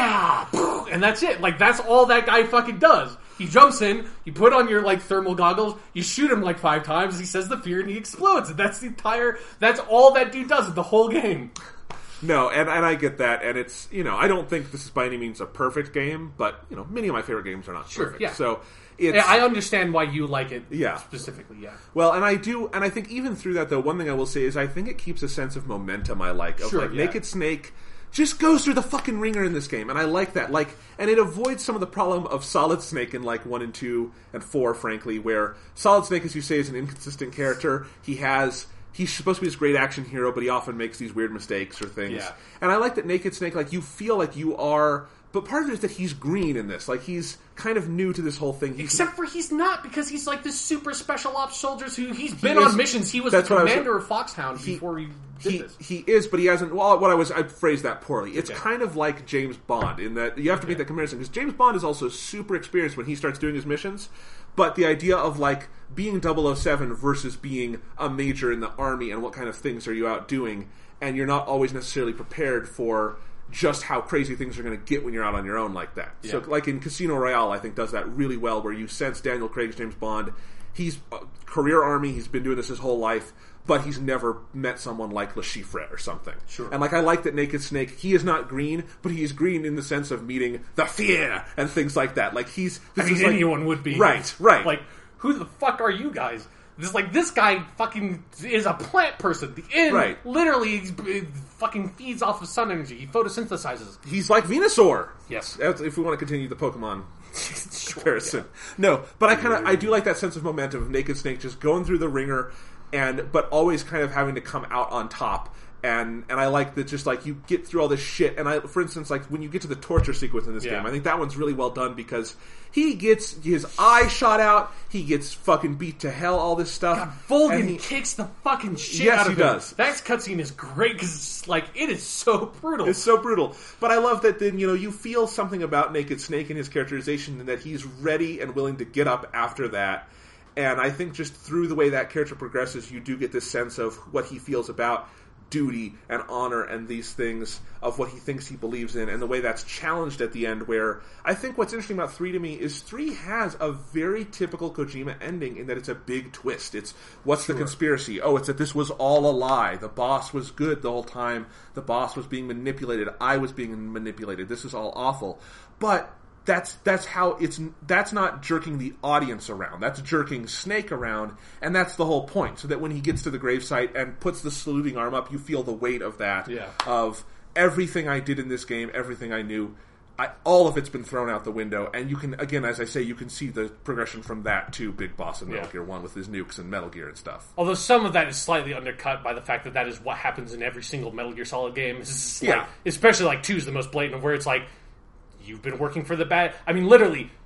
And that's it. Like, that's all that guy fucking does. He jumps in, you put on your, like, thermal goggles, you shoot him, like, five times, he says the fear, and he explodes. And that's the entire, that's all that dude does in the whole game. No, and, and I get that, and it's, you know, I don't think this is by any means a perfect game, but, you know, many of my favorite games are not Sure, perfect. yeah. So, it's... Yeah, I understand why you like it Yeah. specifically, yeah. Well, and I do, and I think even through that, though, one thing I will say is I think it keeps a sense of momentum I like. Of, Sure, like, yeah. Naked Snake just goes through the fucking ringer in this game, and I like that. Like, and it avoids some of the problem of Solid Snake in, like, one and two and four, frankly, where Solid Snake, as you say, is an inconsistent character. He has... He's supposed to be this great action hero, but he often makes these weird mistakes or things. Yeah. And I like that Naked Snake, like, you feel like you are... But part of it is that he's green in this. Like, he's kind of new to this whole thing. He's, Except for he's not, because he's like this super special ops soldier who he's been is- on missions. He was that's the what I was- commander of Foxhound before he did he, this. he is, but he hasn't... Well, what I was... I phrased that poorly. It's Okay. kind of like James Bond, in that you have to make that comparison, because James Bond is also super experienced when he starts doing his missions, but the idea of, like, being double oh seven versus being a major in the army and what kind of things are you out doing, and you're not always necessarily prepared for just how crazy things are going to get when you're out on your own like that. Yeah. So, like in Casino Royale, I think does that really well, where you sense Daniel Craig's James Bond. He's a career army, he's been doing this his whole life, but he's never met someone like Le Chiffre or something. Sure. And, like, I like that Naked Snake, he is not green, but he's green in the sense of meeting the fear and things like that. Like, he's... I This mean, is like, anyone would be. Right, right. Like, who the fuck are you guys? This like this guy fucking is a plant person. The inn Right. literally he's, uh, fucking feeds off of sun energy. He photosynthesizes. He's like Venusaur. Yes. That's, if we want to continue the Pokemon Sure, comparison. No, but I kind of I do like that sense of momentum of Naked Snake just going through the ringer, and but always kind of having to come out on top. And and I like that, just like you get through all this shit. And I, for instance, like when you get to the torture sequence in this Yeah. game, I think that one's really well done, because he gets his eye shot out, he gets fucking beat to hell, all this stuff. God, Volgan and he- kicks the fucking shit Yes, out of he him. does. That cutscene is great because like it is so brutal. It's so brutal. But I love that then, you know, you feel something about Naked Snake and his characterization, and that he's ready and willing to get up after that. And I think just through the way that character progresses, you do get this sense of what he feels about duty and honor and these things, of what he thinks he believes in, and the way that's challenged at the end, where I think what's interesting about three to me is three has a very typical Kojima ending in that it's a big twist. It's, what's the conspiracy? Oh, it's that this was all a lie. The boss was good the whole time. The boss was being manipulated. I was being manipulated. This is all awful. But That's that's how it's that's not jerking the audience around. That's jerking Snake around, and that's the whole point. So that when he gets to the gravesite and puts the saluting arm up, you feel the weight of that. Yeah. Of everything I did in this game, everything I knew, I, all of it's been thrown out the window. And you can, again, as I say, you can see the progression from that to Big Boss in Metal Yeah. Gear One with his nukes and Metal Gear and stuff. Although some of that is slightly undercut by the fact that that is what happens in every single Metal Gear Solid game. It's just like, Yeah. especially like two is the most blatant, where it's like, you've been working for the bad... I mean, literally,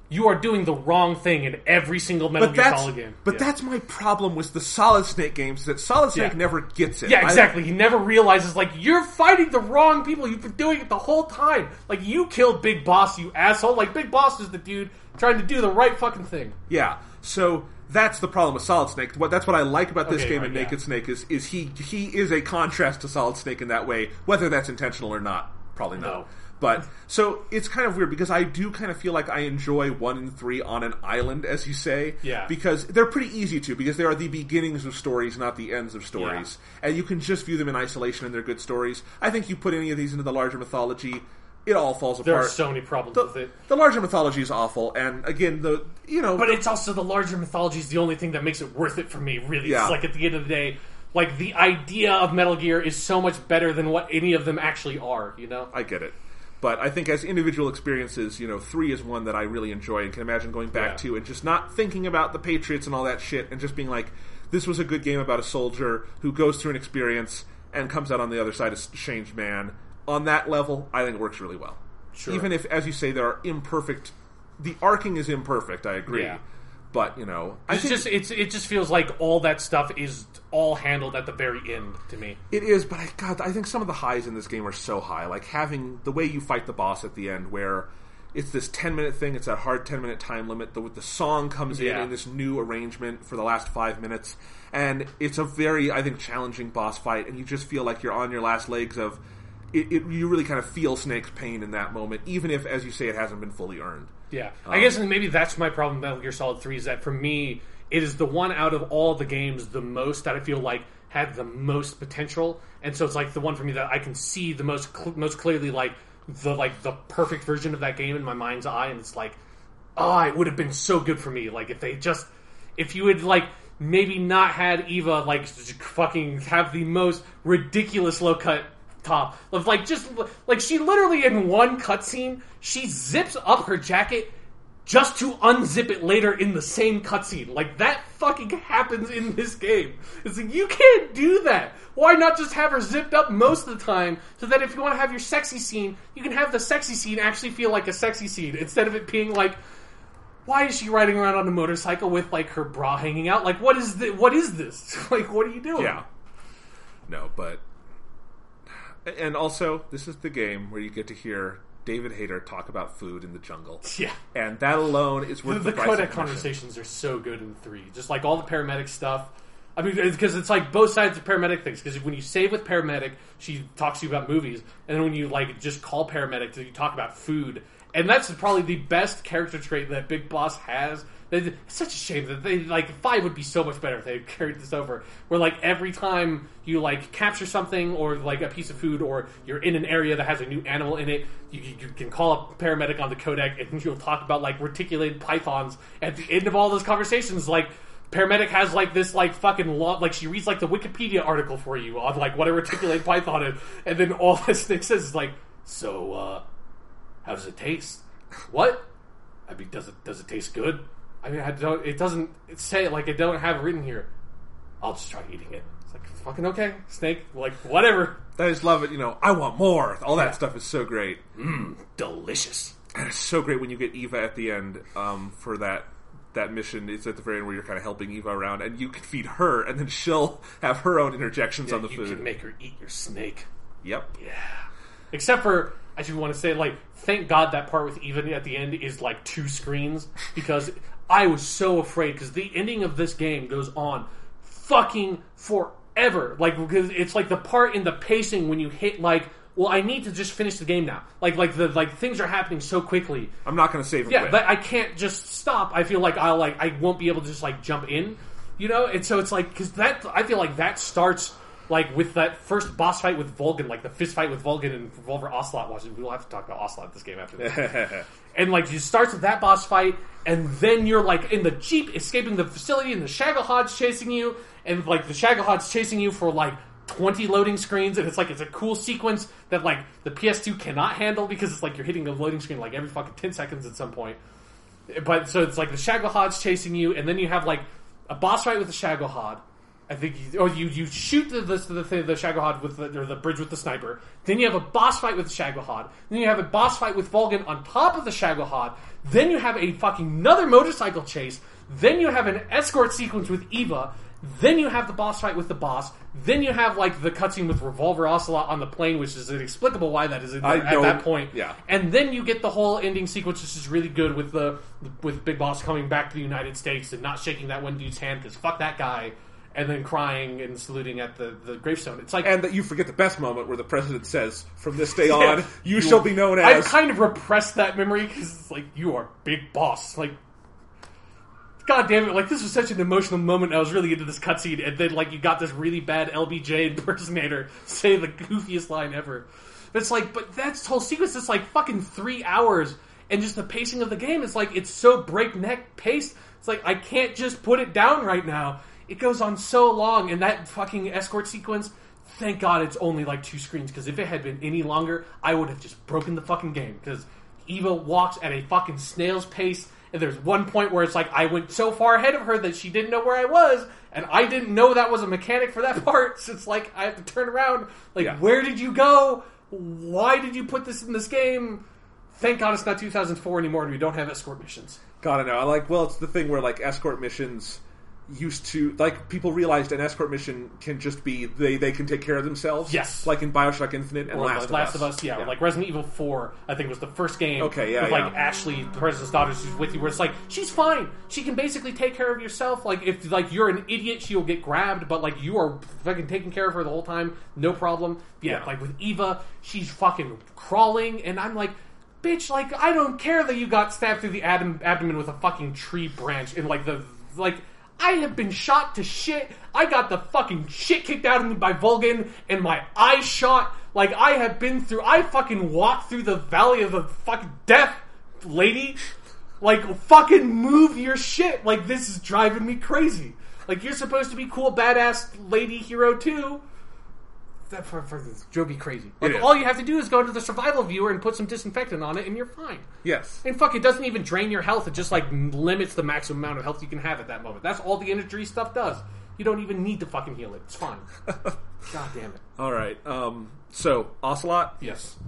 you are doing the wrong thing in every single Metal But Gear that's, Solid game. but Yeah. that's my problem with the Solid Snake games, is that Solid Snake Yeah. never gets it. Yeah, exactly. I, he never realizes, like, you're fighting the wrong people. You've been doing it the whole time. Like, you killed Big Boss, you asshole. Like, Big Boss is the dude trying to do the right fucking thing. yeah, so that's the problem with Solid Snake. What That's what I like about this Okay, game right, and Naked yeah. Snake is, is he he is a contrast to Solid Snake in that way, whether that's intentional or not. Probably not. No. But, so, it's kind of weird, because I do kind of feel like I enjoy one and three on an island, as you say. Yeah. Because they're pretty easy to, because they are the beginnings of stories, not the ends of stories. Yeah. And you can just view them in isolation, and they're good stories. I think you put any of these into the larger mythology, it all falls There apart. are so many problems the, with it. the larger mythology is awful, and again, the, you know... But it's also the larger mythology is the only thing that makes it worth it for me, really. Yeah. It's like, at the end of the day, like, the idea of Metal Gear is so much better than what any of them actually are, you know? I get it. But I think as individual experiences, you know, three is one that I really enjoy and can imagine going back Yeah. to and just not thinking about the Patriots and all that shit and just being like, this was a good game about a soldier who goes through an experience and comes out on the other side a changed man. On that level, I think it works really well. Sure. Even if, as you say, there are imperfect... The arcing is imperfect, I agree. Yeah. But, you know... I It's think just it's it just feels like all that stuff is all handled at the very end to me. it is, but I, God, I think some of the highs in this game are so high. Like having the way you fight the boss at the end, where it's this ten-minute thing, it's that hard ten-minute time limit. The, the song comes in Yeah. in this new arrangement for the last five minutes, and it's a very, I think, challenging boss fight, and you just feel like you're on your last legs of... It, it, you really kind of feel Snake's pain in that moment, even if, as you say, it hasn't been fully earned. Yeah, Um, I guess maybe that's my problem with Metal Gear Solid three, is that for me, it is the one out of all the games the most that I feel like had the most potential, and so it's like the one for me that I can see the most cl- most clearly, like the like the perfect version of that game in my mind's eye, and it's like, oh, it would have been so good for me, like if they just if you had like maybe not had Eva like just fucking have the most ridiculous low cut top of like just like she literally in one cutscene she zips up her jacket just to unzip it later in the same cutscene. Like that fucking happens in this game. It's like you can't do that. Why not just have her zipped up most of the time so that if you want to have your sexy scene, you can have the sexy scene actually feel like a sexy scene instead of it being like, why is she riding around on a motorcycle with like her bra hanging out? Like what is this? What is this? Like what are you doing? Yeah. No, but... And also, this is the game where you get to hear David Hayter talk about food in the jungle. Yeah. And that alone is worth The, the, the price of codec admission. conversations are so good in three. Just like all the paramedic stuff. I mean, because it's like both sides of paramedic things. Because when you save with paramedic, she talks to you about movies, and then when you like just call paramedic, you talk about food. And that's probably the best character trait that Big Boss has. It's such a shame that they like five would be so much better if they had carried this over. Where like every time you like capture something or like a piece of food or you're in an area that has a new animal in it, you, you can call a paramedic on the codec and you'll talk about like reticulated pythons. At the end of all those conversations, like paramedic has like this like fucking law, like she reads like the Wikipedia article for you on like what a reticulated python is, and then all this thing says is like, so uh, how does it taste? What? I mean, does it does it taste good? I mean, I don't. It doesn't say it like I don't have it written here. I'll just try eating it. It's like fucking okay, Snake. Like whatever. I just love it. You know, I want more. All that Yeah. stuff is so great. Mmm, delicious. And it's so great when you get Eva at the end um, for that that mission. It's at the very end where you're kind of helping Eva around, and you can feed her, and then she'll have her own interjections Yeah, on the you food. can make her eat your snake. Yep. Yeah. Except for, I just want to say, like, thank God that part with Eva at the end is like two screens because I was so afraid because the ending of this game goes on fucking forever. Like, because it's like the part in the pacing when you hit like, well, I need to just finish the game now. Like, like the like things are happening so quickly. I'm not going to save it. Yeah, quit. but I can't just stop. I feel like I'll like I won't be able to just like jump in, you know. And so it's like because that I feel like that starts like with that first boss fight with Vulcan, like the fist fight with Vulcan and Revolver Ocelot. Watching, we'll have to talk about Ocelot this game after this. And like it starts with that boss fight, and then you're like in the Jeep escaping the facility, and the Shagohod's chasing you, and like the Shagohod's chasing you for like twenty loading screens, and it's like it's a cool sequence that like the P S two cannot handle because it's like you're hitting a loading screen like every fucking ten seconds at some point. But so it's like the Shagohod's chasing you, and then you have like a boss fight with the Shagohod, I think you, oh, you you shoot the the the, the, the Shagohod with the, or the bridge with the sniper. Then you have a boss fight with the Shagohod. Then you have a boss fight with Volgin on top of the Shagohod. Then you have a fucking another motorcycle chase. Then you have an escort sequence with Eva. Then you have the boss fight with the boss. Then you have like the cutscene with Revolver Ocelot on the plane, which is inexplicable why that is in there at that point. Yeah. And then you get the whole ending sequence, which is really good with the with Big Boss coming back to the United States and not shaking that one dude's hand because fuck that guy. And then crying and saluting at the, the gravestone. It's like, and that you forget the best moment where the president says, "From this day on, you, you shall be known as." I've kind of repressed that memory because it's like, you are Big Boss. Like, God damn it! Like, this was such an emotional moment. I was really into this cutscene, and then like you got this really bad L B J impersonator say the goofiest line ever. But it's like, but that whole sequence is like fucking three hours, and just the pacing of the game is like it's so breakneck paced. It's like I can't just put it down right now. It goes on so long, and that fucking escort sequence, thank God it's only like two screens, because if it had been any longer, I would have just broken the fucking game, because Eva walks at a fucking snail's pace, and there's one point where it's like, I went so far ahead of her that she didn't know where I was, and I didn't know that was a mechanic for that part, so it's like, I have to turn around, like, yeah. Where did you go? Why did you put this in this game? Thank God it's not two thousand four anymore, and we don't have escort missions. God, I know. I like, well, it's the thing where, like, escort missions used to, like, people realized an escort mission can just be, they, they can take care of themselves. Yes. Like in Bioshock Infinite and or Last, Last of Us. Us. Yeah, yeah. like Resident Evil four, I think was the first game. Okay, yeah, with, yeah. like, Ashley, the president's daughter, who's with you, where it's like, she's fine. She can basically take care of yourself. Like, if, like, you're an idiot, she'll get grabbed, but, like, you are fucking taking care of her the whole time. No problem. Yeah, yeah. Like, with Eva, she's fucking crawling, and I'm like, bitch, like, I don't care that you got stabbed through the ab- abdomen with a fucking tree branch, and, like, the, like... I have been shot to shit. I got the fucking shit kicked out of me by Volgin, and my eye shot. Like, I have been through... I fucking walked through the valley of the fucking death, lady. Like, fucking move your shit. Like, this is driving me crazy. Like, you're supposed to be cool, badass lady hero, too. That for, for, drove me crazy. Like, all you have to do is go to the survival viewer and put some disinfectant on it, and you're fine. Yes. And fuck, it doesn't even drain your health. It just, like, limits the maximum amount of health you can have at that moment. That's all the imagery stuff does. You don't even need to fucking heal it. It's fine. God damn it. All right. Um, so, Ocelot? Yes.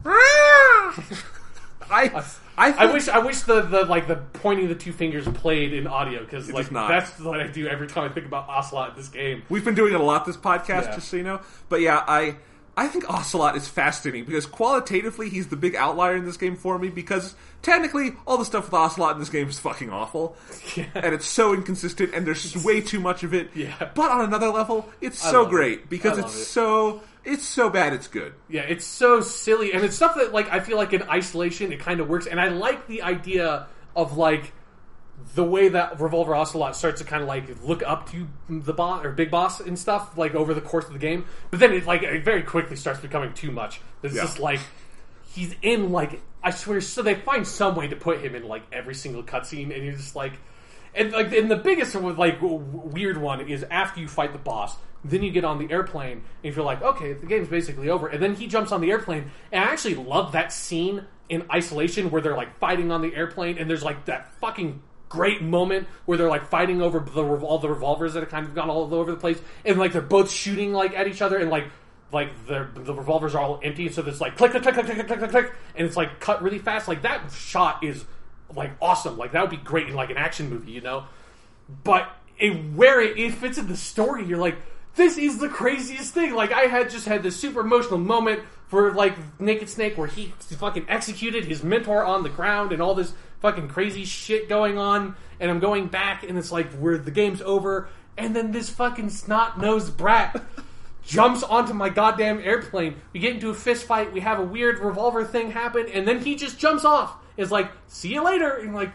I, I, I wish I wish the, the like the pointing the two fingers played in audio, because like that's what I do every time I think about Ocelot in this game. We've been doing it a lot this podcast, yeah. just so you know. But yeah, I I think Ocelot is fascinating because qualitatively he's the big outlier in this game for me, because technically all the stuff with Ocelot in this game is fucking awful. Yeah. And it's so inconsistent and there's just way too much of it. Yeah. But on another level, it's so great it. because it's it. so it's so bad it's good. Yeah, it's so silly, and it's stuff that like I feel like in isolation it kind of works, and I like the idea of like the way that Revolver Ocelot starts to kind of like look up to the boss or Big Boss and stuff like over the course of the game, but then it like it very quickly starts becoming too much. It's yeah. just like he's in like I swear, so they find some way to put him in like every single cutscene, and you're just like, and like and the biggest like weird one is after you fight the boss. Then you get on the airplane, and you feel like, okay, the game's basically over. And then he jumps on the airplane, and I actually love that scene in isolation where they're, like, fighting on the airplane, and there's, like, that fucking great moment where they're, like, fighting over the, all the revolvers that have kind of gone all over the place, and, like, they're both shooting, like, at each other, and, like, like the the revolvers are all empty, so there's, like, click, click, click, click, click, click, click, click, and it's, like, cut really fast. Like, that shot is, like, awesome. Like, that would be great in, like, an action movie, you know? But it, where it, it fits in the story, you're like, this is the craziest thing. Like, I had just had this super emotional moment for, like, Naked Snake where he fucking executed his mentor on the ground and all this fucking crazy shit going on. And I'm going back, and it's like, where the game's over. And then this fucking snot-nosed brat jumps onto my goddamn airplane. We get into a fist fight. We have a weird revolver thing happen. And then he just jumps off. It's like, see you later. And like,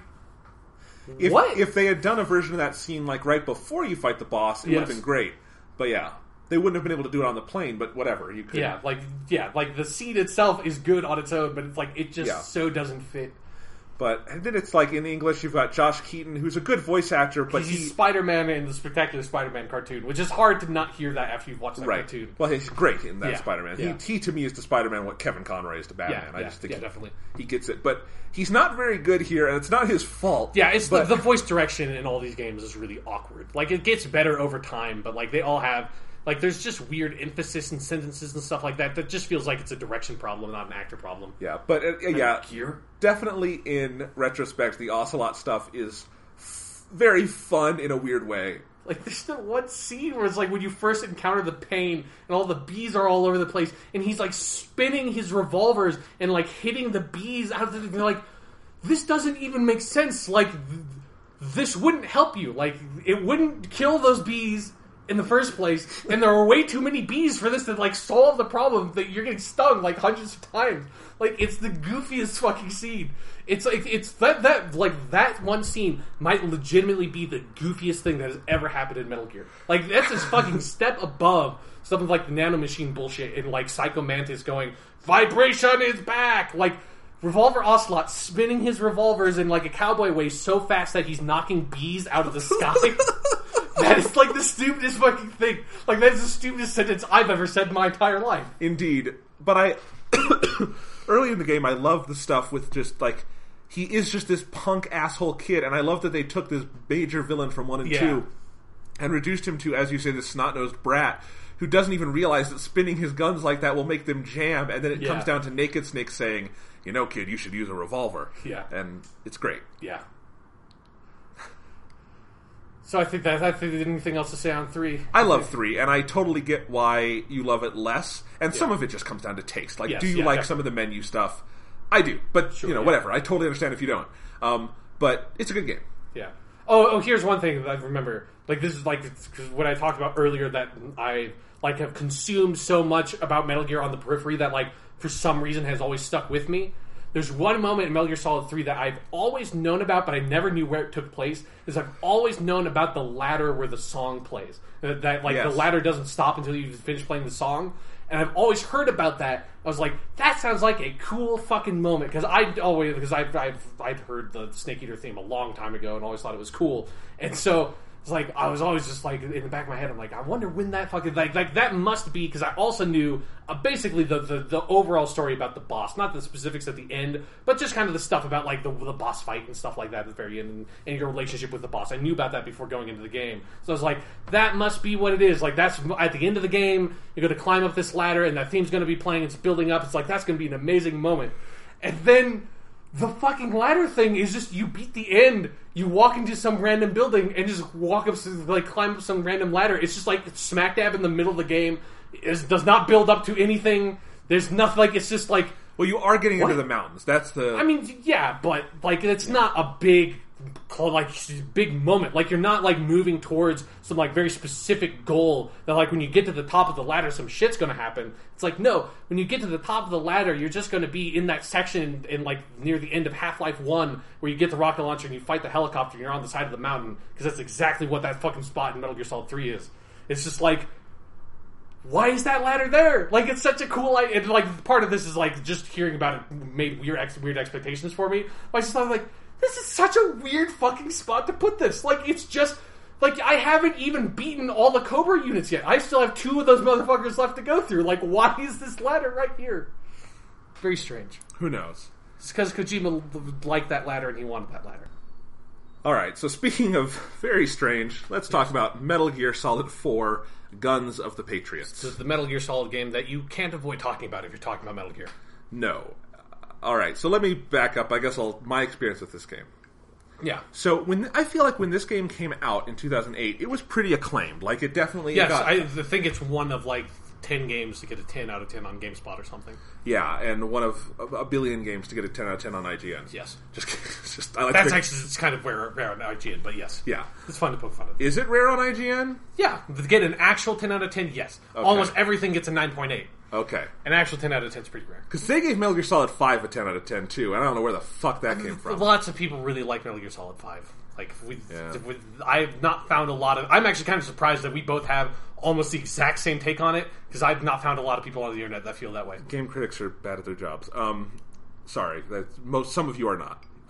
if, what? If they had done a version of that scene, like, right before you fight the boss, it yes. would have been great. But yeah, they wouldn't have been able to do it on the plane, but whatever. You could. Yeah, like, yeah, like, the scene itself is good on its own, but it's like, it just yeah. so doesn't fit But and then it's like in English you've got Josh Keaton, who's a good voice actor, but he's he, Spider-Man in the Spectacular Spider-Man cartoon, which is hard to not hear that after you've watched that right. cartoon. Well, he's great in that Yeah, Spider-Man. yeah. He, he to me is to Spider-Man what Kevin Conroy is to Batman. Yeah, I yeah, just think yeah, he, definitely. he gets it, but he's not very good here, and it's not his fault. Yeah, it's but, the, the voice direction in all these games is really awkward. Like, it gets better over time, but like they all have like there's just weird emphasis in sentences and stuff like that that just feels like it's a direction problem, not an actor problem. Yeah, but uh, yeah, Gear. definitely in retrospect, the Ocelot stuff is f- very fun in a weird way. Like, there's the one scene where it's like when you first encounter the pain and all the bees are all over the place, and he's like spinning his revolvers and like hitting the bees out of the. You're like, this doesn't even make sense. Like, th- this wouldn't help you. Like, it wouldn't kill those bees in the first place, and there are way too many bees for this to like solve the problem that you're getting stung like hundreds of times. Like, it's the goofiest fucking scene. It's like it's that that like that one scene might legitimately be the goofiest thing that has ever happened in Metal Gear. Like, that's a fucking step above something like the nanomachine bullshit and like Psycho Mantis going, vibration is back. Like, Revolver Ocelot spinning his revolvers in like a cowboy way so fast that he's knocking bees out of the sky. That is like the stupidest fucking thing. Like, that is the stupidest sentence I've ever said in my entire life. Indeed. But I... early in the game, I love the stuff with just, like... He is just this punk asshole kid, and I love that they took this major villain from one and Yeah. two and reduced him to, as you say, this snot-nosed brat who doesn't even realize that spinning his guns like that will make them jam, and then it Yeah. comes down to Naked Snake saying, you know, kid, you should use a revolver. Yeah. And it's great. Yeah. So I think that I think anything else to say on three? I love three, and I totally get why you love it less. And some Yeah. of it just comes down to taste. Like, Yes, do you yeah, like definitely. some of the menu stuff? I do, but Sure, you know, yeah. whatever. I totally understand if you don't. Um, but it's a good game. Yeah. Oh, oh, here's one thing that I remember. Like, this is like it's- 'cause what I talked about earlier, that I like have consumed so much about Metal Gear on the periphery that like for some reason has always stuck with me. There's one moment in Metal Gear Solid three that I've always known about, but I never knew where it took place. Is I've always known about the ladder where the song plays. That, that like Yes. the ladder doesn't stop until you finish playing the song. And I've always heard about that. I was like, that sounds like a cool fucking moment, because I always because I've, I've I'd heard the Snake Eater theme a long time ago and always thought it was cool. And so it's like I was always just like in the back of my head, I'm like, I wonder when that fucking like like that must be, because I also knew uh, basically the, the the overall story about the boss, not the specifics at the end, but just kind of the stuff about like the the boss fight and stuff like that at the very end, and, and your relationship with the boss. I knew about that before going into the game, so I was like, that must be what it is. Like, that's at the end of the game, you're going to climb up this ladder, and that theme's going to be playing. It's building up. It's like that's going to be an amazing moment, and then the fucking ladder thing is just, you beat the end, you walk into some random building and just walk up, like climb up some random ladder. It's just like it's smack dab in the middle of the game. It does not build up to anything. There's nothing, like, it's just like, Well, you are getting What? into the mountains. That's the. I mean, yeah, but like it's not a big, like big moment. Like, you're not like moving towards some like very specific goal that like when you get to the top of the ladder, some shit's gonna happen. It's like, no, when you get to the top of the ladder, you're just gonna be in that section in like near the end of Half-Life One where you get the rocket launcher and you fight the helicopter and you're on the side of the mountain, because that's exactly what that fucking spot in Metal Gear Solid three is. It's just like, why is that ladder there? Like, it's such a cool idea. And, like, part of this is, like, just hearing about it made weird ex- weird expectations for me. But I just thought, like, this is such a weird fucking spot to put this. Like, it's just, like, I haven't even beaten all the Cobra units yet. I still have two of those motherfuckers left to go through. Like, why is this ladder right here? Very strange. Who knows? It's because Kojima liked that ladder and he wanted that ladder. Alright, so speaking of very strange, let's talk about Metal Gear Solid four, Guns of the Patriots. This is the Metal Gear Solid game that you can't avoid talking about if you're talking about Metal Gear. No. Alright, so let me back up, I guess, I'll, my experience with this game. Yeah. So when I feel like when this game came out in two thousand eight, it was pretty acclaimed. Like, it definitely Yes, got... I think it's one of like ten games to get a ten out of ten on GameSpot or something. Yeah, and one of a billion games to get a ten out of ten on I G N. Yes. Just, it's just I like That's to- actually, it's kind of rare, rare on I G N, but yes. Yeah. It's fun to poke fun at. Is it rare on I G N? Yeah, to get an actual ten out of ten, yes. Okay. Almost everything gets a nine point eight. Okay. An actual ten out of ten is pretty rare. Because they gave Metal Gear Solid five a ten out of ten, too, and I don't know where the fuck that came from. Lots of people really like Metal Gear Solid five. Like, we, Yeah. we, I've not found a lot of... I'm actually kind of surprised that we both have almost the exact same take on it, because I've not found a lot of people on the internet that feel that way. Game critics are bad at their jobs. Um, sorry, that most some of you are not.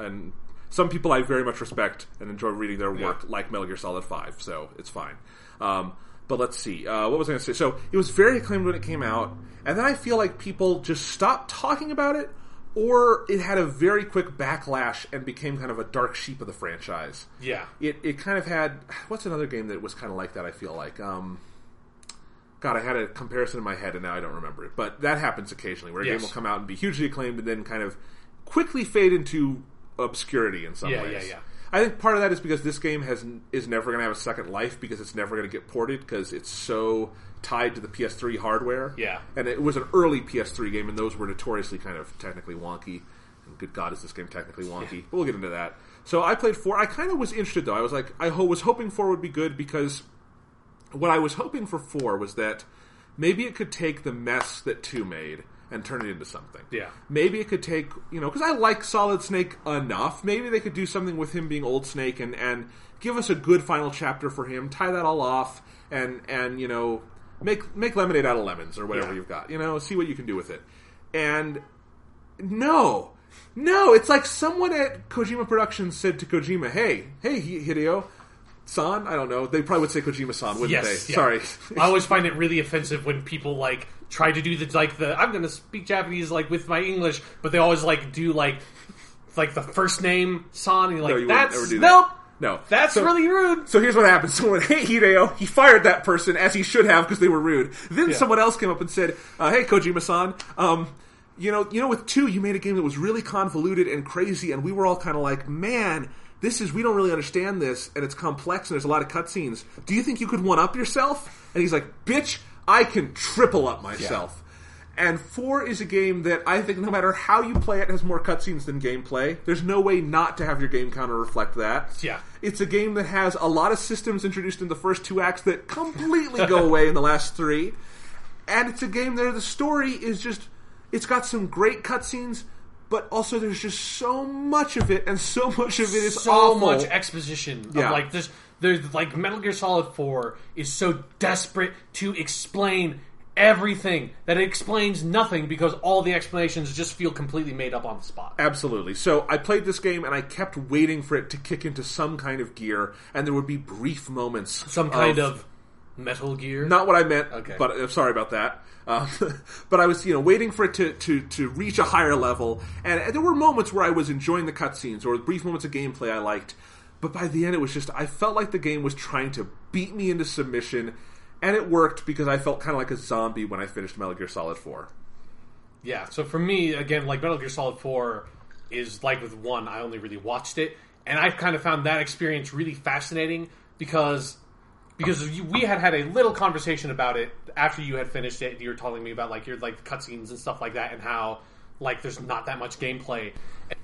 and some people I very much respect and enjoy reading their work, Yeah. like Metal Gear Solid five, so it's fine. Um, but let's see. Uh, what was I going to say? So it was very acclaimed when it came out, and then I feel like people just stopped talking about it, or it had a very quick backlash and became kind of a dark sheep of the franchise. Yeah. It it kind of had... What's another game that was kind of like that, I feel like? Um, God, I had a comparison in my head, and now I don't remember it. But that happens occasionally, where a Yes. game will come out and be hugely acclaimed, and then kind of quickly fade into obscurity in some Yeah, ways. yeah, yeah. I think part of that is because this game has is never going to have a second life because it's never going to get ported because it's so tied to the P S three hardware. Yeah. And it was an early P S three game, and those were notoriously kind of technically wonky. And good God, is this game technically wonky? Yeah. But we'll get into that. So I played four. I kind of was interested, though. I was like, I ho- was hoping four would be good because what I was hoping for four was that maybe it could take the mess that two made and turn it into something. Yeah. Maybe it could take, you know, because I like Solid Snake enough. Maybe they could do something with him being Old Snake and, and give us a good final chapter for him, tie that all off, and, and you know, make make lemonade out of lemons or whatever Yeah. you've got. You know, see what you can do with it. And no. No, it's like someone at Kojima Productions said to Kojima, hey, hey, Hideo, San? I don't know. They probably would say Kojima-san, wouldn't Yes, they? yeah. Sorry. I always find it really offensive when people like try to do the like the I'm going to speak Japanese like with my English, but they always like do like like the first name San, and you're like, No, you wouldn't that's ever do that. nope, No. that's So- really rude. So here's what happened. Someone, hey Hideo, he fired that person as he should have because they were rude. Then Yeah. someone else came up and said, uh, hey Kojima-san, um, you know, you know, with two, you made a game that was really convoluted and crazy, and we were all kind of like, man, this is, we don't really understand this, and it's complex, and there's a lot of cutscenes. Do you think you could one-up yourself? And he's like, bitch, I can triple up myself. And four is a game that I think no matter how you play it has more cutscenes than gameplay. There's no way not to have your game counter reflect that. Yeah. It's a game that has a lot of systems introduced in the first two acts that completely go away in the last three. And it's a game there the story is just... It's got some great cutscenes, but also there's just so much of it, and so much of it is so awful. much exposition. Of Yeah. like this, there's like Metal Gear Solid four is so desperate to explain everything that it explains nothing because all the explanations just feel completely made up on the spot. Absolutely. So I played this game, and I kept waiting for it to kick into some kind of gear, and there would be brief moments. Some kind of Metal Gear. Not what I meant, Okay. but I'm sorry about that. Um, but I was, you know, waiting for it to, to, to reach a higher level, and, and there were moments where I was enjoying the cutscenes or brief moments of gameplay I liked. But by the end, it was just I felt like the game was trying to beat me into submission, and it worked because I felt kind of like a zombie when I finished Metal Gear Solid four. Yeah, so for me, again, like Metal Gear Solid four is like with one, I only really watched it, and I've kind of found that experience really fascinating because because you, we had had a little conversation about it after you had finished it. You were telling me about like your like the cutscenes and stuff like that, and how like there's not that much gameplay.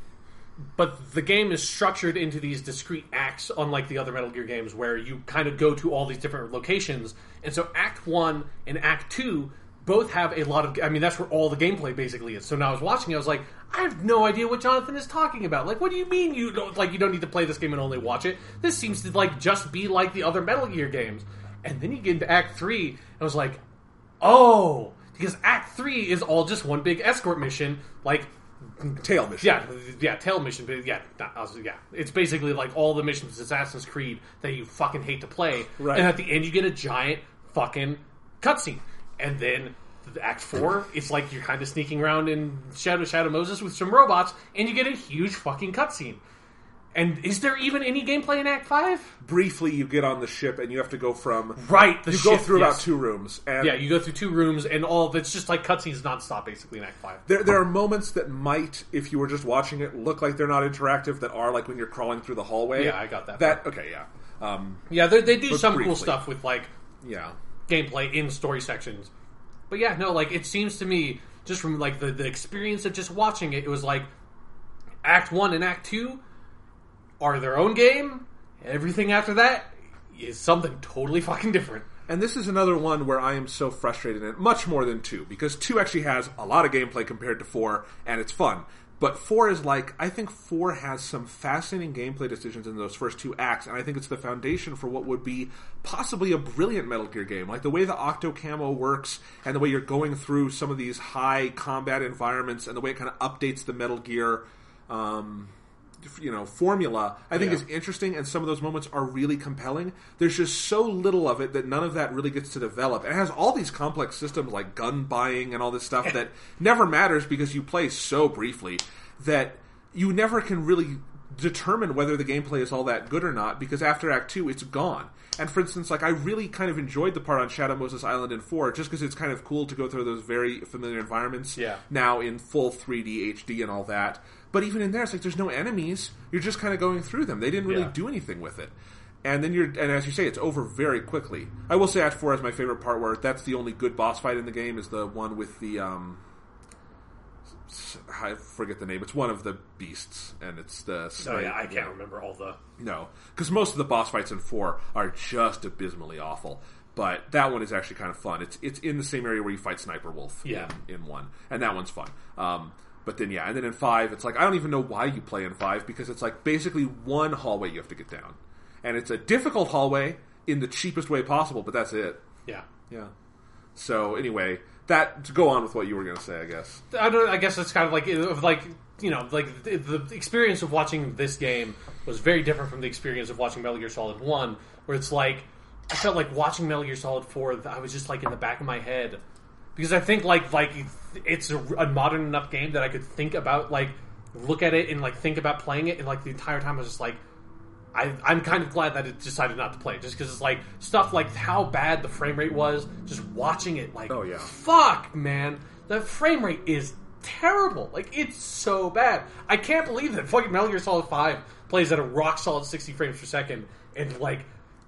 But the game is structured into these discrete acts, unlike the other Metal Gear games, where you kind of go to all these different locations. And so Act one and Act two both have a lot of... I mean, that's where all the gameplay basically is. So now I was watching, I was like, I have no idea what Jonathan is talking about. Like, what do you mean you don't, like, you don't need to play this game and only watch it? This seems to, like, just be like the other Metal Gear games. And then you get into Act three, and I was like, oh... Because Act three is all just one big escort mission, like... Tail mission. Yeah, yeah, tail mission, but yeah, not, yeah. It's basically like all the missions in Assassin's Creed that you fucking hate to play. Right. And at the end, you get a giant fucking cutscene. And then the Act four, it's like you're kind of sneaking around in Shadow Shadow Moses with some robots, and you get a huge fucking cutscene. And is there even any gameplay in Act five? Briefly, you get on the ship, and you have to go from... Right, the You ship, go through yes. about two rooms. And Yeah, you go through two rooms, and all of it's just like cutscenes nonstop, basically, in Act five. There, there are moments that might, if you were just watching it, look like they're not interactive, that are like when you're crawling through the hallway. Yeah, I got that. That, okay, yeah. Um, Yeah, they they do But some briefly. cool stuff with, like, yeah. gameplay in story sections. But yeah, no, like, it seems to me, just from, like, the, the experience of just watching it, it was like, Act one and Act two are their own game. Everything after that is something totally fucking different. And this is another one where I am so frustrated in it, much more than two, because two actually has a lot of gameplay compared to four, and it's fun. But four is like, I think four has some fascinating gameplay decisions in those first two acts, and I think it's the foundation for what would be possibly a brilliant Metal Gear game. Like the way the Octo Camo works, and the way you're going through some of these high combat environments, and the way it kind of updates the Metal Gear, um, you know, formula, I think Yeah. is interesting, and some of those moments are really compelling. There's just so little of it that none of that really gets to develop. It has all these complex systems like gun buying and all this stuff that never matters because you play so briefly that you never can really determine whether the gameplay is all that good or not, because after Act two, it's gone. And for instance, like I really kind of enjoyed the part on Shadow Moses Island in four, just because it's kind of cool to go through those very familiar environments Yeah. now in full three D H D and all that. But even in there, it's like there's no enemies. You're just kind of going through them. They didn't really Yeah. do anything with it. And then you're, and as you say, it's over very quickly. I will say Act four is my favorite part, where that's the only good boss fight in the game, is the one with the, um, I forget the name. It's one of the beasts, and it's the. Oh yeah, I can't remember all the. No, because most of the boss fights in four are just abysmally awful. But that one is actually kind of fun. It's it's in the same area where you fight Sniper Wolf. Yeah. in, in one, and that one's fun. Um, but then yeah, and then in five, it's like I don't even know why you play in five, because it's like basically one hallway you have to get down, and it's a difficult hallway in the cheapest way possible. But that's it. Yeah. Yeah. So anyway, that to go on with what you were going to say, I guess. I don't. I guess it's kind of like of like you know like the, the experience of watching this game was very different from the experience of watching Metal Gear Solid One, where it's like I felt like watching Metal Gear Solid Four. I was just like in the back of my head, because I think like like it's a, a modern enough game that I could think about like look at it and like think about playing it, and like the entire time I was just like. I, I'm kind of glad that it decided not to play it, just because it's like stuff like how bad the frame rate was. Just watching it, like, oh yeah, fuck, man, the frame rate is terrible. Like, it's so bad. I can't believe that fucking Metal Gear Solid Five plays at a rock solid sixty frames per second, and like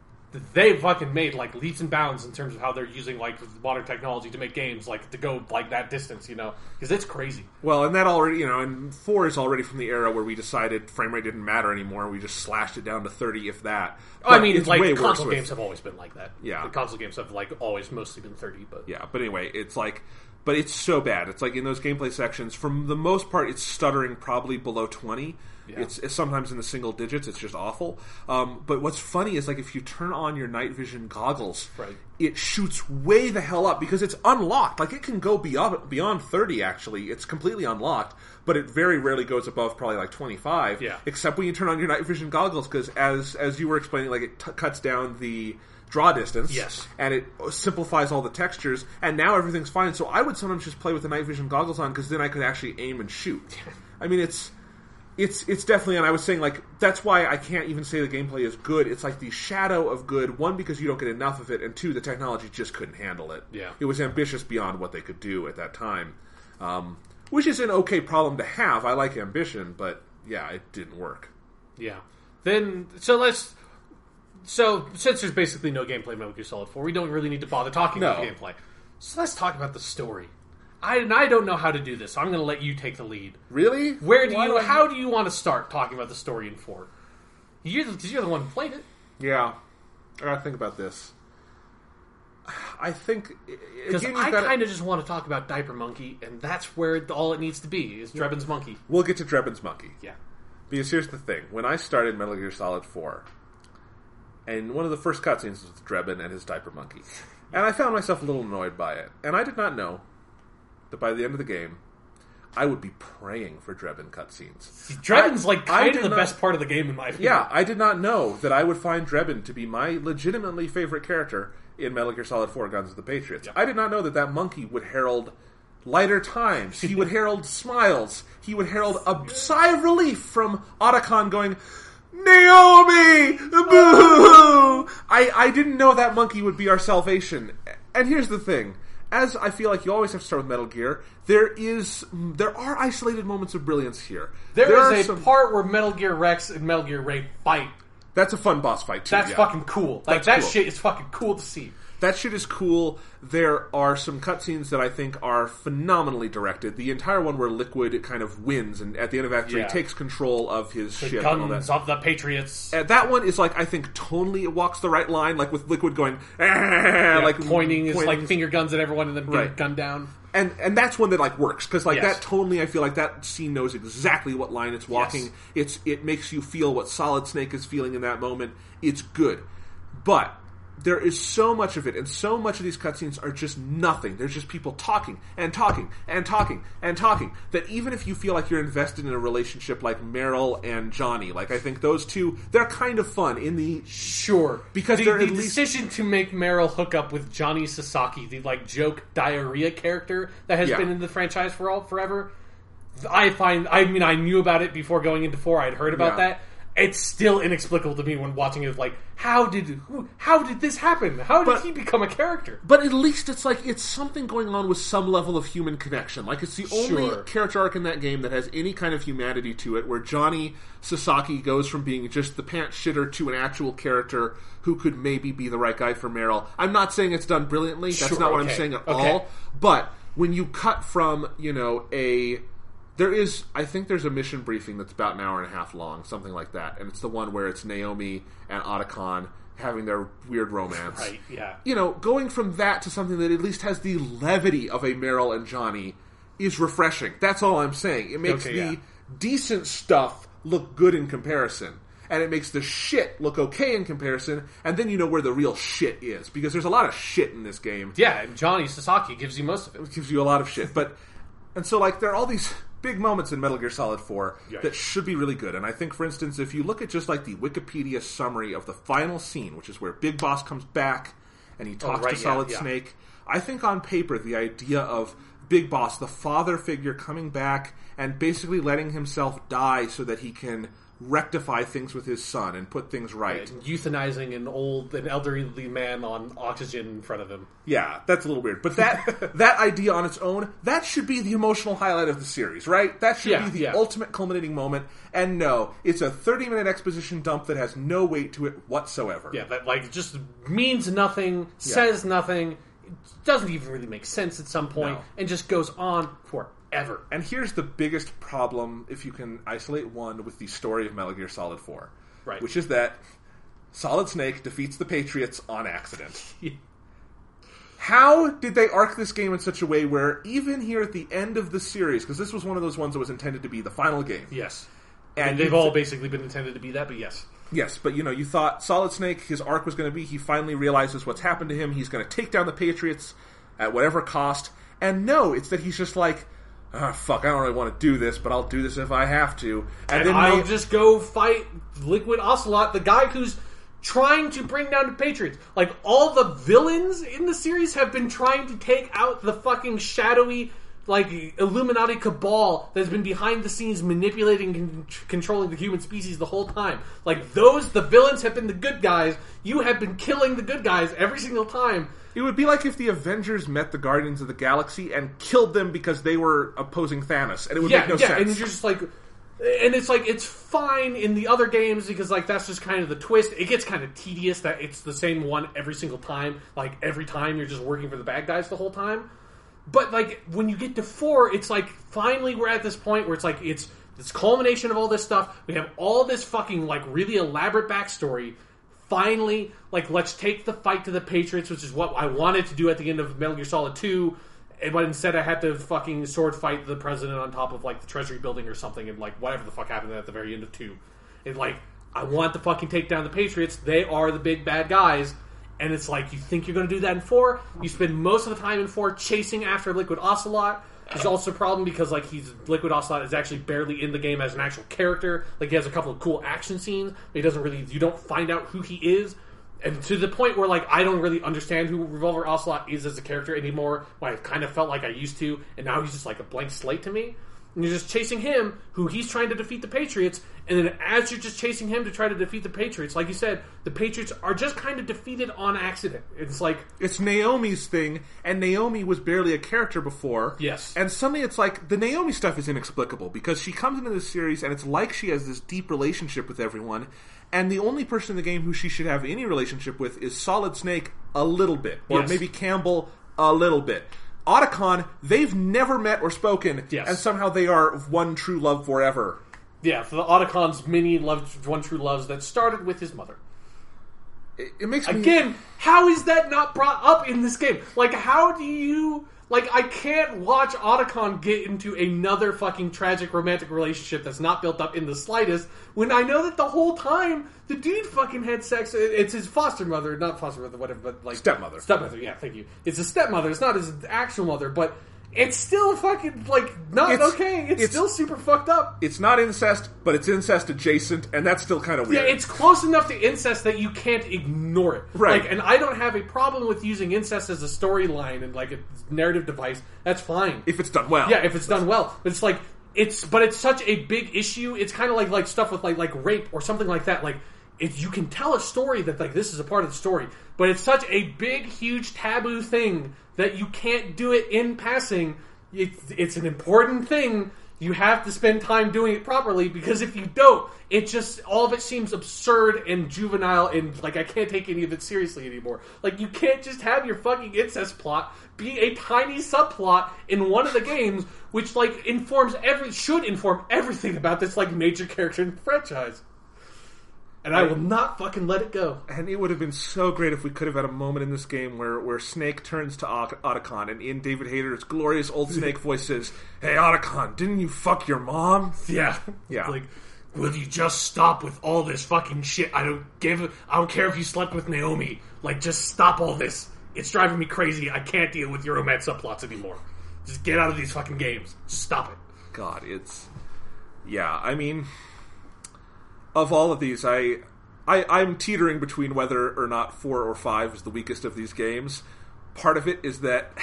they fucking made like leaps and bounds in terms of how they're using like modern technology to make games like to go like that distance, you know, because it's crazy. Well, and that already, you know, and four is already from the era where we decided frame rate didn't matter anymore. We just slashed it down to thirty, if that. Oh, I But mean, it's like way console worse games with, have always been like that. Yeah. The console games have like always mostly been thirty, but yeah. But anyway, it's like, but it's so bad. It's like in those gameplay sections, from the most part, it's stuttering probably below twenty. Yeah. It's, it's sometimes in the single digits. It's just awful. Um, but what's funny is like if you turn on your night vision goggles, right. it shoots way the hell up because it's unlocked. Like it can go beyond beyond thirty. Actually, it's completely unlocked, but it very rarely goes above probably like twenty-five. Yeah. Except when you turn on your night vision goggles, because as as you were explaining, like it t- cuts down the draw distance. Yes. And it simplifies all the textures, and now everything's fine. So I would sometimes just play with the night vision goggles on, because then I could actually aim and shoot. I mean, it's. It's it's definitely, and I was saying, like, that's why I can't even say the gameplay is good. It's like the shadow of good, one, because you don't get enough of it, and two, the technology just couldn't handle it. Yeah. It was ambitious beyond what they could do at that time, um, which is an okay problem to have. I like ambition, but, yeah, it didn't work. Yeah. Then, so let's, so, since there's basically no gameplay in Metal Gear Solid four, we don't really need to bother talking No. about the gameplay. So let's talk about the story. I, and I don't know how to do this, so I'm going to let you take the lead. Really? Where do Why you? do I- How do you want to start talking about the story in four? You're the, 'cause you're the one who played it. Yeah. I gotta think about this. I think... Because again, I you've gotta- kind of just want to talk about Diaper Monkey, and that's where it, all it needs to be, is Drebin's monkey. We'll get to Drebin's monkey. Yeah. Because here's the thing. When I started Metal Gear Solid four, and one of the first cutscenes was with Drebin and his diaper monkey. And I found myself a little annoyed by it. And I did not know that by the end of the game, I would be praying for Drebin cutscenes. See, Drebin's I- like I kind did of the not- best part of the game, in my opinion. Yeah, I did not know that I would find Drebin to be my legitimately favorite character in Metal Gear Solid four Guns of the Patriots. Yeah. I did not know that that monkey would herald lighter times. He would herald smiles. He would herald a sigh of relief from Otacon going, Naomi! Boo! I, I didn't know that monkey would be our salvation. And here's the thing. As I feel like you always have to start with Metal Gear, there is there are isolated moments of brilliance here. There are is a some- part where Metal Gear Rex and Metal Gear Ray fight. That's a fun boss fight, too. That's yeah. fucking cool. Like, That's that cool. shit is fucking cool to see. That shit is cool. There are some cutscenes that I think are phenomenally directed. The entire one where Liquid kind of wins, and at the end of Act three Yeah. takes control of his The ship and all guns that. of the Patriots. Uh, that one is like, I think tonally it walks the right line, like with Liquid going, "Ah," Yeah, like pointing is pointing. like finger guns at everyone and then getting Right. gunned down. And and that's one that like works because like Yes. that tonally, I feel like that scene knows exactly what line it's walking. Yes. It's it makes you feel what Solid Snake is feeling in that moment. It's good, but there is so much of it, and so much of these cutscenes are just nothing. There's just people talking, and talking, and talking, and talking, that even if you feel like you're invested in a relationship like Meryl and Johnny, like, I think those two, they're kind of fun in the... Sure. Because the, they're the at least... decision to make Meryl hook up with Johnny Sasaki, the, like, joke diarrhea character that has Yeah. been in the franchise for all forever, I find... I mean, I knew about it before going into four. I'd heard about Yeah. that. It's still inexplicable to me when watching it. Like, how did who, how did this happen? How did But- he become a character? But at least it's like, it's something going on with some level of human connection. Like, it's the only Sure. character arc in that game that has any kind of humanity to it, where Johnny Sasaki goes from being just the pants shitter to an actual character who could maybe be the right guy for Meryl. I'm not saying it's done brilliantly. That's Sure, not what okay. I'm saying at Okay. all. But when you cut from, you know, a... There is, I think there's a mission briefing that's about an hour and a half long, something like that. And it's the one where it's Naomi and Otacon having their weird romance. Right, yeah. You know, going from that to something that at least has the levity of a Meryl and Johnny is refreshing. That's all I'm saying. It makes Okay, the yeah. decent stuff look good in comparison. And it makes the shit look okay in comparison, and then you know where the real shit is. Because there's a lot of shit in this game. Yeah, and Johnny Sasaki gives you most of it. It gives you a lot of shit. But and so, like, there are all these big moments in Metal Gear Solid four Right. that should be really good. And I think, for instance, if you look at just, like, the Wikipedia summary of the final scene, which is where Big Boss comes back and he talks Oh, right, to yeah, Solid yeah. Snake, I think on paper the idea of Big Boss, the father figure, coming back and basically letting himself die so that he can rectify things with his son and put things right. And euthanizing an old, an elderly man on oxygen in front of him. Yeah, that's a little weird. But that that idea on its own, that should be the emotional highlight of the series, right? That should Yeah, be the yeah. ultimate culminating moment. And no, it's a thirty-minute exposition dump that has no weight to it whatsoever. Yeah, that like just means nothing, says nothing, it doesn't even really make sense at some point, No. and just goes on forever. And here's the biggest problem, if you can isolate one, with the story of Metal Gear Solid four. Right. Which is that Solid Snake defeats the Patriots on accident. How did they arc this game in such a way where even here at the end of the series, because this was one of those ones that was intended to be the final game. Yes. And And they've you- all basically been intended to be that, but yes. Yes, but you know, you thought Solid Snake, his arc was going to be, he finally realizes what's happened to him, he's going to take down the Patriots at whatever cost, and no, it's that he's just like, ah, fuck, I don't really want to do this, but I'll do this if I have to. And, And then I'll they, just go fight Liquid Ocelot, the guy who's trying to bring down the Patriots. Like, all the villains in the series have been trying to take out the fucking shadowy, like, Illuminati cabal that's been behind the scenes manipulating and c- controlling the human species the whole time. Like, those, the villains have been the good guys. You have been killing the good guys every single time. It would be like if the Avengers met the Guardians of the Galaxy and killed them because they were opposing Thanos, and it would Yeah, make no yeah, sense. and you're just like... And it's like, it's fine in the other games because, like, that's just kind of the twist. It gets kind of tedious that it's the same one every single time. Like, every time you're just working for the bad guys the whole time. But, like, when you get to four, it's like, finally we're at this point where it's like, it's this culmination of all this stuff. We have all this fucking, like, really elaborate backstory. Finally, like, let's take the fight to the Patriots, which is what I wanted to do at the end of Metal Gear Solid two. But instead I had to fucking sword fight the president on top of, like, the Treasury building or something, and, like, whatever the fuck happened at the very end of two. And, like, I want to fucking take down the Patriots. They are the big bad guys. And it's like, you think you're going to do that in four? You spend most of the time in four chasing after Liquid Ocelot. There's also a problem because, like, he's Liquid Ocelot is actually barely in the game as an actual character. Like, he has a couple of cool action scenes, but he doesn't really, you don't find out who he is. And to the point where, like, I don't really understand who Revolver Ocelot is as a character anymore, when I kind of felt like I used to, and now he's just like a blank slate to me. And you're just chasing him, who he's trying to defeat the Patriots, and then as you're just chasing him to try to defeat the Patriots, like you said, the Patriots are just kind of defeated on accident. It's like... It's Naomi's thing, and Naomi was barely a character before. Yes. And suddenly it's like, the Naomi stuff is inexplicable, because she comes into this series, and it's like she has this deep relationship with everyone, and the only person in the game who she should have any relationship with is Solid Snake a little bit. Or Yes. maybe Campbell a little bit. Otacon, they've never met or spoken, Yes. and somehow they are one true love forever. Yeah, for the Otacon's many love, one true loves that started with his mother. It, it makes me... Again, how is that not brought up in this game? Like, how do you... Like, I can't watch Otacon get into another fucking tragic romantic relationship that's not built up in the slightest, when I know that the whole time the dude fucking had sex. It's his foster mother, not foster mother, whatever, but like Stepmother. Stepmother, yeah, thank you. It's a stepmother. It's not his actual mother, but it's still fucking like not It's- okay. It's, it's- still super fucked up. It's not incest, but it's incest adjacent, and that's still kind of weird. Yeah, it's close enough to incest that you can't ignore it. Right. Like, and I don't have a problem with using incest as a storyline and like a narrative device. That's fine. if it's done well. Yeah, if it's done well. But it's like it's but it's such a big issue. It's kind of like like stuff with like like rape or something like that. Like if you can tell a story that like this is a part of the story, but it's such a big, huge taboo thing that you can't do it in passing. It's, it's an important thing. You have to spend time doing it properly, because if you don't, it just all of it seems absurd and juvenile, and like I can't take any of it seriously anymore. Like you can't just have your fucking incest plot be a tiny subplot in one of the games, which like informs every should inform everything about this like major character in the franchise. And I will not fucking let it go. And it would have been so great if we could have had a moment in this game where, where Snake turns to Ot- Otacon, and in David Hayter's glorious old Snake voice says, "Hey Otacon, didn't you fuck your mom?" Yeah, Yeah. Like, will you just stop with all this fucking shit? I don't give. A, I don't care if you slept with Naomi. Like, just stop all this. It's driving me crazy. I can't deal with your romance subplots anymore. Just get out of these fucking games. Just stop it. God, it's... Yeah, I mean... Of all of these, I, I, I'm teetering between whether or not four or five is the weakest of these games. Part of it is that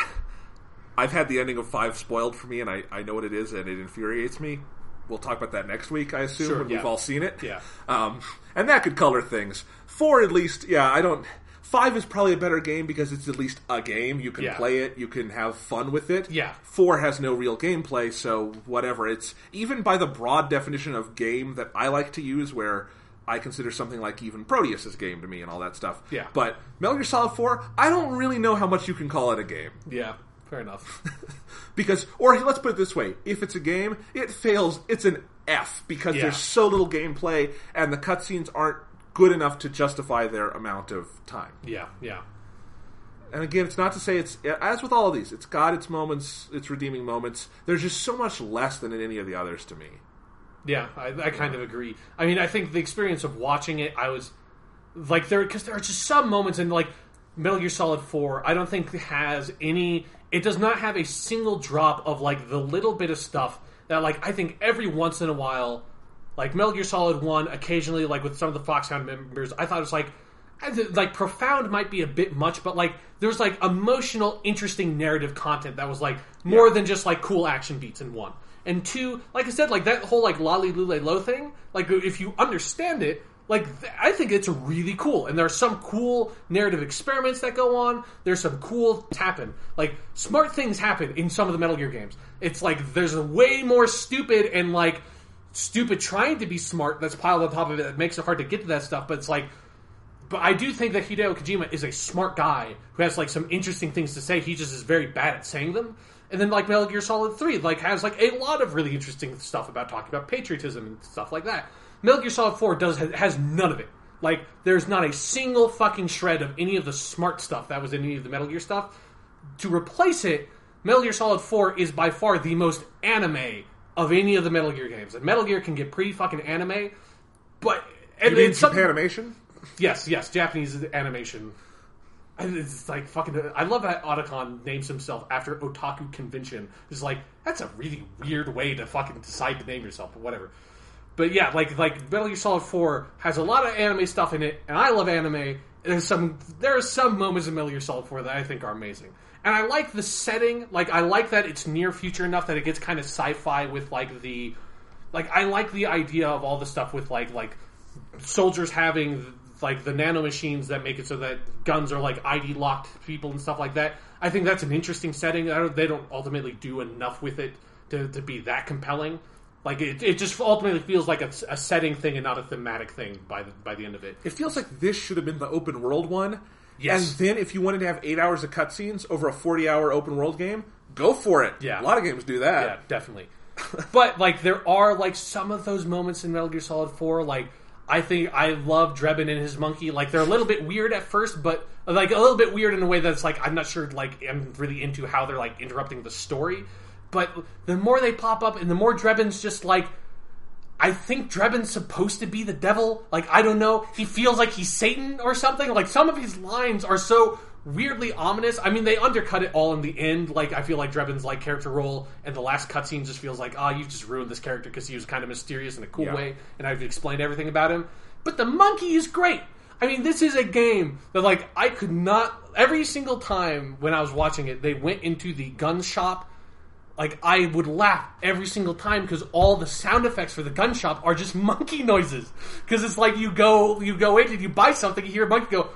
I've had the ending of five spoiled for me, and I, I know what it is, and it infuriates me. We'll talk about that next week, I assume, Sure, when yeah. we've all seen it. Yeah. Um, and that could color things. Four, at least, yeah, I don't... Five is probably a better game because it's at least a game. You can Yeah. play it, you can have fun with it. Yeah. Four has no real gameplay, so whatever. It's even by the broad definition of game that I like to use, where I consider something like even Proteus as game to me and all that stuff. Yeah. But Metal Gear Solid four, I don't really know how much you can call it a game. Yeah, fair enough. Because, or let's put it this way, if it's a game, it fails, it's an F, because Yeah. there's so little gameplay, and the cutscenes aren't good enough to justify their amount of time. Yeah, yeah. And again, it's not to say it's, as with all of these, it's got its moments, its redeeming moments. There's just so much less than in any of the others to me. Yeah, I, I kind of agree. I mean, I think the experience of watching it, I was like there because there are just some moments in like Metal Gear Solid four. I don't think has any. It does not have a single drop of like the little bit of stuff that like I think every once in a while, like Metal Gear Solid one, occasionally like with some of the Foxhound members, I thought it was like. Like profound might be a bit much, but like there's like emotional, interesting narrative content that was like more Yeah. than just like cool action beats in one. And two, like I said, like that whole like lolly lule low thing, like if you understand it, like th- I think it's really cool. And there are some cool narrative experiments that go on. There's some cool happen. Like smart things happen in some of the Metal Gear games. It's like there's a way more stupid and like stupid trying to be smart that's piled on top of it that makes it hard to get to that stuff. But it's like. But I do think that Hideo Kojima is a smart guy who has like some interesting things to say. He just is very bad at saying them. And then like Metal Gear Solid three like has like a lot of really interesting stuff about talking about patriotism and stuff like that. Metal Gear Solid four does has none of it. Like there's not a single fucking shred of any of the smart stuff that was in any of the Metal Gear stuff. To replace it, Metal Gear Solid four is by far the most anime of any of the Metal Gear games. And Metal Gear can get pretty fucking anime, but and You mean it's something- Japanimation? Yes, yes, Japanese animation. It's like fucking. I love that Otacon names himself after Otaku Convention. It's like that's a really weird way to fucking decide to name yourself, but whatever. But yeah, like like Metal Gear Solid four has a lot of anime stuff in it, and I love anime. There's some there are some moments in Metal Gear Solid four that I think are amazing, and I like the setting. Like I like that it's near future enough that it gets kind of sci-fi with like the like I like the idea of all the stuff with like like soldiers having. Like the nanomachines that make it so that guns are like I D locked people and stuff like that. I think that's an interesting setting. I don't, they don't ultimately do enough with it to, to be that compelling. Like it, it just ultimately feels like a, a setting thing and not a thematic thing by the by the end of it. It feels like this should have been the open world one. Yes. And then if you wanted to have eight hours of cutscenes over a forty-hour open world game, go for it. Yeah. A lot of games do that. Yeah, definitely. But like there are like some of those moments in Metal Gear Solid four, like I think I love Drebin and his monkey. Like they're a little bit weird at first, but like a little bit weird in a way that's like I'm not sure like I'm really into how they're like interrupting the story, but the more they pop up and the more Drebin's just like, I think Drebin's supposed to be the devil. Like, I don't know. He feels like he's Satan or something. Like, some of his lines are so weirdly ominous. I mean, they undercut it all in the end. Like, I feel like Drebin's, like, character role and the last cutscene just feels like, ah, oh, you've just ruined this character because he was kind of mysterious in a cool yeah. way, and I've explained everything about him. But the monkey is great. I mean, this is a game that, like, I could not... Every single time when I was watching it, they went into the gun shop. Like, I would laugh every single time because all the sound effects for the gun shop are just monkey noises. Because it's like you go you go in and you buy something, you hear a monkey go,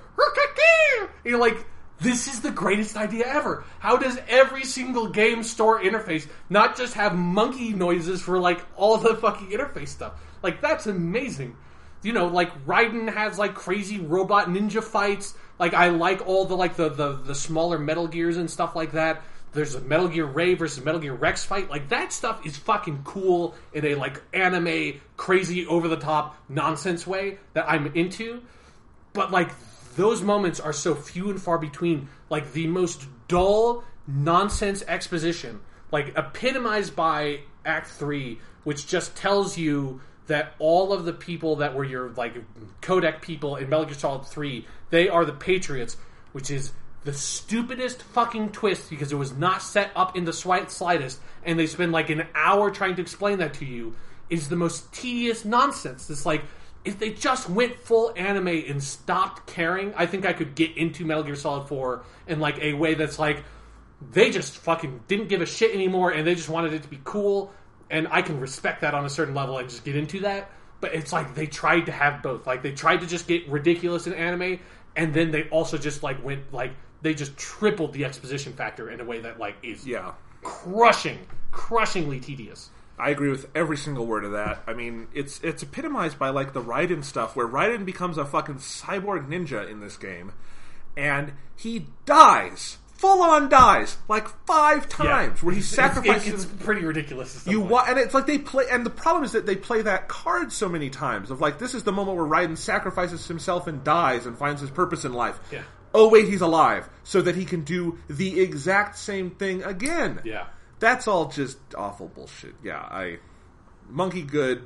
and you're like, this is the greatest idea ever. How does every single game store interface not just have monkey noises for, like, all the fucking interface stuff? Like, that's amazing. You know, like, Raiden has, like, crazy robot ninja fights. Like, I like all the, like, the, the, the smaller Metal Gears and stuff like that. There's a Metal Gear Ray versus Metal Gear Rex fight. Like, that stuff is fucking cool in a, like, anime, crazy, over-the-top nonsense way that I'm into. But, like, those moments are so few and far between. Like, the most dull, nonsense exposition, like, epitomized by Act three, which just tells you that all of the people that were your, like, codec people in Metal Gear Solid three, they are the Patriots, which is the stupidest fucking twist because it was not set up in the slightest, and they spend like an hour trying to explain that to you, is the most tedious nonsense. It's like, if they just went full anime and stopped caring, I think I could get into Metal Gear Solid four in like a way that's like, they just fucking didn't give a shit anymore and they just wanted it to be cool, and I can respect that on a certain level and just get into that. But it's like they tried to have both. Like, they tried to just get ridiculous in anime, and then they also just like went like, they just tripled the exposition factor in a way that, like, is yeah. crushing, crushingly tedious. I agree with every single word of that. I mean, it's it's epitomized by, like, the Raiden stuff, where Raiden becomes a fucking cyborg ninja in this game, and he dies, full-on dies, like, five times, yeah. where he sacrifices... It's, it's pretty ridiculous. You wa- And it's like they play... And the problem is that they play that card so many times, of, like, this is the moment where Raiden sacrifices himself and dies and finds his purpose in life. Yeah. Oh, wait, he's alive, so that he can do the exact same thing again. Yeah. That's all just awful bullshit. Yeah, I... Monkey good.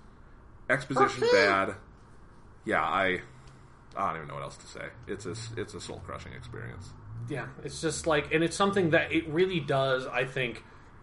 Exposition okay. bad. Yeah, I... I don't even know what else to say. It's a, it's a soul-crushing experience. Yeah, it's just like... And it's something that it really does, I think...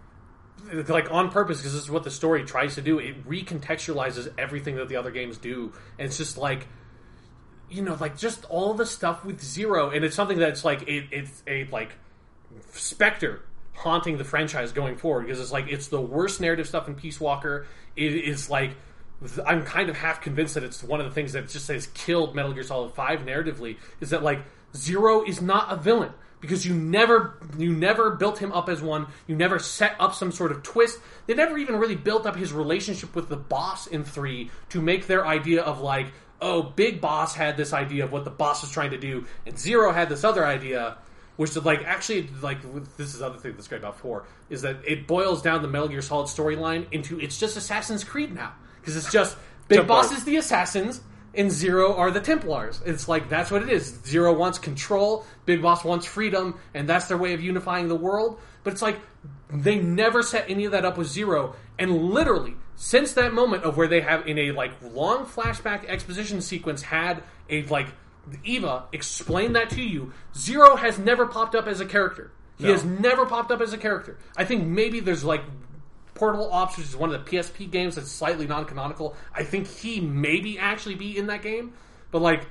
Like, on purpose, because this is what the story tries to do. It recontextualizes everything that the other games do. And it's just like... You know, like, just all the stuff with Zero, and it's something that's, like, it, it's a, like, specter haunting the franchise going forward, because it's, like, it's the worst narrative stuff in Peace Walker. It is, like, I'm kind of half convinced that it's one of the things that just has killed Metal Gear Solid five narratively, is that, like, Zero is not a villain, because you never, you never built him up as one, you never set up some sort of twist, they never even really built up his relationship with the boss in three to make their idea of, like, oh, Big Boss had this idea of what the boss was trying to do, and Zero had this other idea, which is, like, actually, like, this is the other thing that's great about four, is that it boils down the Metal Gear Solid storyline into, it's just Assassin's Creed now. Because it's just, Big Boss is the Assassins, and Zero are the Templars. It's like, that's what it is. Zero wants control, Big Boss wants freedom, and that's their way of unifying the world. But it's like, they never set any of that up with Zero, and literally, since that moment of where they have, in a, like, long flashback exposition sequence, had a, like, Eva explain that to you, Zero has never popped up as a character. He no. has never popped up as a character. I think maybe there's, like, Portable Ops, which is one of the P S P games that's slightly non-canonical. I think he maybe actually be in that game. But, like,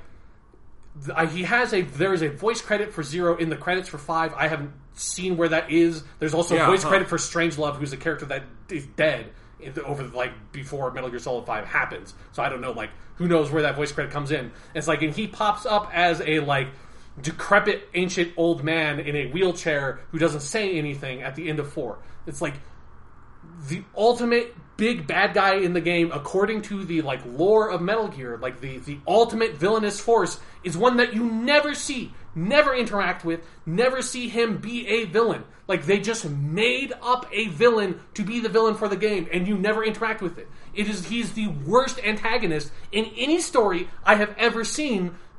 he has a, there is a voice credit for Zero in the credits for five. I haven't seen where that is. There's also yeah, a voice huh. credit for Strangelove, who's a character that is dead over, like, before Metal Gear Solid five happens. So I don't know, like, who knows where that voice credit comes in. It's like, and he pops up as a, like, decrepit, ancient old man in a wheelchair who doesn't say anything at the end of four. It's like the ultimate big bad guy in the game, according to the, like, lore of Metal Gear. Like, the, the ultimate villainous force is one that you never see, never interact with, never see him be a villain. Like, they just made up a villain to be the villain for the game, and you never interact with it. It is, he's the worst antagonist in any story I have ever seen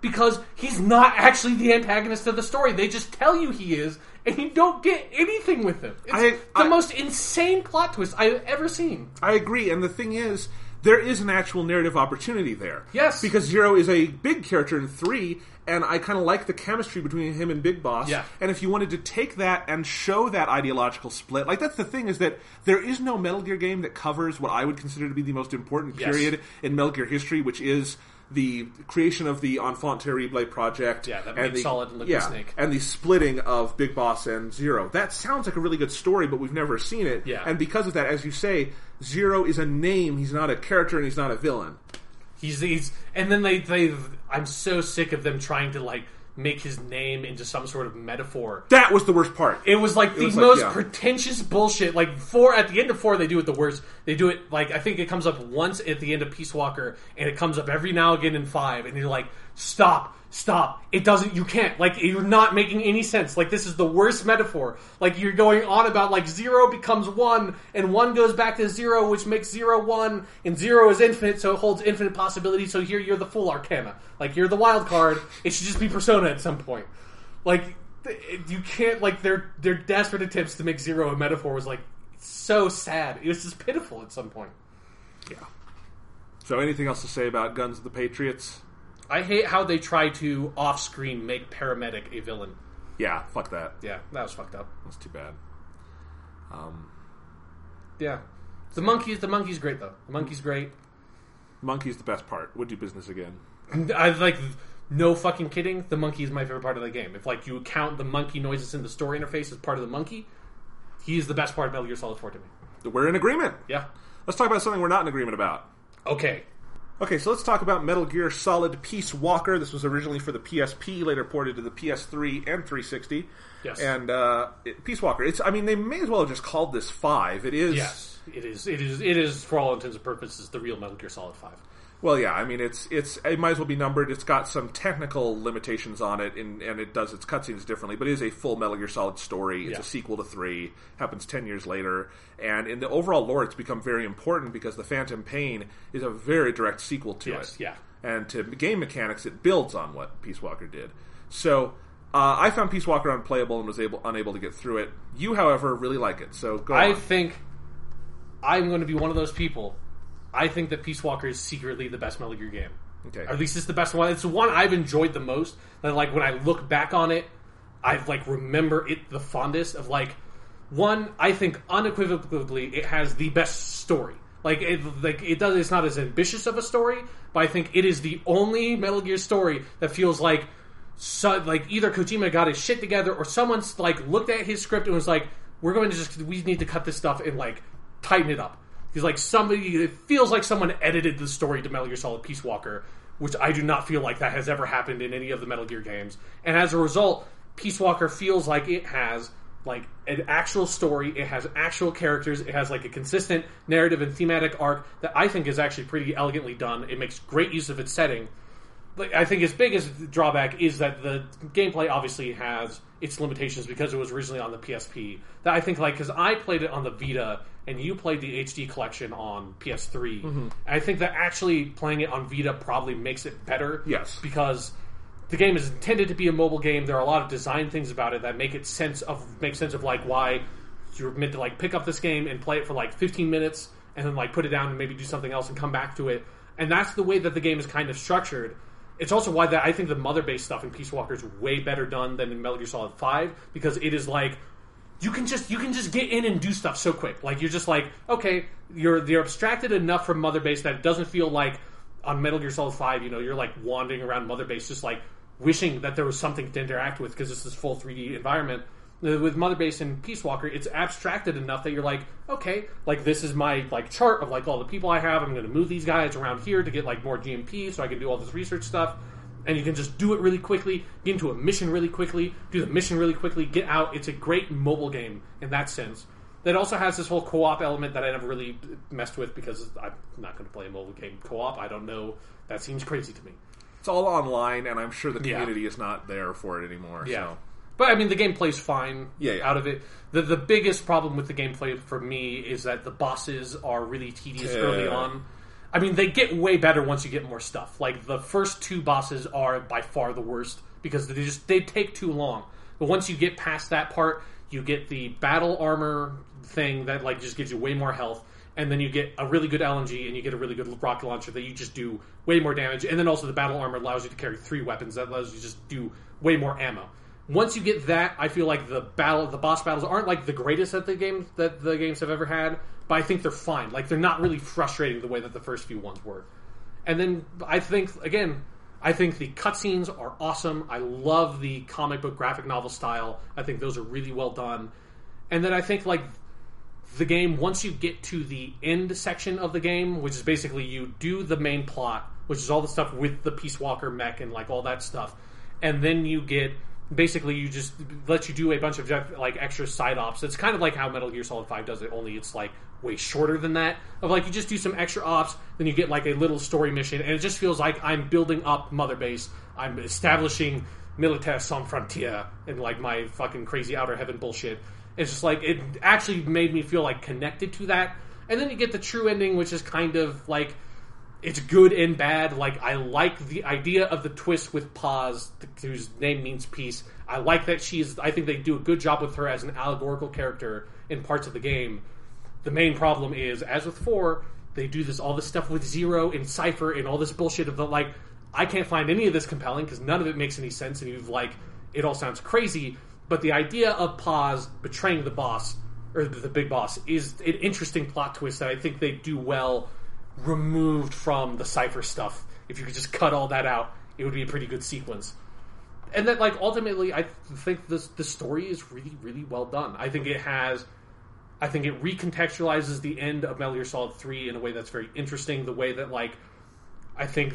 because he's not actually the antagonist of the story. They just tell you he is, and you don't get anything with him. It's I, the I, most insane plot twist I've ever seen. I agree, and the thing is, there is an actual narrative opportunity there. Yes. Because Zero is a big character in three, and I kind of like the chemistry between him and Big Boss. Yeah. And if you wanted to take that and show that ideological split, like that's the thing, is that there is no Metal Gear game that covers what I would consider to be the most important Yes. period in Metal Gear history, which is the creation of the Enfant Terrible project. Yeah, that and made the, Solid and Liquid yeah, Snake. and the splitting of Big Boss and Zero. That sounds like a really good story, but we've never seen it. Yeah. And because of that, as you say, Zero is a name, he's not a character, and he's not a villain. He's, he's and then they, they I'm so sick of them trying to like make his name into some sort of metaphor. That was the worst part. It was like the was like, most yeah. pretentious bullshit. Like four at the end of four, they do it the worst. They do it like I think it comes up once at the end of Peace Walker, and it comes up every now and again in five. And you're like, stop, stop! It doesn't. You can't. Like you're not making any sense. Like this is the worst metaphor. Like you're going on about like zero becomes one, and one goes back to zero, which makes zero one, and zero is infinite, so it holds infinite possibilities. So here you're the full Arcana. Like you're the wild card. It should just be Persona at some point. Like you can't. Like their their desperate attempts to make zero a metaphor was like so sad. It was just pitiful at some point. Yeah. So anything else to say about Guns of the Patriots? I hate how they try to off-screen make Paramedic a villain. Yeah, fuck that. Yeah, that was fucked up. That's too bad. Um, Yeah. The monkey's the monkey's great though. The monkey's great. Monkey's the best part. Would do business again. I like no fucking kidding. The monkey is my favorite part of the game. If like you count the monkey noises in the story interface as part of the monkey, he is the best part of Metal Gear Solid four to me. We're in agreement. Yeah. Let's talk about something we're not in agreement about. Okay. Okay, so let's talk about Metal Gear Solid Peace Walker. This was originally for the P S P, later ported to the P S three and three sixty. Yes. And uh, it, Peace Walker. It's. I mean, they may as well have just called this five. It is. Yes. It is. It is. It is for all intents and purposes the real Metal Gear Solid five. Well, yeah. I mean, it's it's. It might as well be numbered. It's got some technical limitations on it, and, and it does its cutscenes differently. But it is a full Metal Gear Solid story. It's Yeah. a sequel to three. Happens ten years later, and in the overall lore, it's become very important because the Phantom Pain is a very direct sequel to Yes, it. yeah. And to game mechanics, it builds on what Peace Walker did. So. Uh, I found Peace Walker unplayable and was able unable to get through it. You, however, really like it. So go I on. think I'm going to be one of those people. I think that Peace Walker is secretly the best Metal Gear game. Okay. Or at least it's the best one. It's the one I've enjoyed the most. That like when I look back on it, I like remember it the fondest. Of like one, I think unequivocally it has the best story. Like it, like it does. It's not as ambitious of a story, but I think it is the only Metal Gear story that feels like. So, like either Kojima got his shit together or someone's like looked at his script and was like, we're going to just we need to cut this stuff and like tighten it up. He's like somebody it feels like someone edited the story to Metal Gear Solid Peace Walker, which I do not feel like that has ever happened in any of the Metal Gear games. And as a result, Peace Walker feels like it has like an actual story, it has actual characters, it has like a consistent narrative and thematic arc that I think is actually pretty elegantly done. It makes great use of its setting. Like, I think its biggest drawback is that the gameplay obviously has its limitations because it was originally on the P S P. That I think, like, because I played it on the Vita and you played the H D collection on P S three, mm-hmm. I think that actually playing it on Vita probably makes it better. Yes. Because the game is intended to be a mobile game. There are a lot of design things about it that make it sense of make sense of like why you're meant to like pick up this game and play it for like fifteen minutes and then like put it down and maybe do something else and come back to it. And that's the way that the game is kind of structured. It's also why that I think the mother-based stuff in Peace Walker is way better done than in Metal Gear Solid five because it is like you can just you can just get in and do stuff so quick. Like you're just like okay, you're you're abstracted enough from mother base that it doesn't feel like on Metal Gear Solid five. You know, you're like wandering around mother base just like wishing that there was something to interact with because it's this full three D environment. With Mother Base and Peace Walker, it's abstracted enough that you're like, okay, like this is my like chart of like all the people I have. I'm going to move these guys around here to get like more G M P so I can do all this research stuff. And you can just do it really quickly, get into a mission really quickly, do the mission really quickly, get out. It's a great mobile game in that sense. That also has this whole co-op element that I never really messed with because I'm not going to play a mobile game co-op. I don't know. That seems crazy to me. It's all online, and I'm sure the Yeah. community is not there for it anymore. Yeah. So. But, I mean, the gameplay's fine Yeah, yeah. out of it. The the biggest problem with the gameplay for me is that the bosses are really tedious Yeah. early on. I mean, they get way better once you get more stuff. Like, the first two bosses are by far the worst, because they just they take too long. But once you get past that part, you get the battle armor thing that, like, just gives you way more health, and then you get a really good L M G, and you get a really good rocket launcher that you just do way more damage, and then also the battle armor allows you to carry three weapons that allows you to just do way more ammo. Once you get that, I feel like the battle, the boss battles aren't like the greatest that the game that the games have ever had, but I think they're fine. Like, they're not really frustrating the way that the first few ones were. And then I think again, I think the cutscenes are awesome. I love the comic book graphic novel style. I think those are really well done. And then I think like the game, once you get to the end section of the game, which is basically you do the main plot, which is all the stuff with the Peace Walker mech and like all that stuff, and then you get. Basically, you just let you do a bunch of like extra side ops. It's kind of like how Metal Gear Solid five does it, only it's like way shorter than that. Of like you just do some extra ops, then you get like a little story mission, and it just feels like I'm building up Mother Base. I'm establishing Militaire Sans Frontières and like my fucking crazy Outer Heaven bullshit. It's just like it actually made me feel like connected to that. And then you get the true ending, which is kind of like. It's good and bad. Like, I like the idea of the twist with Paz, whose name means peace. I like that she's... I think they do a good job with her as an allegorical character in parts of the game. The main problem is, as with four, they do this all this stuff with Zero and Cypher and all this bullshit of the, like... I can't find any of this compelling because none of it makes any sense, and you've, like... It all sounds crazy, but the idea of Paz betraying the boss, or the big boss, is an interesting plot twist that I think they do well... removed from the Cypher stuff. If you could just cut all that out, it would be a pretty good sequence. And then, like, ultimately, I think this the story is really, really well done. I think it has... I think it recontextualizes the end of Metal Gear Solid three in a way that's very interesting. The way that, like, I think...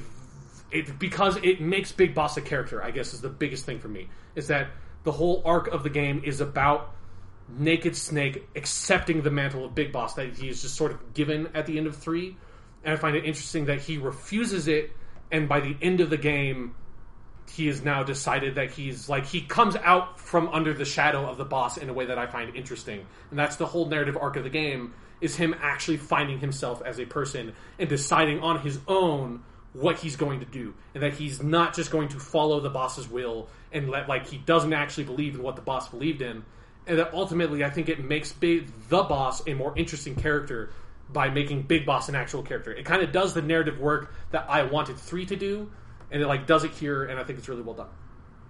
it because it makes Big Boss a character, I guess, is the biggest thing for me. Is that the whole arc of the game is about Naked Snake accepting the mantle of Big Boss that he is just sort of given at the end of three. And I find it interesting that he refuses it, and by the end of the game, he has now decided that he's, like, he comes out from under the shadow of the boss in a way that I find interesting. And that's the whole narrative arc of the game, is him actually finding himself as a person and deciding on his own what he's going to do. And that he's not just going to follow the boss's will, and let, like, he doesn't actually believe in what the boss believed in. And that ultimately, I think it makes Big, the boss a more interesting character by making Big Boss an actual character. It kind of does the narrative work that I wanted three to do, and it like does it here, and I think it's really well done.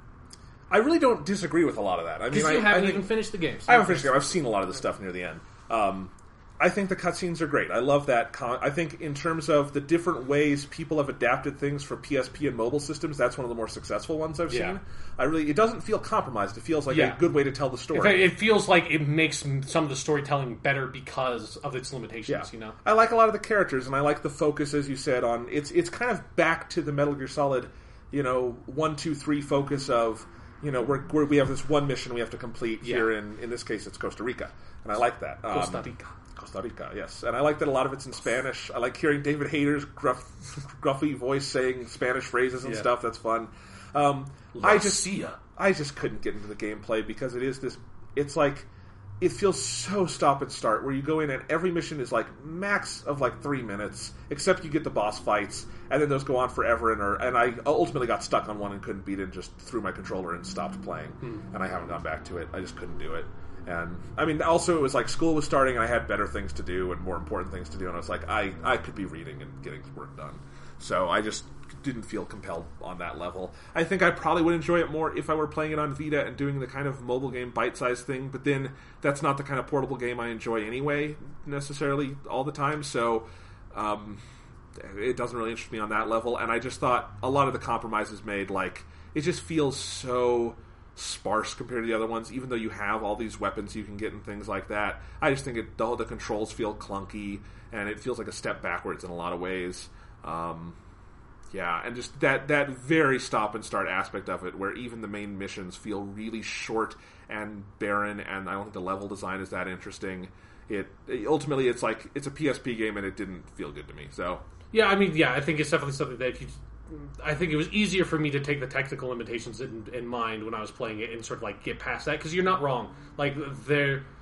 I really don't disagree with a lot of that. I mean, Because you I, haven't I think, even finished the game. So I haven't finished the game. I've seen a lot of the stuff near the end. Um, I think the cutscenes are great. I love that. Con- I think in terms of the different ways people have adapted things for P S P and mobile systems, that's one of the more successful ones I've Yeah. seen. I really, it doesn't feel compromised. It feels like Yeah. a good way to tell the In story. fact, it feels like it makes some of the storytelling better because of its limitations, Yeah. you know? I like a lot of the characters, and I like the focus, as you said, on it's it's kind of back to the Metal Gear Solid, you know, one, two, three focus of, you know, where, where we have this one mission we have to complete Yeah. here. In in this case, it's Costa Rica, and I like that. Um, Costa Rica. Costa Rica, yes, and I like that a lot of it's in Spanish. I like hearing David Hayter's gruff, gruffy voice saying Spanish phrases and Yeah. stuff. That's fun. Um, La I just Cia. I just couldn't get into the gameplay because it is this. It's like it feels so stop and start where you go in and every mission is like max of like three minutes, except you get the boss fights, and then those go on forever. And are, and I ultimately got stuck on one and couldn't beat it, and just threw my controller and stopped playing. Hmm. And I haven't gone back to it. I just couldn't do it. And I mean, also it was like school was starting, and I had better things to do and more important things to do. And I was like, I I could be reading and getting work done. So I just didn't feel compelled on that level. I think I probably would enjoy it more if I were playing it on Vita and doing the kind of mobile game bite-sized thing, but then that's not the kind of portable game I enjoy anyway, necessarily, all the time, so um, it doesn't really interest me on that level, and I just thought a lot of the compromises made, like, it just feels so sparse compared to the other ones, even though you have all these weapons you can get and things like that. I just think it, the, the controls feel clunky, and it feels like a step backwards in a lot of ways. Um... Yeah, and just that, that very stop and start aspect of it, where even the main missions feel really short and barren, and I don't think the level design is that interesting. It, it ultimately it's like it's a P S P game, and it didn't feel good to me. So Yeah, I mean, yeah, I think it's definitely something that if you... I think it was easier for me to take the technical limitations in, in mind when I was playing it and sort of, like, get past that, because you're not wrong. Like, there...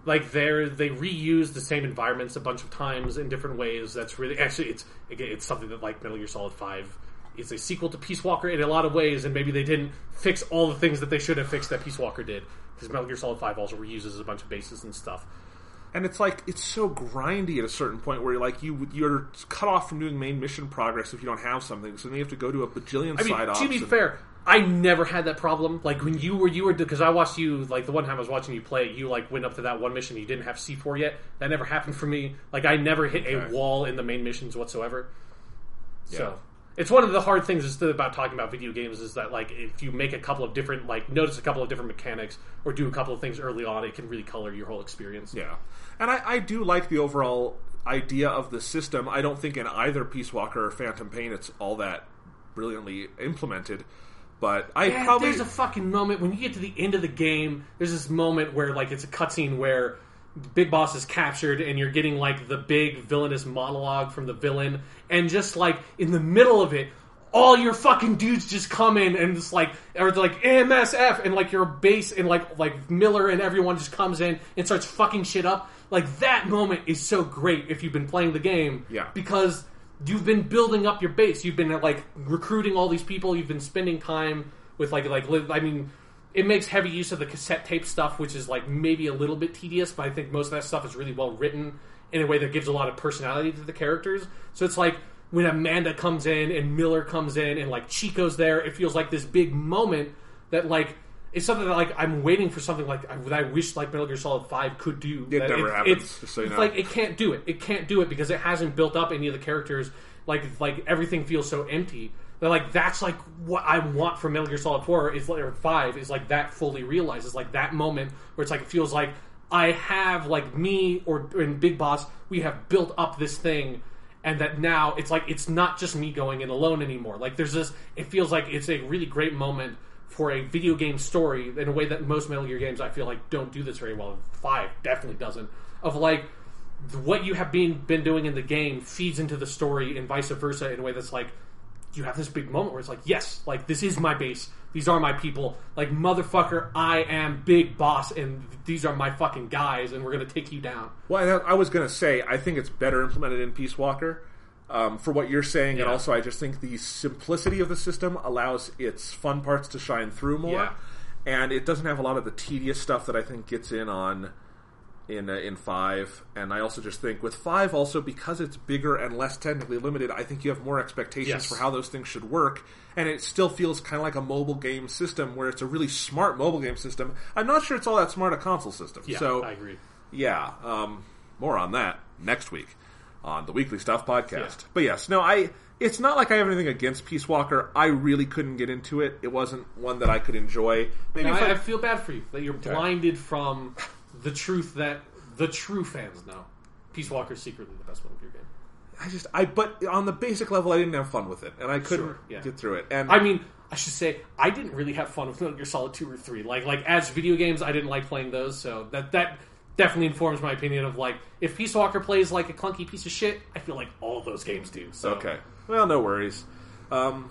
like they're they reuse the same environments a bunch of times in different ways. That's really actually it's again it's something that like Metal Gear Solid Five is a sequel to Peace Walker in a lot of ways, and maybe they didn't fix all the things that they should have fixed that Peace Walker did, because Metal Gear Solid Five also reuses a bunch of bases and stuff. And it's like, it's so grindy at a certain point where you're like, you, you're cut off from doing main mission progress if you don't have something, so then you have to go to a bajillion I mean, side ops. to be and... fair, I never had that problem. Like, when you were, you were, because I watched you, like, the one time I was watching you play, you, like, went up to that one mission, you didn't have C four yet. That never happened for me. Like, I never hit okay. a wall in the main missions whatsoever. Yeah. So, it's one of the hard things is about talking about video games is that, like, if you make a couple of different, like, notice a couple of different mechanics or do a couple of things early on, it can really color your whole experience. Yeah. And I, I do like the overall idea of the system. I don't think in either Peace Walker or Phantom Pain it's all that brilliantly implemented. But I yeah, probably... There's a fucking moment, when you get to the end of the game, there's this moment where, like, it's a cutscene where Big Boss is captured and you're getting, like, the big villainous monologue from the villain, and just, like, in the middle of it, all your fucking dudes just come in and just, like, or like, M S F, and, like, your base, and, like, like Miller and everyone just comes in and starts fucking shit up. Like, that moment is so great if you've been playing the game. Yeah. Because you've been building up your base. You've been, like, recruiting all these people. You've been spending time with, like, like I mean... It makes heavy use of the cassette tape stuff, which is, like, maybe a little bit tedious, but I think most of that stuff is really well written in a way that gives a lot of personality to the characters. So it's like, when Amanda comes in and Miller comes in and, like, Chico's there, it feels like this big moment that, like, is something that, like, I'm waiting for something like that I wish, like, Metal Gear Solid five could do. It that never it, happens, it's, just so you know. It's like, it can't do it. It can't do it because it hasn't built up any of the characters. Like, like everything feels so empty. That, like, that's, like, what I want from Metal Gear Solid four, is, or five, is, like, that fully realized. It's, like, that moment where it's, like, it feels like I have, like, me or in Big Boss, we have built up this thing, and that now it's, like, it's not just me going in alone anymore. Like, there's this, it feels like it's a really great moment for a video game story in a way that most Metal Gear games, I feel like, don't do this very well. five definitely doesn't. Of, like, what you have been, been doing in the game feeds into the story and vice versa in a way that's, like, you have this big moment where it's like, yes, like, this is my base. These are my people. Like, motherfucker, I am Big Boss, and these are my fucking guys, and we're going to take you down. Well, I was going to say, I think it's better implemented in Peace Walker um, for what you're saying, yeah. And also I just think the simplicity of the system allows its fun parts to shine through more, yeah. And it doesn't have a lot of the tedious stuff that I think gets in on... in uh, in five, and I also just think with five also, because it's bigger and less technically limited, I think you have more expectations yes. for how those things should work, and it still feels kind of like a mobile game system where it's a really smart mobile game system. I'm not sure it's all that smart a console system. Yeah, so, I agree. Yeah, um, more on that next week on the Weekly Stuff podcast. Yeah. But yes, no, I it's not like I have anything against Peace Walker. I really couldn't get into it. It wasn't one that I could enjoy. Maybe no, if I, I, I feel bad for you that you're okay. blinded from the truth that the true fans know. Peace Walker is secretly the best one of your game. I just, I, but on the basic level, I didn't have fun with it, and I couldn't Sure, yeah. get through it. And I mean, I should say, I didn't really have fun with Metal Gear Solid two or three. Like, like as video games, I didn't like playing those, so that that definitely informs my opinion of, like, if Peace Walker plays like a clunky piece of shit, I feel like all those games do. So. Okay. Well, no worries. Um,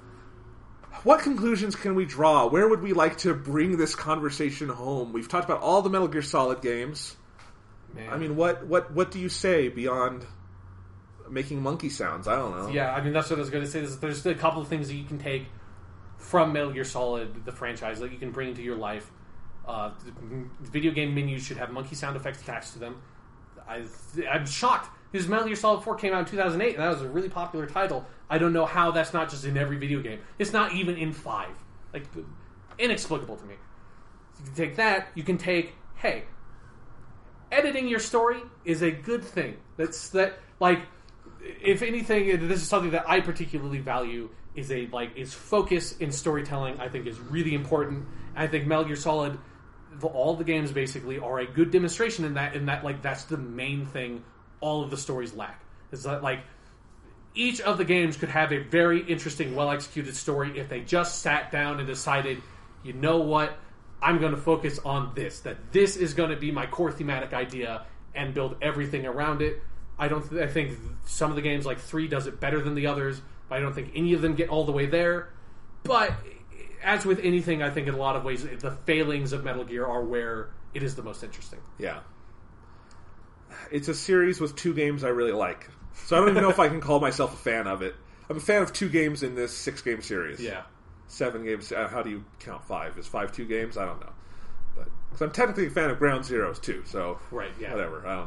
what conclusions can we draw? Where would we like to bring this conversation home? We've talked about all the Metal Gear Solid games. Man. I mean, what, what, what do you say beyond making monkey sounds? I don't know. Yeah, I mean, that's what I was going to say. Is there's a couple of things that you can take from Metal Gear Solid, the franchise, that you can bring into your life. Uh, the video game menus should have monkey sound effects attached to them. I, I'm shocked, because Metal Gear Solid four came out in two thousand eight, and that was a really popular title. I don't know how that's not just in every video game. It's not even in five. Like, inexplicable to me. You can take that, you can take, hey, editing your story is a good thing. That's that, like, if anything, this is something that I particularly value, is a, like, is focus in storytelling, I think is really important. I think Metal Gear Solid, all the games basically, are a good demonstration in that, in that, like, that's the main thing all of the stories lack. Is that, like, each of the games could have a very interesting, well-executed story if they just sat down and decided, you know what, I'm going to focus on this. That this is going to be my core thematic idea and build everything around it. I don't. Th- I think some of the games, like three, does it better than the others, but I don't think any of them get all the way there. But as with anything, I think in a lot of ways, the failings of Metal Gear are where it is the most interesting. Yeah. it's a series with two games I really like. So I don't even know if I can call myself a fan of it. I'm a fan of two games in this six-game series. Yeah. Seven games. Uh, how do you count five? Is five two games? I don't know. But because I'm technically a fan of Ground Zeroes, too. So right, yeah. Whatever. I don't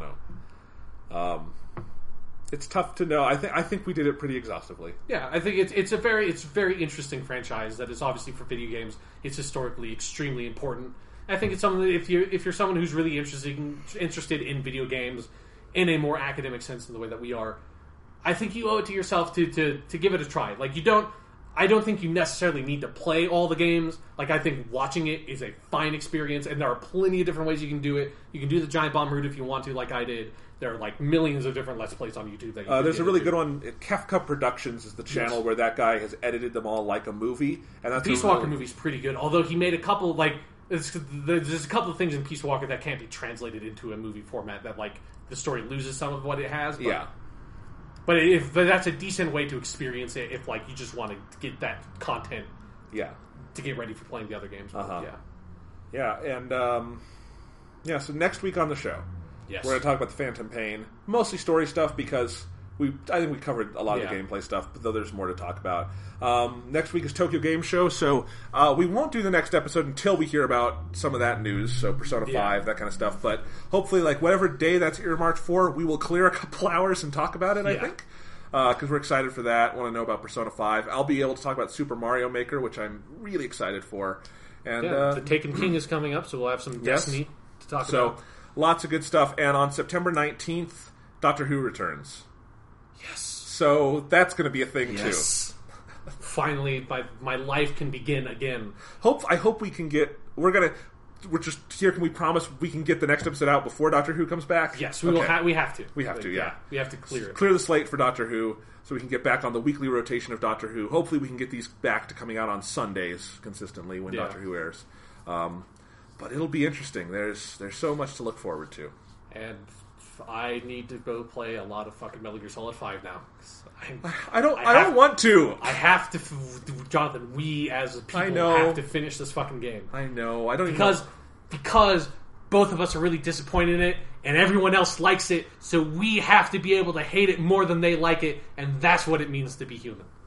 know. Um, it's tough to know. I think I think we did it pretty exhaustively. Yeah, I think it's it's a very it's a very interesting franchise that is obviously for video games. It's historically extremely important. I think it's something that if you if you're someone who's really interested in, interested in video games in a more academic sense than the way that we are, I think you owe it to yourself to, to, to give it a try. Like, you don't... I don't think you necessarily need to play all the games. Like, I think watching it is a fine experience, and there are plenty of different ways you can do it. You can do the Giant Bomb route if you want to, like I did. There are, like, millions of different Let's Plays on YouTube that you uh, can There's a really into. good one. Kefka Productions is the channel yes. where that guy has edited them all like a movie. And that's Peace a Walker really... movie's pretty good, although he made a couple, like... There's a couple of things in Peace Walker that can't be translated into a movie format that, like, the story loses some of what it has. But, yeah. But if but that's a decent way to experience it if, like, you just want to get that content yeah. to get ready for playing the other games. Uh-huh. Yeah. Yeah, and, um... Yeah, so next week on the show, yes. we're going to talk about the Phantom Pain. Mostly story stuff because... We, I think we covered a lot yeah. of the gameplay stuff, but though there's more to talk about. Um, next week is Tokyo Game Show, so uh, we won't do the next episode until we hear about some of that news, so Persona yeah. five, that kind of stuff. But hopefully, like, whatever day that's earmarked for, we will clear a couple hours and talk about it, I yeah. think. Because uh, we're excited for that, want to know about Persona five. I'll be able to talk about Super Mario Maker, which I'm really excited for. And yeah, uh, the Taken King is coming up, so we'll have some yes. Destiny to talk so, about. So, lots of good stuff. And on September nineteenth, Doctor Who returns. Yes. So that's going to be a thing yes. too. Finally, my my life can begin again. Hope I hope we can get. We're gonna. We're just here. Can we promise we can get the next episode out before Doctor Who comes back? Yes, we okay. will. Ha- we have to. We have to. Yeah. yeah, we have to clear it. Clear the slate for Doctor Who, so we can get back on the weekly rotation of Doctor Who. Hopefully, we can get these back to coming out on Sundays consistently when yeah. Doctor Who airs. Um, but it'll be interesting. There's there's so much to look forward to. And I need to go play a lot of fucking Metal Gear Solid five now. I, I don't. I, I don't have, want to. I have to, Jonathan. We as people I know. have to finish this fucking game. I know. I don't because even know. because both of us are really disappointed in it, and everyone else likes it. So we have to be able to hate it more than they like it, and that's what it means to be human.